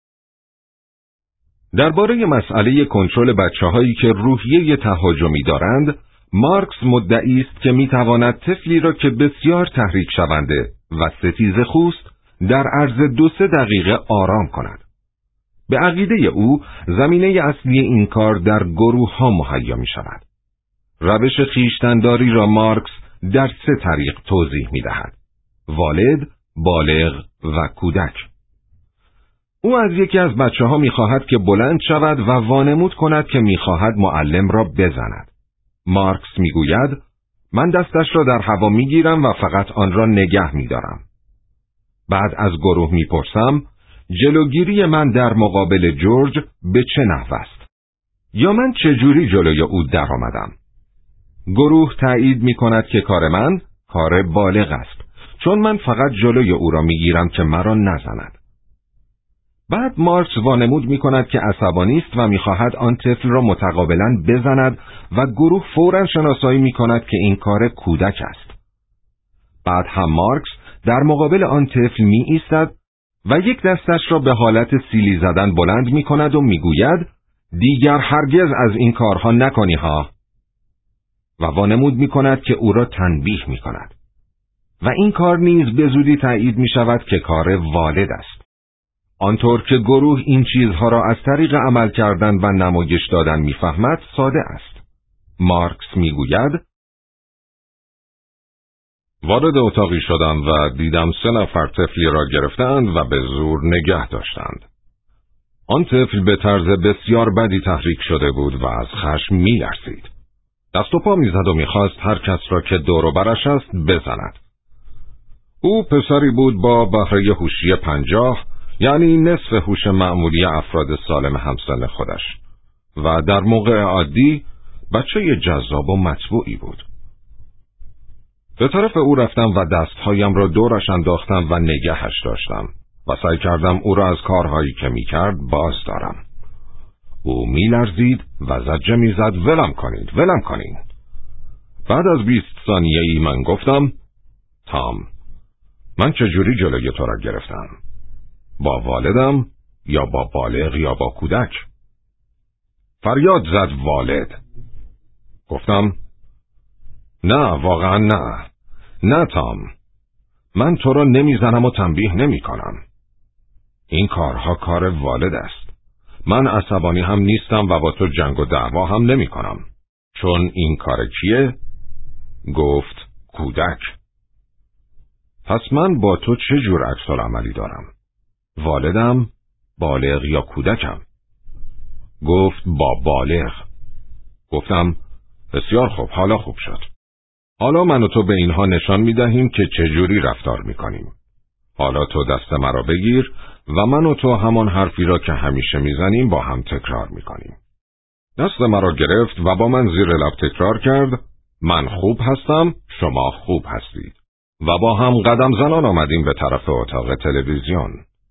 درباره مسئله کنترل بچه‌هایی که روحیه تهاجمی دارند، مارکس مدعی است که میتواند طفلی را که بسیار تحریک شونده و ستیزخوست در عرض 2-3 دقیقه آرام کند. به عقیده او زمینه اصلی این کار در گروه ها مهیا می شود. روش خویشتن‌داری را مارکس در 3 طریق توضیح می دهد: والد، بالغ و کودک. او از یکی از بچه‌ها می‌خواهد که بلند شود و وانمود کند که می‌خواهد معلم را بزند. مارکس می‌گوید: من دستش را در هوا می‌گیرم و فقط آن را نگه می‌دارم. بعد از گروه می‌پرسم: جلوگیری من در مقابل جورج به چه نحو است؟ یا من چجوری جلوی او درآمدم؟ گروه تایید می‌کند که کار من کار بالغ است، چون من فقط جلوی او را می‌گیرم که مرا نزند. بعد مارکس وانمود می‌کند که عصبانی است و می‌خواهد آن طفل را متقابلاً بزند و گروه فوراً شناسایی می‌کند که این کار کودک است. بعد هم مارکس در مقابل آن طفل می‌ایستد و یک دستش را به حالت سیلی زدن بلند می‌کند و می‌گوید: دیگر هرگز از این کارها نکنی ها. و وانمود می‌کند که او را تنبیه می‌کند. و این کار نیز به زودی تایید می‌شود که کار والد است. آنطور که گروه این چیزها را از طریق عمل کردن و نمایش دادن میفهمد ساده است. مارکس میگوید: وارد اتاقی شدم و دیدم 3 نفر طفلی را گرفتند و به زور نگه داشتند. آن طفل به طرز بسیار بدی تحریک شده بود و از خشم میلرزید. دست و پا میزد و میخواست هر کس را که دور و برش است بزند. او پسری بود با بهره هوشی 50، یعنی نصف هوش معمولی افراد سالم همسن خودش، و در موقع عادی بچه جذاب و مطبوعی بود. به طرف او رفتم و دستهایم را دورش انداختم و نگهش داشتم و سعی کردم او را از کارهایی که میکرد باز دارم. او میلرزید و زجه میزد: ولم کنید، ولم کنید. بعد از 20 ثانیه‌ای من گفتم: تام، من چجوری جلوی تو را گرفتم؟ با والدم یا با بالغ یا با کودک؟ فریاد زد: والد. گفتم: نه، واقعا نه. نه تام، من تو را نمیزنم و تنبیه نمی کنم. این کارها کار والد است. من عصبانی هم نیستم و با تو جنگ و دعوا هم نمی کنم. چون این کار کیه؟ گفت: کودک. پس من با تو چه جور عکس‌العملی دارم؟ والدم، بالغ یا کودکم؟ گفت: با بالغ. گفتم: بسیار خوب، حالا خوب شد. حالا من و تو به اینها نشان می‌دهیم که چجوری رفتار می‌کنیم. حالا تو دست مرا بگیر و من و تو همان حرفی را که همیشه می‌زنیم با هم تکرار می‌کنیم. دست مرا گرفت و با من زیر لب تکرار کرد: من خوب هستم، شما خوب هستید. و با هم قدم زنان آمدیم به طرف اتاق تلویزیون.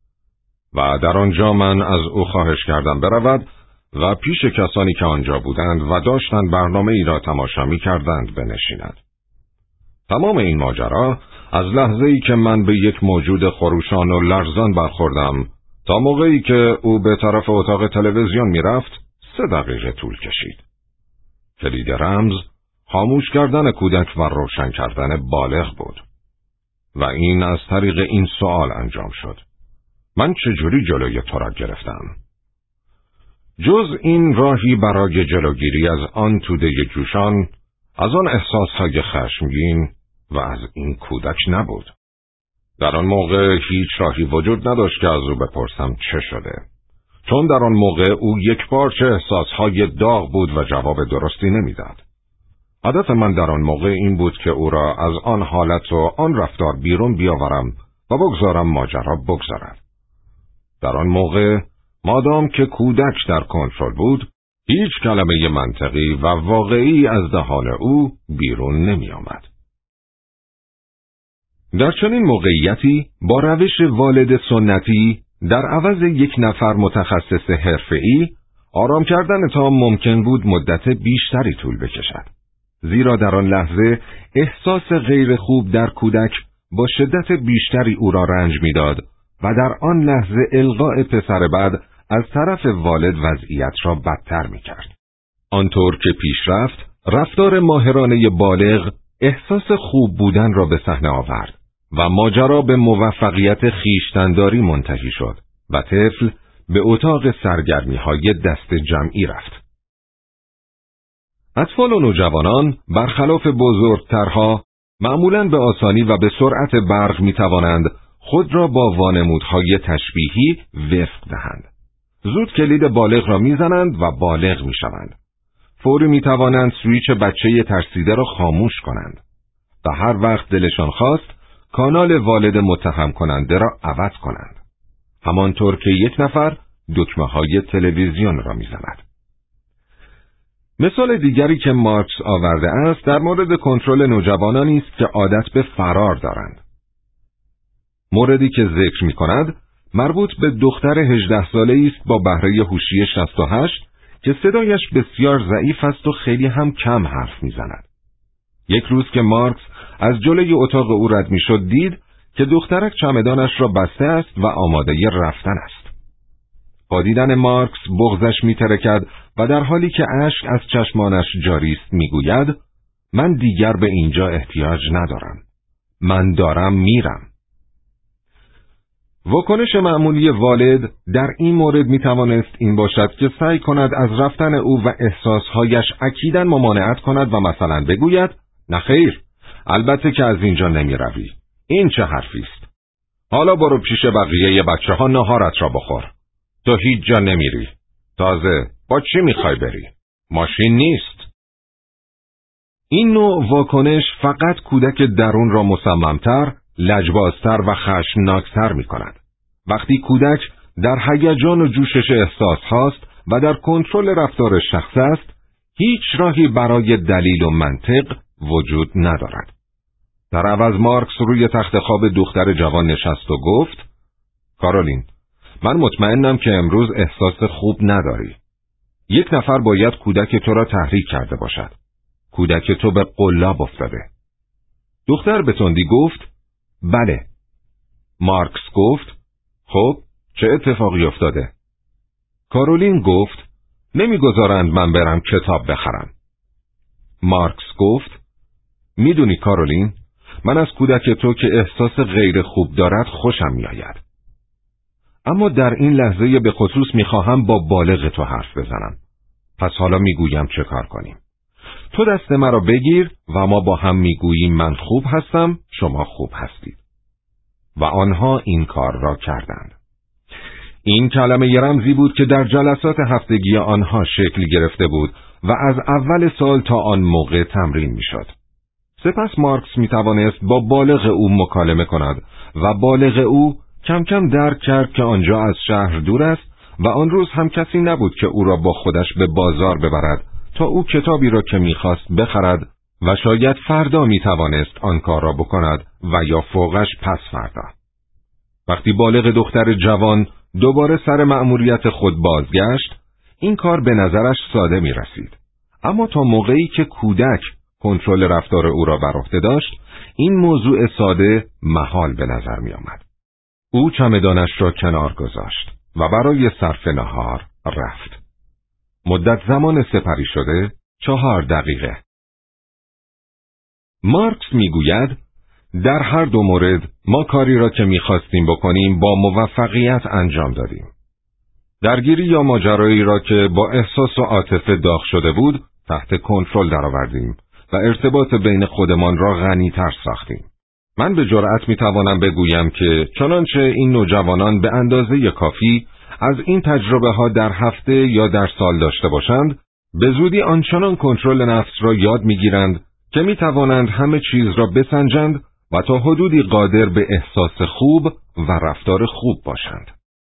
و در آنجا من از او خواهش کردم برود و پیش کسانی که آنجا بودند و داشتند برنامه ای را تماشا می کردند بنشیند. تمام این ماجرا از لحظه‌ای که من به یک موجود خروشان و لرزان برخوردم تا موقعی که او به طرف اتاق تلویزیون می رفت 3 دقیقه طول کشید. کلید رمز خاموش کردن کودک و روشن کردن بالغ بود. و این از طریق این سوال انجام شد: من چجوری جلوی تو را گرفتم؟ جز این راهی برای جلوگیری از آن توده جوشان، از آن احساسهای خشمگین و از این کودک نبود. در آن موقع هیچ راهی وجود نداشت که از او بپرسم چه شده، چون در آن موقع او یکپارچه احساسهای داغ بود و جواب درستی نمیداد. هدف من در آن موقع این بود که او را از آن حالت و آن رفتار بیرون بیاورم و بگذارم ماجرا بگذرد. در آن موقع مادام که کودک در کنترل بود، هیچ کلمه منطقی و واقعی از دهان او بیرون نمی آمد. در چنین موقعیتی با روش والد سنتی در عوض یک نفر متخصص حرفه‌ای، آرام کردن تام ممکن بود مدت بیشتری طول بکشد. زیرا در آن لحظه احساس غیر خوب در کودک با شدت بیشتری او را رنج می‌داد و در آن لحظه القاء پسر بد از طرف والد وضعیت را بدتر می‌کرد. آنطور که پیش رفت، رفتار ماهرانه بالغ احساس خوب بودن را به صحنه آورد و ماجرا به موفقیت خویشتن‌داری منتهی شد و طفل به اتاق سرگرمی‌های دست جمعی رفت. اطفال و نوجوانان برخلاف بزرگترها معمولاً به آسانی و به سرعت برق می‌توانند خود را با وانمودهای تشبیهی وفق دهند. زود کلید بالغ را می‌زنند و بالغ می‌شوند. فوری می‌توانند سویچ بچه ترسیده را خاموش کنند و هر وقت دلشان خواست کانال والد متهم کننده را عوض کنند. همانطور که یک نفر دکمه‌های تلویزیون را می‌زند. مثال دیگری که مارکس آورده است در مورد کنترل نوجوانانی است که عادت به فرار دارند. موردی که ذکر می‌کند مربوط به دختر 18 ساله‌ای است با بهره هوشی 68 که صدایش بسیار ضعیف است و خیلی هم کم حرف می‌زند. یک روز که مارکس از جلوی اتاق او رد می‌شد دید که دخترک چمدانش را بسته است و آماده رفتن است. با دیدن مارکس بغضش می‌ترکد و در حالی که اشک از چشمانش جاری است می‌گوید: من دیگر به اینجا احتیاج ندارم. من دارم میرم. واکنش معمولی والد در این مورد می‌توانست این باشد که سعی کند از رفتن او و احساسهایش اکیداً ممانعت کند و مثلا بگوید: نه خیر، البته که از اینجا نمی‌روی. این چه حرفی است؟ حالا برو پیش بقیه بچه‌ها ناهارت را بخور. تو هیچ جا نمیری. تازه با چی میخوای بری؟ ماشین نیست. این نوع واکنش فقط کودک درون را مصممتر، لجبازتر و خشمناکتر میکند. وقتی کودک در هیجان و جوشش احساس هاست و در کنترل رفتار شخص است، هیچ راهی برای دلیل و منطق وجود ندارد. در عوض مارکس روی تخت خواب دختر جوان نشست و گفت: کارولین، من مطمئنم که امروز احساس خوب نداری. یک نفر باید کودک تو را تحریک کرده باشد. کودک تو به قلاب افتاده. دختر به تندی گفت: بله. مارکس گفت: خب چه اتفاقی افتاده؟ کارولین گفت: نمیگذارند من برم کتاب بخرم. مارکس گفت: میدونی کارولین، من از کودک تو که احساس غیر خوب دارد خوشم میآید. اما در این لحظه به خصوص میخواهم با بالغ تو حرف بزنم. پس حالا میگویم چه کار کنیم. تو دست مرا بگیر و ما با هم میگوییم من خوب هستم، شما خوب هستید. و آنها این کار را کردند. این کلمه رمزی بود که در جلسات هفتگی آنها شکل گرفته بود و از اول سال تا آن موقع تمرین میشد. سپس مارکس میتوانست با بالغ او مکالمه کند و بالغ او کم کم درک کرد که آنجا از شهر دور است و آن روز هم کسی نبود که او را با خودش به بازار ببرد تا او کتابی را که میخواست بخرد و شاید فردا میتوانست آن کار را بکند و یا فوقش پس فردا. وقتی بالغ دختر جوان دوباره سر مأموریت خود بازگشت، این کار به نظرش ساده می رسید. اما تا موقعی که کودک کنترل رفتار او را بر عهده داشت، این موضوع ساده محال به نظر می آمد. او چمدانش را کنار گذاشت و برای صرف نهار رفت. مدت زمان سپری شده 4 دقیقه. مارکس میگوید در هر دو مورد ما کاری را که میخواستیم بکنیم با موفقیت انجام دادیم. درگیری یا ماجرایی را که با احساس و عاطفه داغ شده بود تحت کنترل درآوردیم و ارتباط بین خودمان را غنی‌تر ساختیم. من به جرأت می‌توانم بگویم که چنانچه این نوجوانان به اندازه کافی از این تجربه‌ها در هفته یا در سال داشته باشند، به زودی آنچنان کنترل نفس را یاد می‌گیرند که می‌توانند همه چیز را بسنجند و تا حدودی قادر به احساس خوب و رفتار خوب باشند.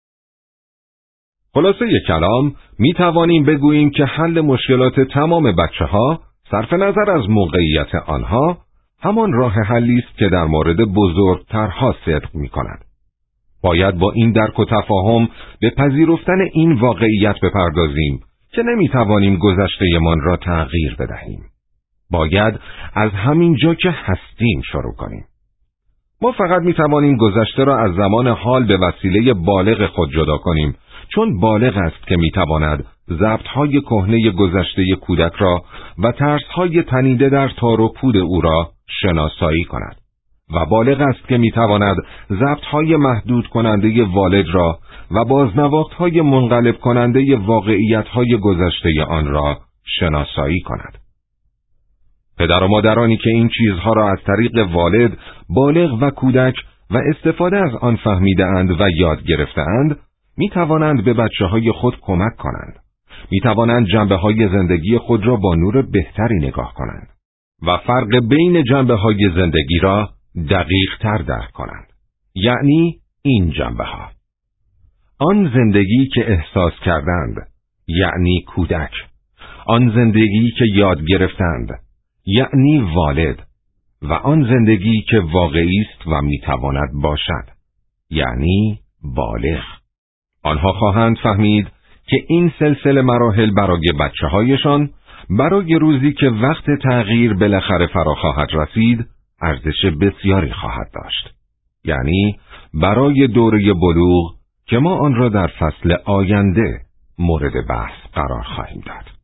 خلاصه کلام، می‌توانیم بگوییم که حل مشکلات تمام بچه‌ها، صرف نظر از موقعیت آنها، همان راه حلی است که در مورد بزرگترها صدق می‌کند. باید با این درک و تفاهم به پذیرفتن این واقعیت بپردازیم که نمی‌توانیم گذشته‌مان را تغییر بدهیم. باید از همین جا که هستیم شروع کنیم. ما فقط می‌توانیم گذشته را از زمان حال به وسیله بالغ خود جدا کنیم، چون بالغ است که می‌تواند ضبط‌های کهنه گذشته کودک را و ترس‌های تنیده در تار و پود او را شناسایی کند و بالغ است که می‌تواند ضبط‌های محدود کننده والد را و بازنواخت‌های منقلب کننده واقعیت‌های گذشته آن را شناسایی کند. پدر و مادرانی که این چیزها را از طریق والد، بالغ و کودک و استفاده از آن فهمیده‌اند و یاد گرفته‌اند، می‌توانند به بچه‌های خود کمک کنند. می‌توانند جنبه‌های زندگی خود را با نور بهتری نگاه کنند و فرق بین جنبه‌های زندگی را دقیق‌تر درک کنند. یعنی این جنبه‌ها: آن زندگی که احساس کردند، یعنی کودک; آن زندگی که یاد گرفتند، یعنی والد; و آن زندگی که واقعی است و می‌تواند باشد، یعنی بالغ. آنها خواهند فهمید که این سلسله مراحل برای بچه‌هایشان، برای روزی که وقت تغییر بالاخره فرا خواهد رسید، ارزش بسیاری خواهد داشت. یعنی برای دوره بلوغ که ما آن را در فصل آینده مورد بحث قرار خواهیم داد.